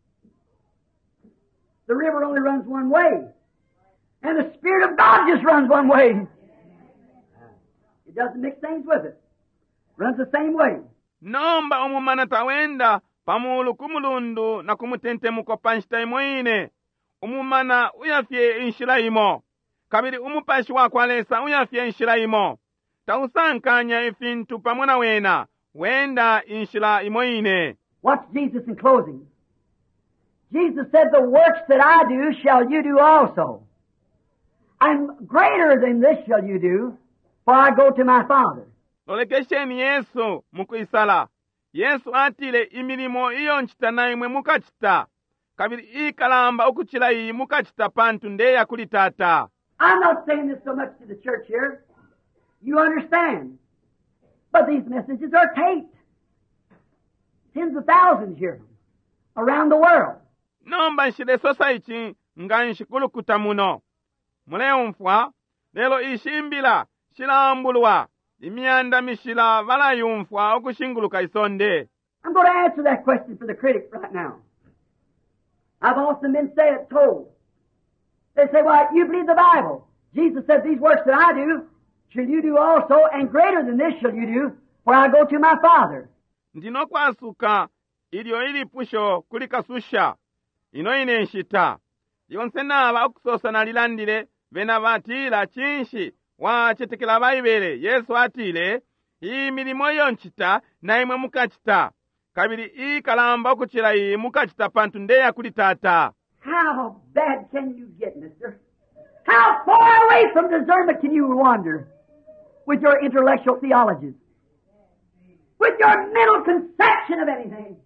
The river only runs one way. And the Spirit of God just runs one way. It doesn't mix things with it. Runs the same way. Nomba omumana tawenda pamulu kumulundu na kumutente muko panshita imoine. Umumana uyafye inshira imo. Kabiri umupashi wakwalesa uyafye inshira imo. Tausankanya ifintu pamona wena. Wenda inshira imoine. What's Jesus in closing? Jesus said, the works that I do shall you do also. And greater than this shall you do, for I go to my Father. Lolekesheni Yesu mukuisala. Yesu atile imirimo iyo nchita na imwe mukachita. Kabiri ikalamba okuchila iyi mukachita pantu ndeya kulitata. I'm not saying this so much to the church here. You understand. But these messages are taped. Tens of thousands hear them around the world. Nomba nshile society nga nshikulukuta muno. Muleo mfwa, lelo ishimbila, shilambulwa, imianda mishila vala yumfwa okushinguluka isonde. I'm going to answer that question for the critic right now. I've often been said, told. They say, well, you believe the Bible. Jesus said, these works that I do, shall you do also, and greater than this shall you do, for I go to my Father. Ndino kwasuka, ilio ili pusho kulikasusha, ino ine nshita. Yonse naba okusosa na lilandile, vena vatila chinshi, wa chetekela baibele, Yesu atile, hii milimo yonchita, na imwe mukachita. Kabili ii kalamba okuchila ii mukachita pantu ndeya kulitata. How bad can you get, mister? How far away from discernment can you wander with your intellectual theologies? With your mental conception of anything?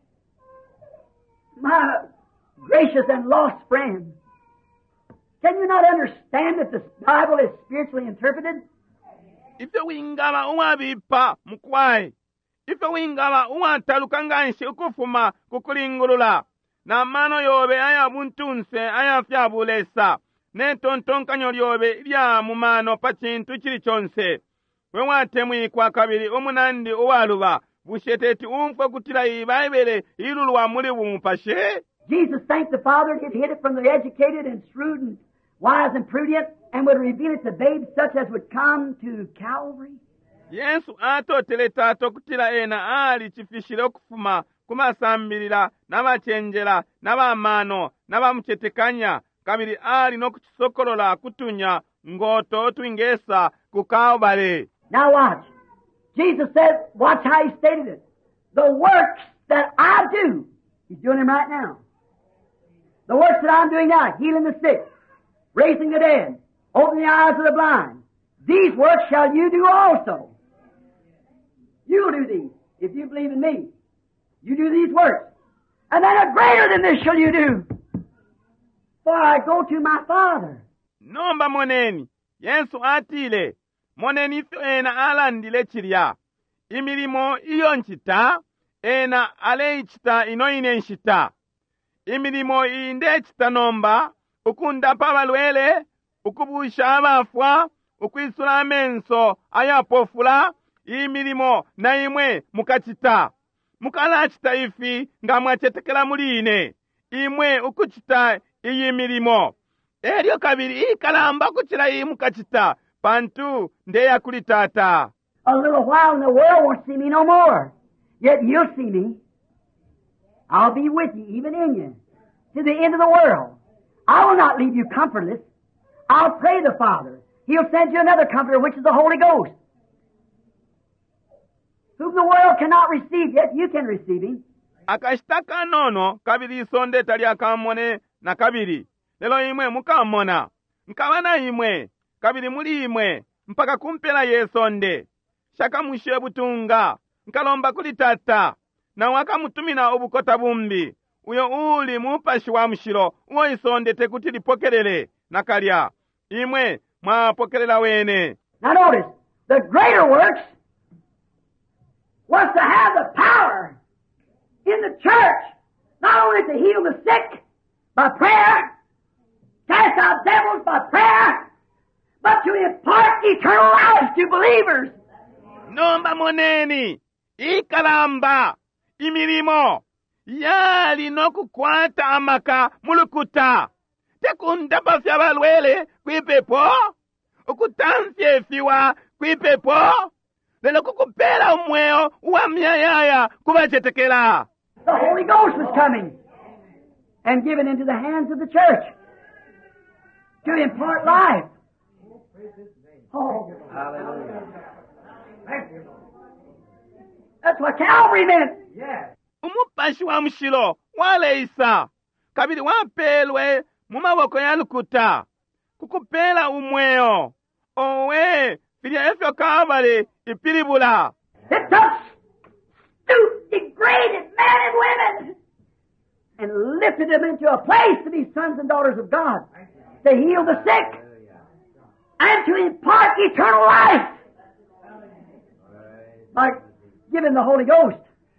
My gracious and lost friend, can you not understand that the Bible is spiritually interpreted? Ife wingala uwabipa mkwai. Ife wingala uwatalukanganshi ukufuma kukulingulula. Na mano yobe aya buntunse aya fyabulesa. Ne tontonkanyo lyobe lya mumano pachintu chili chonse. Wewate mwikwa kabili umunandi uwaluba. Busheteti umfwa kutila ibaibele ilulwa muli umupashe. Jesus thanked the Father and hid it from the educated and shrewd and wise and prudent, and would reveal it to babes such as would come to Calvary. Yesu atotele tato kutila ena ali chifishile okufuma kumasambilila nabachenjela nabamano nabamuchetekanya kabili ali nokuchisokolola kutunya ngoto twingesa kukaobale. Now watch. Jesus said, watch how he stated it. The works that I do, he's doing them right now. The works that I'm doing now, healing the sick, raising the dead, opening the eyes of the blind. These works shall you do also. You'll do these, if you believe in me. You do these works. And then a greater than this shall you do. For I go to my Father. Nomba moneni, Yesu atile, moneni fyo ena alandile chilya. Imilimo iyo nchita, ena ale ichita ino ine nchita. Imilimo inde chita nomba, ukunda pabalwele, ukubusha abafwa, ukwisula amenso ayapofula, imilimo na imwe mukachita. Mukalachita ifi nga mwachetekela muline, imwe ukuchita iyi milimo. Elio kabiri ikalamba kuchila iyi mukachita, pantu ndeya kulitata. A little while and the world won't see me no more. Yet you'll see me. I'll be with you, even in you, to the end of the world. I will not leave you comfortless. I'll pray the Father. He'll send you another Comforter, which is the Holy Ghost, whom the world cannot receive, yet you can receive Him. akashita kanono kabiri isonde tali akamone na kabiri lelo imwe mukamona nkabana imwe kabiri muli imwe mpaka kumpela yesonde shaka mushe butunga nkalomba kuli tata na wakamutumina obukota bumbi uyo uli mupashi wa mshiro uwo isonde tekuti lipokelele nakalya imwe mwapokelela wene. Now notice, the greater works was to have the power in the church, not only to heal the sick by prayer, cast out devils by prayer, but to impart eternal life to believers. Nomba moneni, ikalamba, imirimo, yali nokukwata amaka mulukuta, tekundapa fya balwele kwipepo, ukutamfye fiwa kwipepo, lelo kukupela umweo wa myayaya kubachetekela. The Holy Ghost was coming and given into the hands of the church to impart life. Oh, hallelujah. That's what Calvary meant. Yes. Umupashi wa mshilo wale isa kabili wapelwe mumaboko ya lukuta kukupela umweo owe filia efyo kabale ipilibula. It took stooped, degraded men and women and lifted them into a place to be sons and daughters of God, to heal the sick and to impart eternal life by giving the Holy Ghost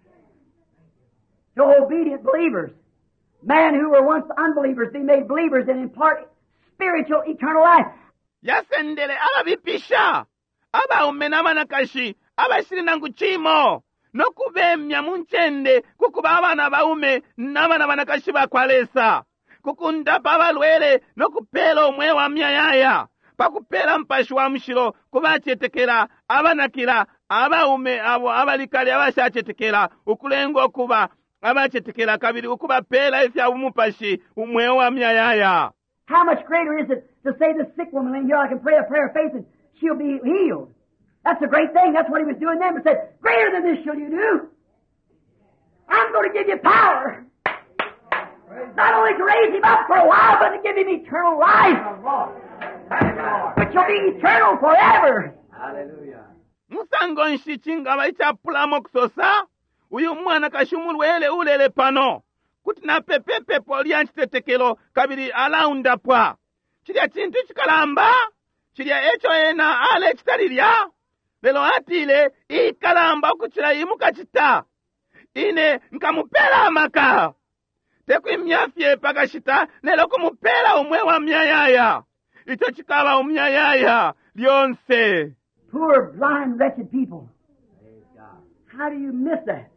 to obedient believers. Men who were once unbelievers be made believers and impart spiritual eternal life. Yasendele ababipisha abaume n'abanakashi abashiri nangu chimo nokubemya munchende kukuba abana baume n'abana banakashi bakwalesa kukundapa abalwele nokupela omwe wa myayaya pakupela mpashi wa mshiro kubachetekela abanakila abaume abo abalikali abashachetekela ukulengo okuba abachetekela kabiri ukuba pela efya umupashi umwe wa myayaya. How much greater is it to say the sick woman laying here, I can pray a prayer of faith and she'll be healed. That's a great thing. That's what he was doing then. But said, greater than this shall you do. I'm going to give you power. Not only to raise him up for a while, but to give him eternal life. But you'll be eternal forever. Hallelujah. Musango nsichinga baichapula moksosa uyu mwana kashumulwele ulele pano kuti na pepepe polya nchitetekelo kabiri alaunda pwa chilya chintu chikalamba chilya echo ena ale chitalilya lelo atile ikalamba okuchila imuka chita ine nkamupela amaka tekwimyafye pakashita lelo kumupela umwe wa myayaya icho chikaba umyayaya lyonse. Poor, blind, wretched people. How do you miss that?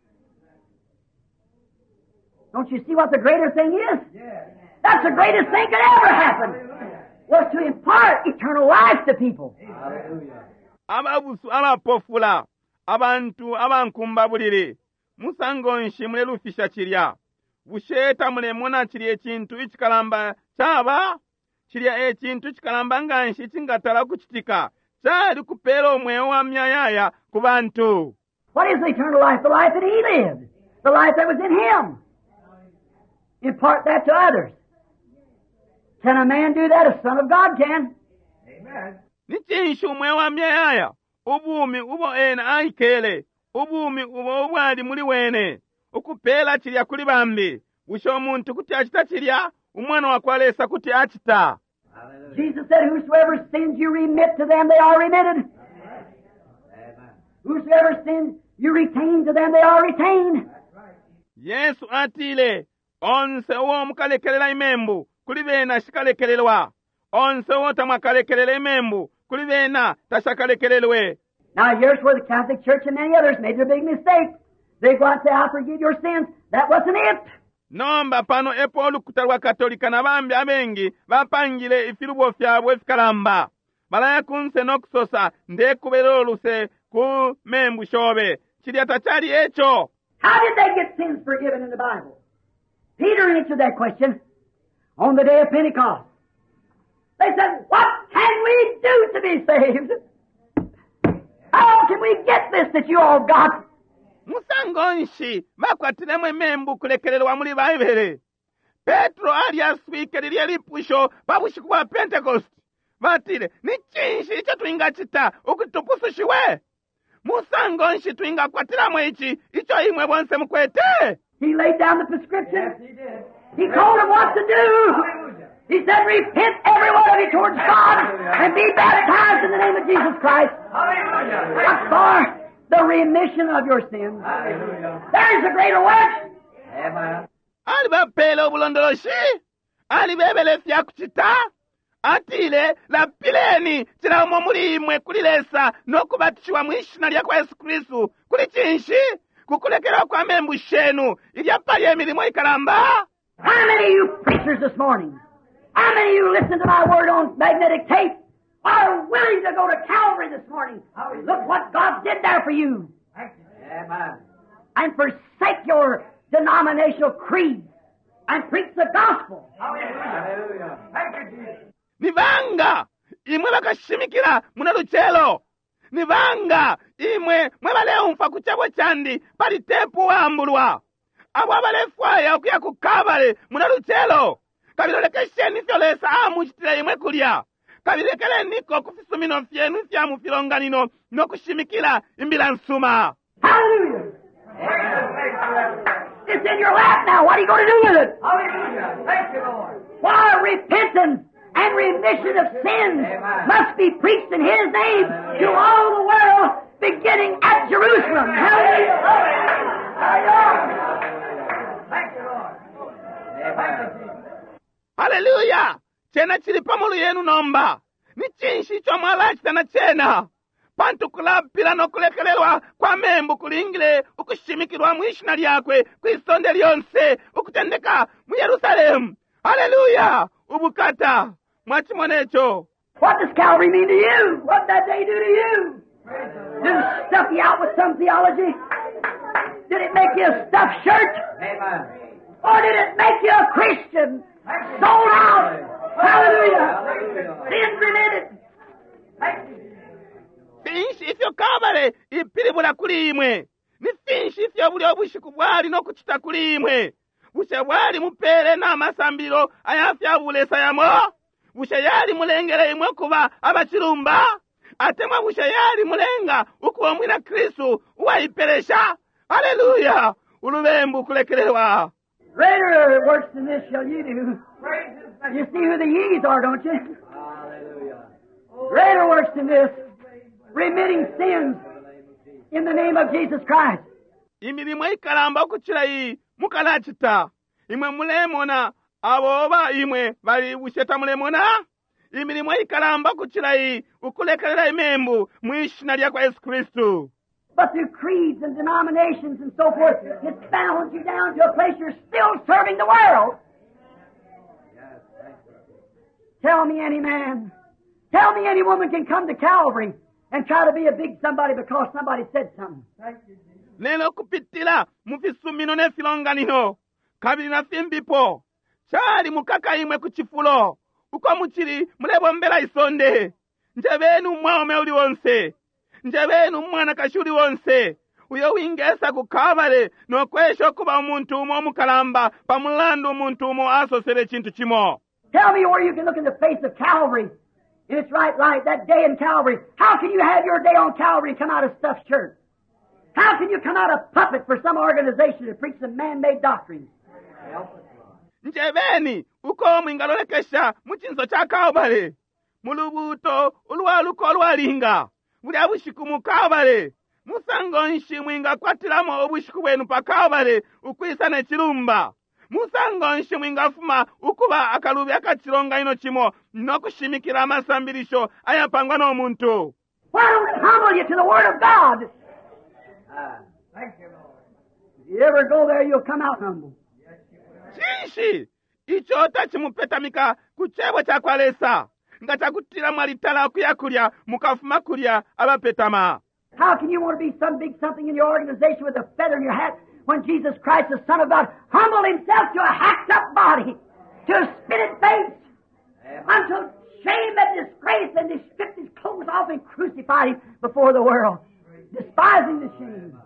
Don't you see what the greater thing is? Yes. That's the greatest thing that ever happened, was to impart eternal life to people. Hallelujah. Ababusu abapofula abantu abankumbabulire musango nshimule lufisha chilya busheta mule mona chilya ekintu ichikalamba chaba chilya ekintu chikalamba nganshi chingatala kuchitika chali kupela omweo wa myayaya ku bantu. What is the eternal life? The life that he lived. The life that was in him. Impart that to others. Can a man do that? A son of God can. Amen. Nichinshi umweo wa myayaya ubumi ubo ena aikele ubumi ubo ubwali muli wene ukupela chilya kuli bambi busho omuntu kuti achita chilya umwana wakwalesa kuti achita. Jesus said, whosoever sins you remit to them, they are remitted. Amen. Whosoever sins you retain to them, they are retained. Yesu atile onse uwo mukalekelela imembu kuli bena shikalekelelwa onse uwo tamakalekelela imembu kuli bena tashakalekelelwe. Now here's where the Catholic Church and many others made their big mistake. They go out and say, I forgive your sins. That wasn't it. Nomba pano epo olukuta lwa katolika na bambi abengi bapangile ifilubo fyabwe fikalamba balaya kunse n'okusosa ndekubera oluse ku membu shobe chilya tachali echo. How did they get sins forgiven in the Bible? Peter answered that question on the day of Pentecost. They said, what can we do to be saved? How can we get this that you all got? musango nshi bakwatiremo emembu kulekererwa muri Baibuli. Petro ali aswikirira lipusho pabushiku bwa Pentecost. Batile ni chinshi icho twingachita ukitupusushiwe. Musango nshi twingakwatiramo ichi icho imwe bonse mukwete. He laid down the prescription. Yes, he did. He told them what to do. He said, repent every one of you towards God and be baptized in the name of Jesus Christ. Hallelujah. What for? The remission of your sins. Hallelujah. There's a greater work. Amen. Ali bapela obulondoloshi. Ali bebelefya kuchita. Atile la pileni chila umomuli imwe kulilesa nokubatishwa mwishina lya kwa Yesu Kristu kuli chinshi kukulekera kwa membu shenu ilya pali emilimo ikalamba. How many of you preachers this morning, how many of you listen to my word on magnetic tape, are willing to go to Calvary this morning? Look what God did there for you. Amen. And forsake your denominational creed and preach the gospel. Hallelujah. Thank you, Jesus. Nivanga imwe bakashimikira muna luchelo. Nivanga imwe mwe baleumfa kuchabo chandi pali tempu wambulwa. Abo abalefwaya okuya kukabale muna luchelo. Kabilolekesheni fyolesa amuchitira imwe kulya. Kabilekele niko kufisumino fyenu fya mufilonganino nokushimikira imbila nsuma. Hallelujah. It's in your lap now. What are you going to do with it? Hallelujah. Thank you, Lord. Why, repentance and remission of sins Amen. must be preached in His name to all the world, beginning at Jerusalem. Hallelujah. Thank you, Lord. Amen. Hallelujah! Chena chili pamulu yenu nomba. Ni chinshi cho mwalachita chena. Pantu kulapila no kulekelelwa kwa membu kulingile ukushimikirwa mwishina lyakwe kwisonde lyonse ukutendeka mu Yerusalemu. Hallelujah! Ubukata. Mwachimonecho. What does Calvary mean to you? What did that day do to you? Did it stuff you out with some theology? Did it make you a stuffed shirt? Amen. Or did it make you a Christian? Sold out. Hallelujah. Hallelujah. Sins remitted. Finshi ifyo kabale ipilibula kuli imwe. Ni finshi ifyo buli obushiku bwali nokuchita kuli imwe. Bushe bwali mupele na masambiro ayafya bulesa yamo. Bushe yali mulengele imwe kuba abachilumba. Atemwa bushe yali mulenga ukuwa mwina Kristu uwaipelesha. Hallelujah. Ulubembu kulekelewa. Greater works than this shall you do. You see who the ye's are, don't you? Hallelujah. Greater works than this. Remitting sins in the name of Jesus Christ. Imirimo ikalamba kuchira iyi mukalachita. Imwe mulemona aboba imwe bali busheta mulemona. Imirimo ikalamba kuchira iyi ukulekelera imembu mwishina lya kwa Yesu Kristu. But through creeds and denominations and so forth, it bounds you down to a place you're still serving the world. Tell me any man, tell me any woman can come to Calvary and try to be a big somebody because somebody said something. Lelo kupitila mufisumino ne filonganino. Kabili na fimbipo. Chali mukaka imwe kuchifulo. Uko muchiri mulebombela isonde. Njebenu mwaume uli wonse. Njebenu mwana kashuri wonse. Uyo wingesa kukabale no kwesho kuba umuntu umo mukalamba pamulandu umuntu umo asosele chintu chimo. Tell me where you can look in the face of Calvary. And it's right, right, that day in Calvary. How can you have your day on Calvary and come out of stuffed shirt? How can you come out a puppet for some organization to preach some man-made doctrines? Njebeni uko mwingalolekesha muchinzo cha Calvary. Mulubuto ulwaluko olwalinga. Buli abushiku mu Calvary. Musango nshi mwinga kwatilamo obushiku bwenu pa Calvary ukwisa ne chilumba. Musango nshi mwinga fuma ukuba akalubi akachilonga ino chimo nokushimikira amasambirisho ayapangwa n'omuntu. Why don't it humble you to the Word of God? Ah, thank you, Lord. If you ever go there, you'll come out humble. Chinshi icho tachimupetamika kuchebo cha kwalesa. Nga chakutira mwalitala kuyakulya mukafuma kulya abapetama. How can you want to be some big something in your organization with a feather in your hat when Jesus Christ, the Son of God, humbled himself to a hacked-up body, to a spitted face, until shame and disgrace, and they stripped his clothes off and crucified him before the world, despising the shame.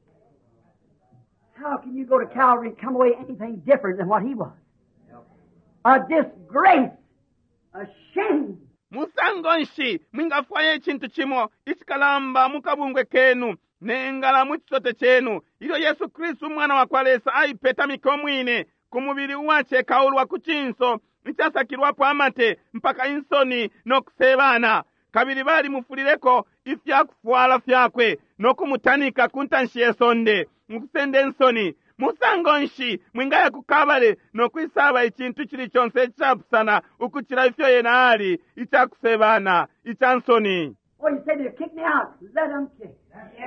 How can you go to Calvary and come away anything different than what he was? A disgrace, a shame. musangonshi mwingafaye chintu chimo ichikalamba mukabungwe kenu nengala muchisote chenu ilo Yesu Kristu mwana wa kwalesa aipeta mikomwine kumubiri wache kaulwa kuchinso ichasakirwapo amate mpaka insoni nokusebana kabiri bali mufulireko ifyakufuala fyakwe nokumutanika kuntanshiye sonde mukusende ensoni musangonshi mwingaya kukabale nokwisaba ichintu chili chonse chapusana ukuchira ifyo yena ali ichakusebana ichansoni. Oh, you say they'll kick me out. Let them kick.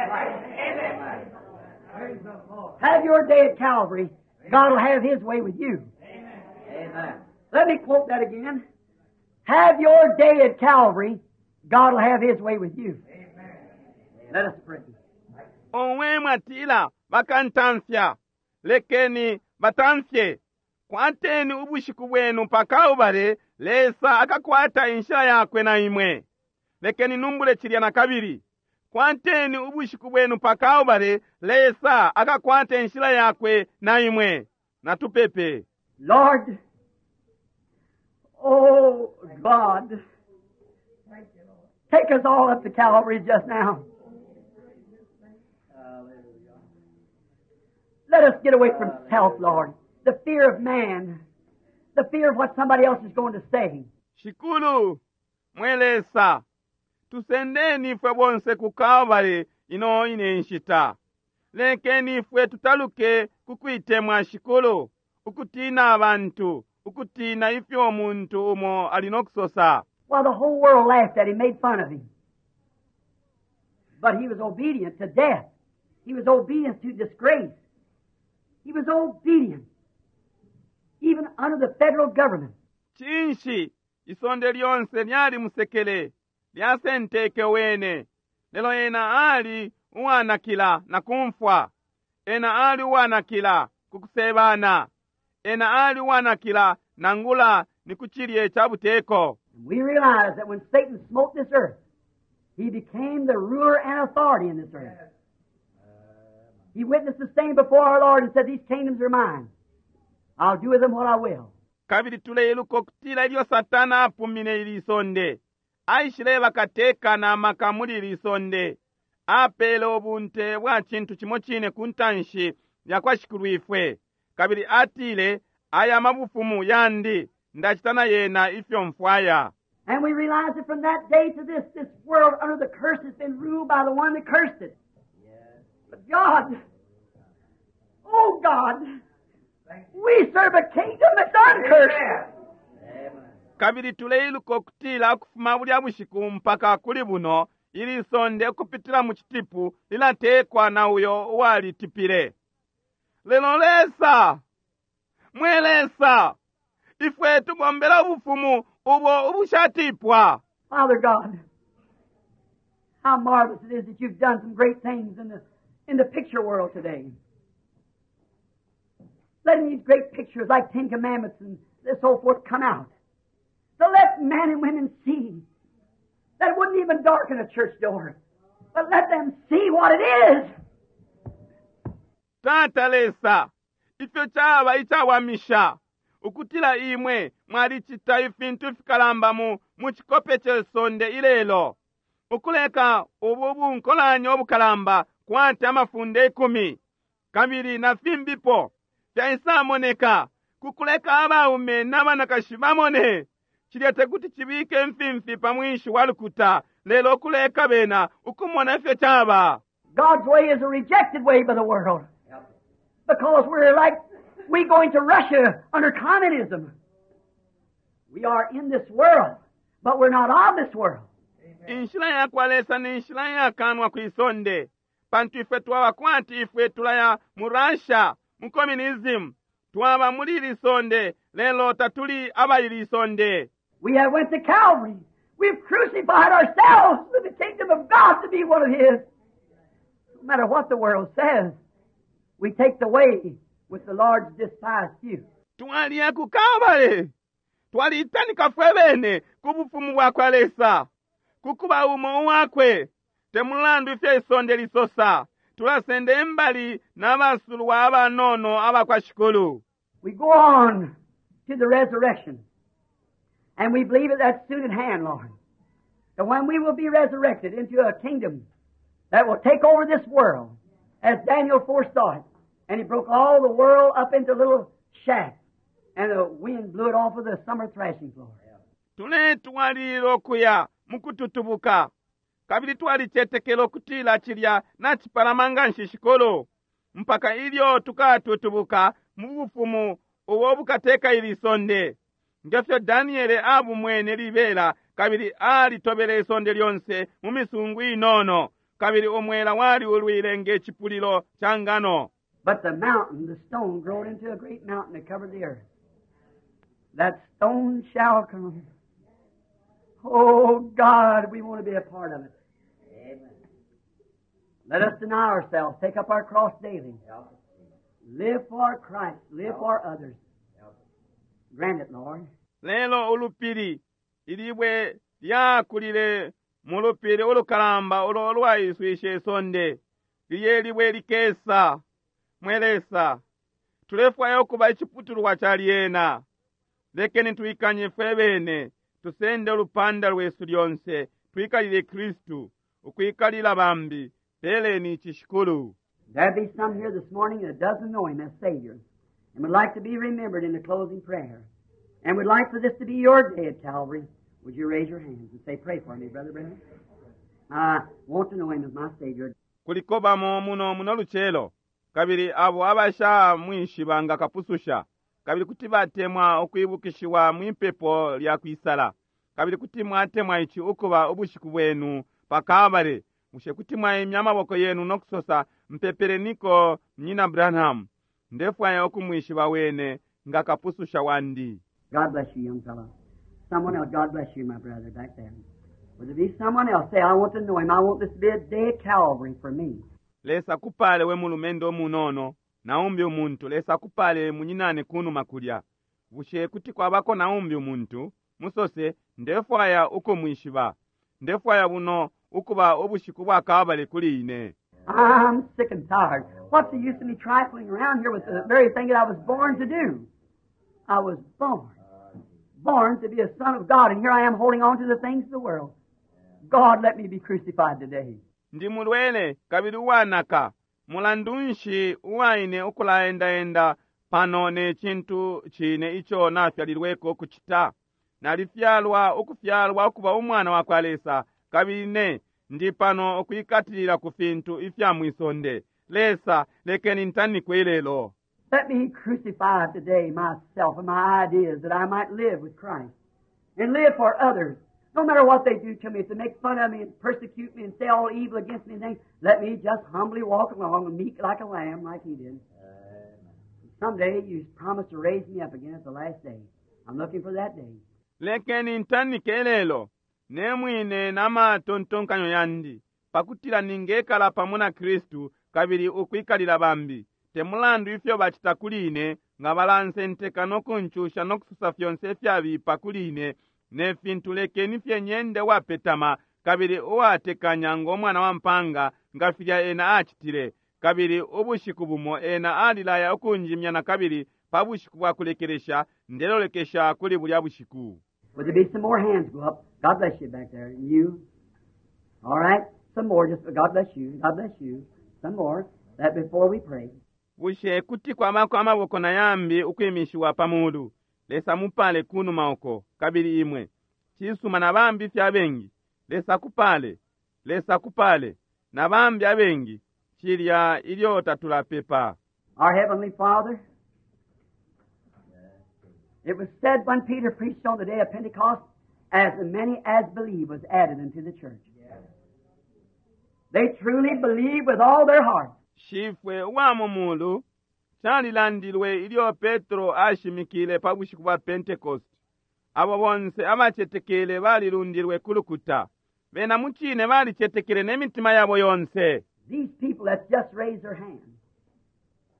Have your day at Calvary. God will have his way with you. Amen. Let me quote that again. Have your day at Calvary. God will have his way with you. Let us pray. Onwe mwatila bakantansya lekeni batansye kwateni ubushiku bwenu pakaubale lesa akakwata insha yakwe na imwe lekeni numbule chilya na kabiri kwateni ubushiku bwenu pakaubale lesa akakwata insha yakwe na imwe na tupepe. Lord, oh God, take us all up to Calvary just now. Let us get away from self, Lord. The fear of man. The fear of what somebody else is going to say. Shikulu, mwelesa. Tusendeni ifwe bonse kukavale ino ine nshita. Lekeni ifwe tutaluke kukwite mwa shikulu. Ukutina abantu. Ukutina ifyo muntu umo alinokusosa. Well, the whole world laughed at him, made fun of him. But he was obedient to death. He was obedient to disgrace. He was obedient, even under the federal government. Chinshi, isonde lyonse lyali musekele, lyasenteke wene. Lelo ena ali uwanakila na kumfwa. Ena ali uwanakila kukusebana. Ena ali uwanakila nangula nikuchilye chabuteko. We realize that when Satan smote this earth, he became the ruler and authority in this earth. He witnessed the same before our Lord and said, these kingdoms are mine. I'll do with them what I will. Kabiri tule iluko kutila ilio satana apumine ilisonde. Aishile wakateka na makamuli ilisonde. Apele obunte wa chintu chimochine kuntanshi ya kwa shikuruifwe. Kabiri atile aya mabufumu yandi. Ndachitana yena ifyo mfwaya. And we realize that from that day to this, this world under the curse has been ruled by the one that cursed it. But God, oh God, we serve a kingdom that's uncursed. Kabiri tule iluko kutila kufuma buli abushiku mpaka kuli buno ili sonde kupitila muchitipu lilatekwa na uyo wali tipile. Lelo lesa, mwelesa, ifwe tubombela ubufumu ubo ubushatipwa. Father God, how marvelous it is that you've done some great things in the in the picture world today. Letting these great pictures like Ten Commandments and so forth come out. So let men and women see that it wouldn't even darken a church door, but let them see what it is. Tata lesa, ifyo chaba ichawamisha. Ukutila imwe, mwari chita ifintu fikalamba mu, muchikope chesonde ilelo. Ukuleka ububu nkolanyo obukalamba, kwante amafunde ikumi. Kabiri na fimbipo, ya isa moneka, kukuleka abaume nabana kashibamone. Chilete kuti chibike mfimfi pamwishi walukuta, lelo kuleka bena, ukumona ifyo chaba. God's way is a rejected way by the world. Because we're like, we going to Russia under communism. We are in this world, but we're not of this world. Inshila ya kwalesa ni inshila ya kanwa kuisonde. Pantu ife tuwawa kwanti ife tulaya murasha, mukomunism. Tuwawa mulili sonde, lelo tatuli abayili sonde. We have went to Calvary. We've crucified ourselves for the kingdom of God to be one of His. No matter what the world says, we take the way with the Lord's despised few. twaliye ku Kalvale twalitanika fwe bene ku bufumu bwakwe alesa kukuba umo wakwe temulandu ifye isonde lisosa tulasende embali n'abasulu abanono abakwa shikulu. We go on to the resurrection, and we believe that that's soon at hand, Lord. That when we will be resurrected into a kingdom that will take over this world, as Daniel foresaw it, and he broke all the world up into little shafts, and the wind blew it off of the summer thrashing floor. Tule twalira okuya mukututubuka kabiri twalichetekera okutila chilya nachipalamanga nshishikolo mpaka ilyo tukatutubuka mu bufumu obwobukateka ilisonde ngafyo Danieli abu mwene libera kabiri alitobera isonde lyonse mu misungu inono kabiri omwela wali ulwile ng'echipulilo changano. But the mountain, the stone, growed into a great mountain that covered the earth. That stone shall come. Oh, God, we want to be a part of it. Amen. Let us deny ourselves, take up our cross daily. Live for Christ, live for others. Grant it, Lord. Lelo ulupiri ilibwe lyakulile mulupiri ulukalamba ulo olwayiswishe sonde liye libwe likesa mwelesa tulefwayo kuba ichiputulwa chaliyena lekeni tuikanye fwe bene tusende olupanda lwesu lyonse tuikalile Kristu ukwikalila bambi peleni chishikulu. There be some here this morning that doesn't know Him as Savior and would like to be remembered in the closing prayer and would like for this to be your day at Calvary. Would you raise your hands and say, pray for me, Brother Branham? I want to know Him as my Savior. Kulikoba mo muno muno luchelo kabiri abo abasha mwishibanga kapususha kabiri kuti batemwa okwibukishiwa mwimpepo lya kwisala kabiri kuti mwatemwa ichi ukuba obushiku bwenu pakabare mushe kuti mwa emyamaboko yenu nokusosa mpepere niko mnyina Branham ndefwaye okumwishiba wene nga kapususha wandi. God bless you, young fellow. Someone else, God bless you, my brother, back there. Would there be someone else say, I want to know Him. I want this to be a day at Calvary for me. Lesa kupale we mulumendo munono naumbi umuntu lesa kupale munyinane kunu makulya bushe kuti kwabako naumbi umuntu musose ndefwaya uko mwishiba ndefwaya buno ukuba obushiku bwa Kalvale kuli ine. I'm sick and tired. What's the use of me trifling around here with the very thing that I was born to do? I was born. Born to be a son of God, and here I am holding on to the things of the world. God, let me be crucified today. Ndi mulwele kabiri wanaka mulandunshi uwaine ukulaenda-enda pano ne chintu chine icho nafyalilweko kuchita nalifyalwa ukufyalwa ukuba umwana wakwalesa kabiri ne ndi pano okuyikatilira ku fintu ifya mwisonde lesa lekeni ntani kwelelo. Let me crucify today myself and my ideas that I might live with Christ and live for others. No matter what they do to me, if they make fun of me and persecute me and say all evil against me and things, let me just humbly walk along and meek like a lamb like He did. Someday you promised to raise me up again at the last day. I'm looking for that day. Lekeni ntani kelelo nemwine nama tontonkanyo yandi pakutila ningekala pamuna Kristu kabiri ukwikalila bambi temulandu ifyo bachitakuline nga balanse nteka nokunchusha nokususa fyonse fyabi pakuline ne fintu lekeni fyenyende wapetama kabiri uwatekanya ng'omwana wampanga nga filya ena achitile kabiri ubushiku bumo ena alilaya okunjimya na kabiri pabushiku bwakulekeresha ndelolekesha kuli bulya bushiku. Would there be some more hands go up? God bless you back there. And you? All right. Some more. Just God bless you. God bless you. Some more. That before we pray. Bushe kuti kwa mako amaboko na yambi ukwimishiwa pamudu. Lesa mupale kunu maoko. Kabiri imwe. Chisuma na bambi fya bengi. Lesa kupale. Lesa kupale. Na bambi ya bengi. Chiria ilio tatula pepa. Our Heavenly Father, it was said when Peter preached on the day of Pentecost, as many as believe was added into the church. They truly believe with all their heart. Shifwe wa mumulu, chali landilwe ilio Petro ashimikile pabushiku wa Pentecost. Abo bonse abachetekele bali lundirwe kulukuta. Bena muchine bali chetekele nemitima yabo yonse. These people that just raised their hands,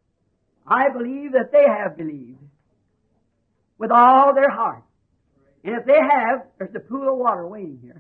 I believe that they have believed with all their heart. And if they have, there's a pool of water waiting here.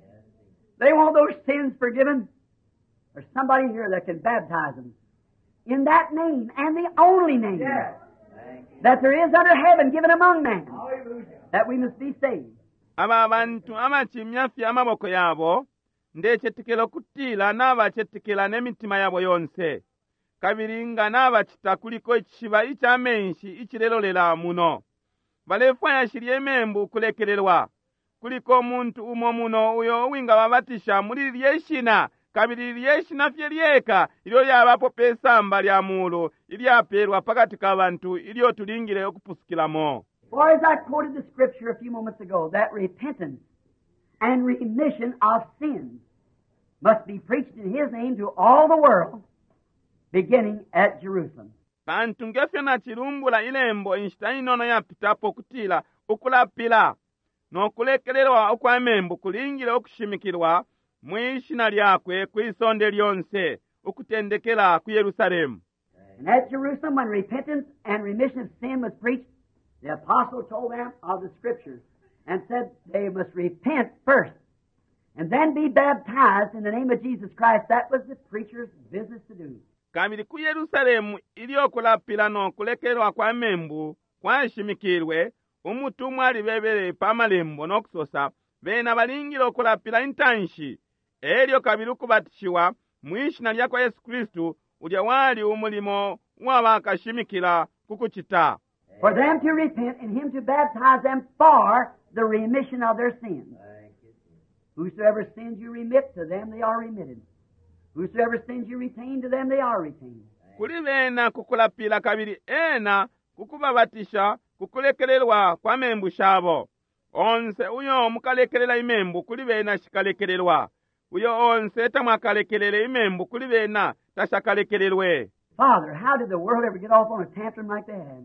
They want those sins forgiven. There's somebody here that can baptize them in that name, and the only name Yes. that there is under heaven given among men, Hallelujah. that we must be saved. aba abantu amachimyafya amaboko yabo ndecettekera okuttiira n'abacettekera n'emitima yabo yonse kabiri nga n'abakita kuliko ekiziba iky'amenshi ikirerolera muno balefaya shiri emembu kulekererwa kuliko omuntu umwo muno uyo owinga babatisha muri lyeshina kabiri lyeshina fye lyeka ilyo lyabapo esamba lya mulo ilyapeerwa pakati k'abantu ilyo tulingire okupusikiramo. For as I quoted the scripture a few moments ago, that repentance and remission of sins must be preached in His name to all the world, beginning at Jerusalem. Bantu ngefye na chilumbula ilembo inshita inono yapitapo okutira okulapira n'okulekererwa okw'amembu kulingire okushimikirwa mu ishina lyakwe kw'isonde lyonse okutendekera ku Yerusalemu. And at Jerusalem, when repentance and remission of sin was preached, the apostle told them of the scriptures and said they must repent first and then be baptized in the name of Jesus Christ. That was the preacher's business to do. Kabiri ku Yerusalemu ili okulapira n'okulekerwa kw'amembu kwashimikirwe omutumwa alibebere pamalembo n'okusosa beena balingire okulapira intanshi eryo kabiri okubatisibwa mu ishina lya kwa Yesu Kristu ulya wali omulimo w'abakashimikira kukukita. For them to repent and Him to baptize them for the remission of their sins. Whosoever sins you remit, to them they are remitted. Whosoever sins you retain, to them they are retained. Kuli beena kukulapira kabiri ena kukubabatisha kukulekererwa kw'amembu shabo. Onse uyo omukalekerera imembu kuli beena shikalekererwa. Uyo onse tamwakalekerera imembu kuli beena tashakalekererwe. Father, how did the world ever get off on a tantrum like that?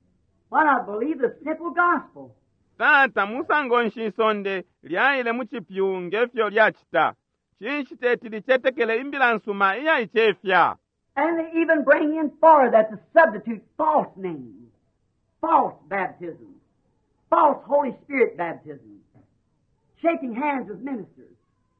Why not believe the simple gospel? Taata musango nshinsonde lyayile muchipyu ngefyo lyachita. Chinshiteti chetekele imbila nsuma iya ichefya. And they even bring in for that to substitute false names, false baptisms, false Holy Spirit baptisms, shaking hands with ministers,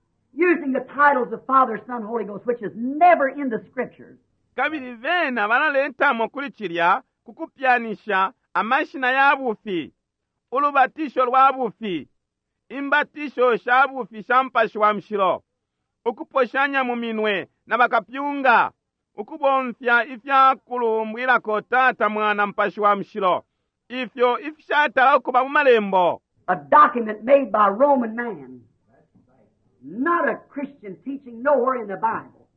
using the titles of Father, Son, Holy Ghost, which is never in the Scriptures. Kabiri vena banalentamo kulichirya kukupyanisha amashina y'abufi, ulubatisho lw'abufi, imbatisho sh'abufi shampashi wa mshiro, ukuposhanya mu minwe n'abakapyunga, ukubomfya ifyakulumbwirako Taata Mwana mpashi wa mshiro, ifyo ifishatala okuba mu malembo. A document made by Roman man, not a Christian teaching nowhere in the Bible.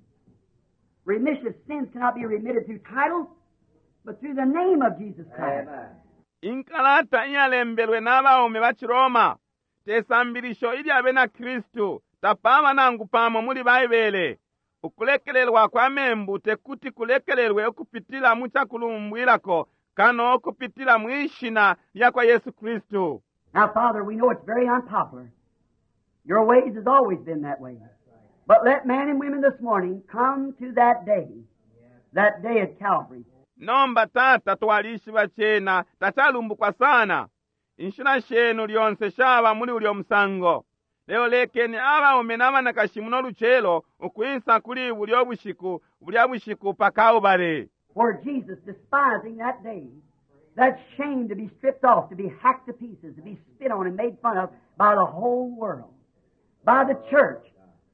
Remission of sins cannot be remitted through titles, but through the name of Jesus Christ. Inkalata iyalembelwe n'abawome bachiroma tesambirisho ili abe na Kristu tapama nangu pamo muli Baibele ukulekelelwa kwa membu tekuti kulekelelwe okupitila muchakulumbwirako kano okupitila mwishina lya kwa Yesu Kristu. Now, Father, we know it's very unpopular. Your ways has always been that way. But let men and women this morning come to that day, that day at Calvary. Nomba Tata twalishi bachena tachalumbukwa sana. Inshina shenu lyonse shaba muli ulyo msango. Leo lekeni abawome n'abanakashi muno luchelo ukwinsa kuli buli obushiku buli abushiku pakaubale. For Jesus, despising that day, that shame to be stripped off, to be hacked to pieces, to be spit on and made fun of by the whole world, by the church,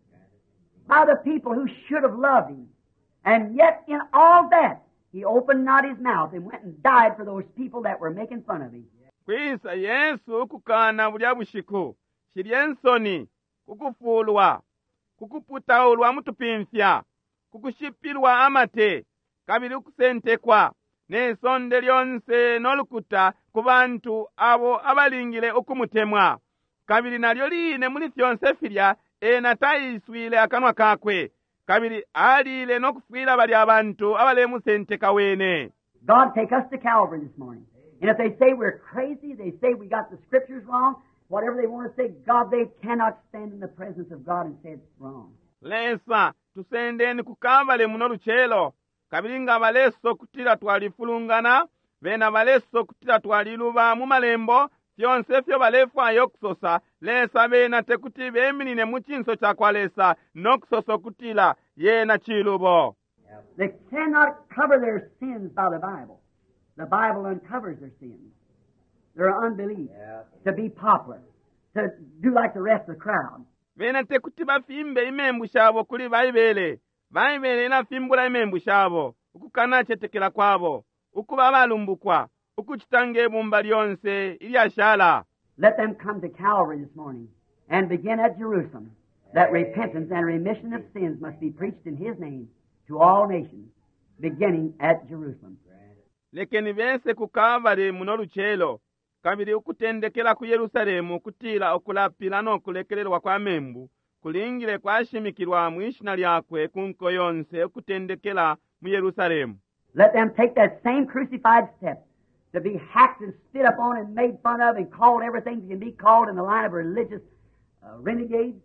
by the people who should have loved Him. And yet in all that, He opened not His mouth and went and died for those people that were making fun of Him. Kwisa Yesu kukana buli abushiku shiryensoni kukufulwa kukuputaulwa mutupimfya kukushipilwa amate kabili ukusentekwa n'esonde lyonse n'olukuta ku bantu abo abalingile okumutemwa kabili nalyo liine muli fyonse filya ena tayiswile akanwa kakwe kabili aliile n'okufwila bali abantu abalemusenteka wene. God take us to Calvary this morning. And if they say we're crazy, they say we got the Scriptures wrong, whatever they want to say, God, they cannot stand in the presence of God and say it's wrong. Lesa tusendeni ku Kalvale muno luchelo kabiri nga baleso kutila twalifulungana bena baleso kutila twaliluba mu malembo fyonse fyo balefwayo okusosa lesa bena tekuti beminine mu chinso chakwalesa n'okusosa okutila yena chilubo. They cannot cover their sins by the Bible. The Bible uncovers their sins. Their unbelief. Yeah. To be popular. To do like the rest of the crowd. Bena tekuti bafimbe imembu shabo kuli baibele. Baibele inafimbula imembu shabo. Ukukana chetekela kwabo. Ukuba balumbukwa. Ukuchitange ebumba lyonse ilyashala. Let them come to Calvary this morning and begin at Jerusalem. That repentance and remission of sins must be preached in His name to all nations, beginning at Jerusalem. Lekeni bense ku Kalvari muno luchelo. Kabiri ukutendekela ku Yerusalemu kutila okulapila n'okulekererwa kwa membu. Kulingile kwashimikirwa mu ishina lyakwe kunko yonse okutendekela mu Yerusalemu. Let them take that same crucified step to be hacked and spit upon and made fun of and called everything that can be called in the line of religious uh, renegades,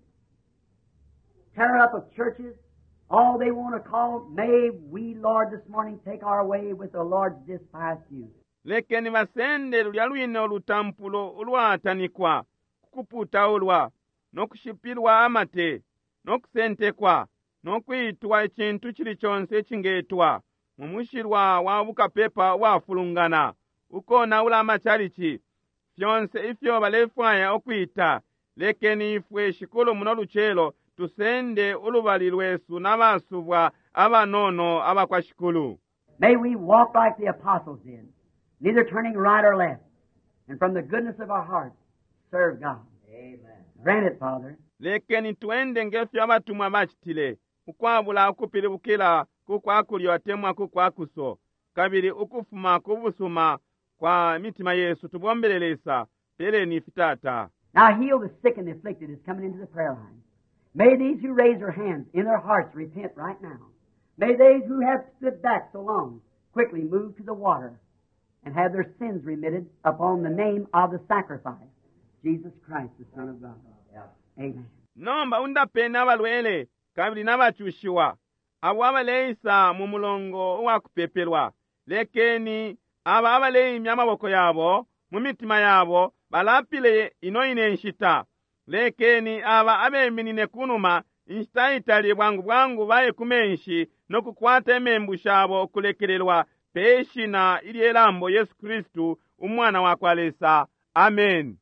tear up of churches, all they want to call, may we, Lord, this morning take our way with the Lord's despised few. Lekeni basende lulya lwino lutampulo ulwatanikwa, kukuputa ulwa, n'okushipirwa amate, n'okusentekwa, n'okwitwa ekintu kiri kyonse ekingetwa, mumushirwa wa bukapepa wafulungana, ukona ulama chariki, fyonse ifyo balefwaya okwita, lekeni ifwe shikulu muno luchelo, tusende ulubali lwesu n'abasubwa abanono abakwashikulu. May we walk like the apostles did, neither turning right or left, and from the goodness of our hearts, serve God. Amen. Grant it, Father. Lekeni tuende ngefyo abatumwa bachitile, ukwabula ukupilibukila kukwakulyo atemwa kukwakuso, kabiri ukufuma kubusuma kwa mitima Yesu tubombelelesa, pele ni fitata. Now heal the sick and the afflicted is coming into the prayer line. May these who raise their hands in their hearts repent right now. May they who have stood back so long quickly move to the water and have their sins remitted upon the name of the sacrifice, Jesus Christ, the Son of God. Yeah. Amen. Nomba undapena abalwele, kabiri n'abachushiwa, abo abaleisa mu mulongo wakupepelwa. Lekeni aba abaleimya amaboko yabo, mu mitima yabo, balapile ino ine nshita. Lekeni aba abeminine kunuma, nshita itali bwangu bwangu baye kumenshi, nokukwata emembu shabo kulekelelwa, peshina ili elambo Yesu Kristu, umwana wakwalesa. Amen.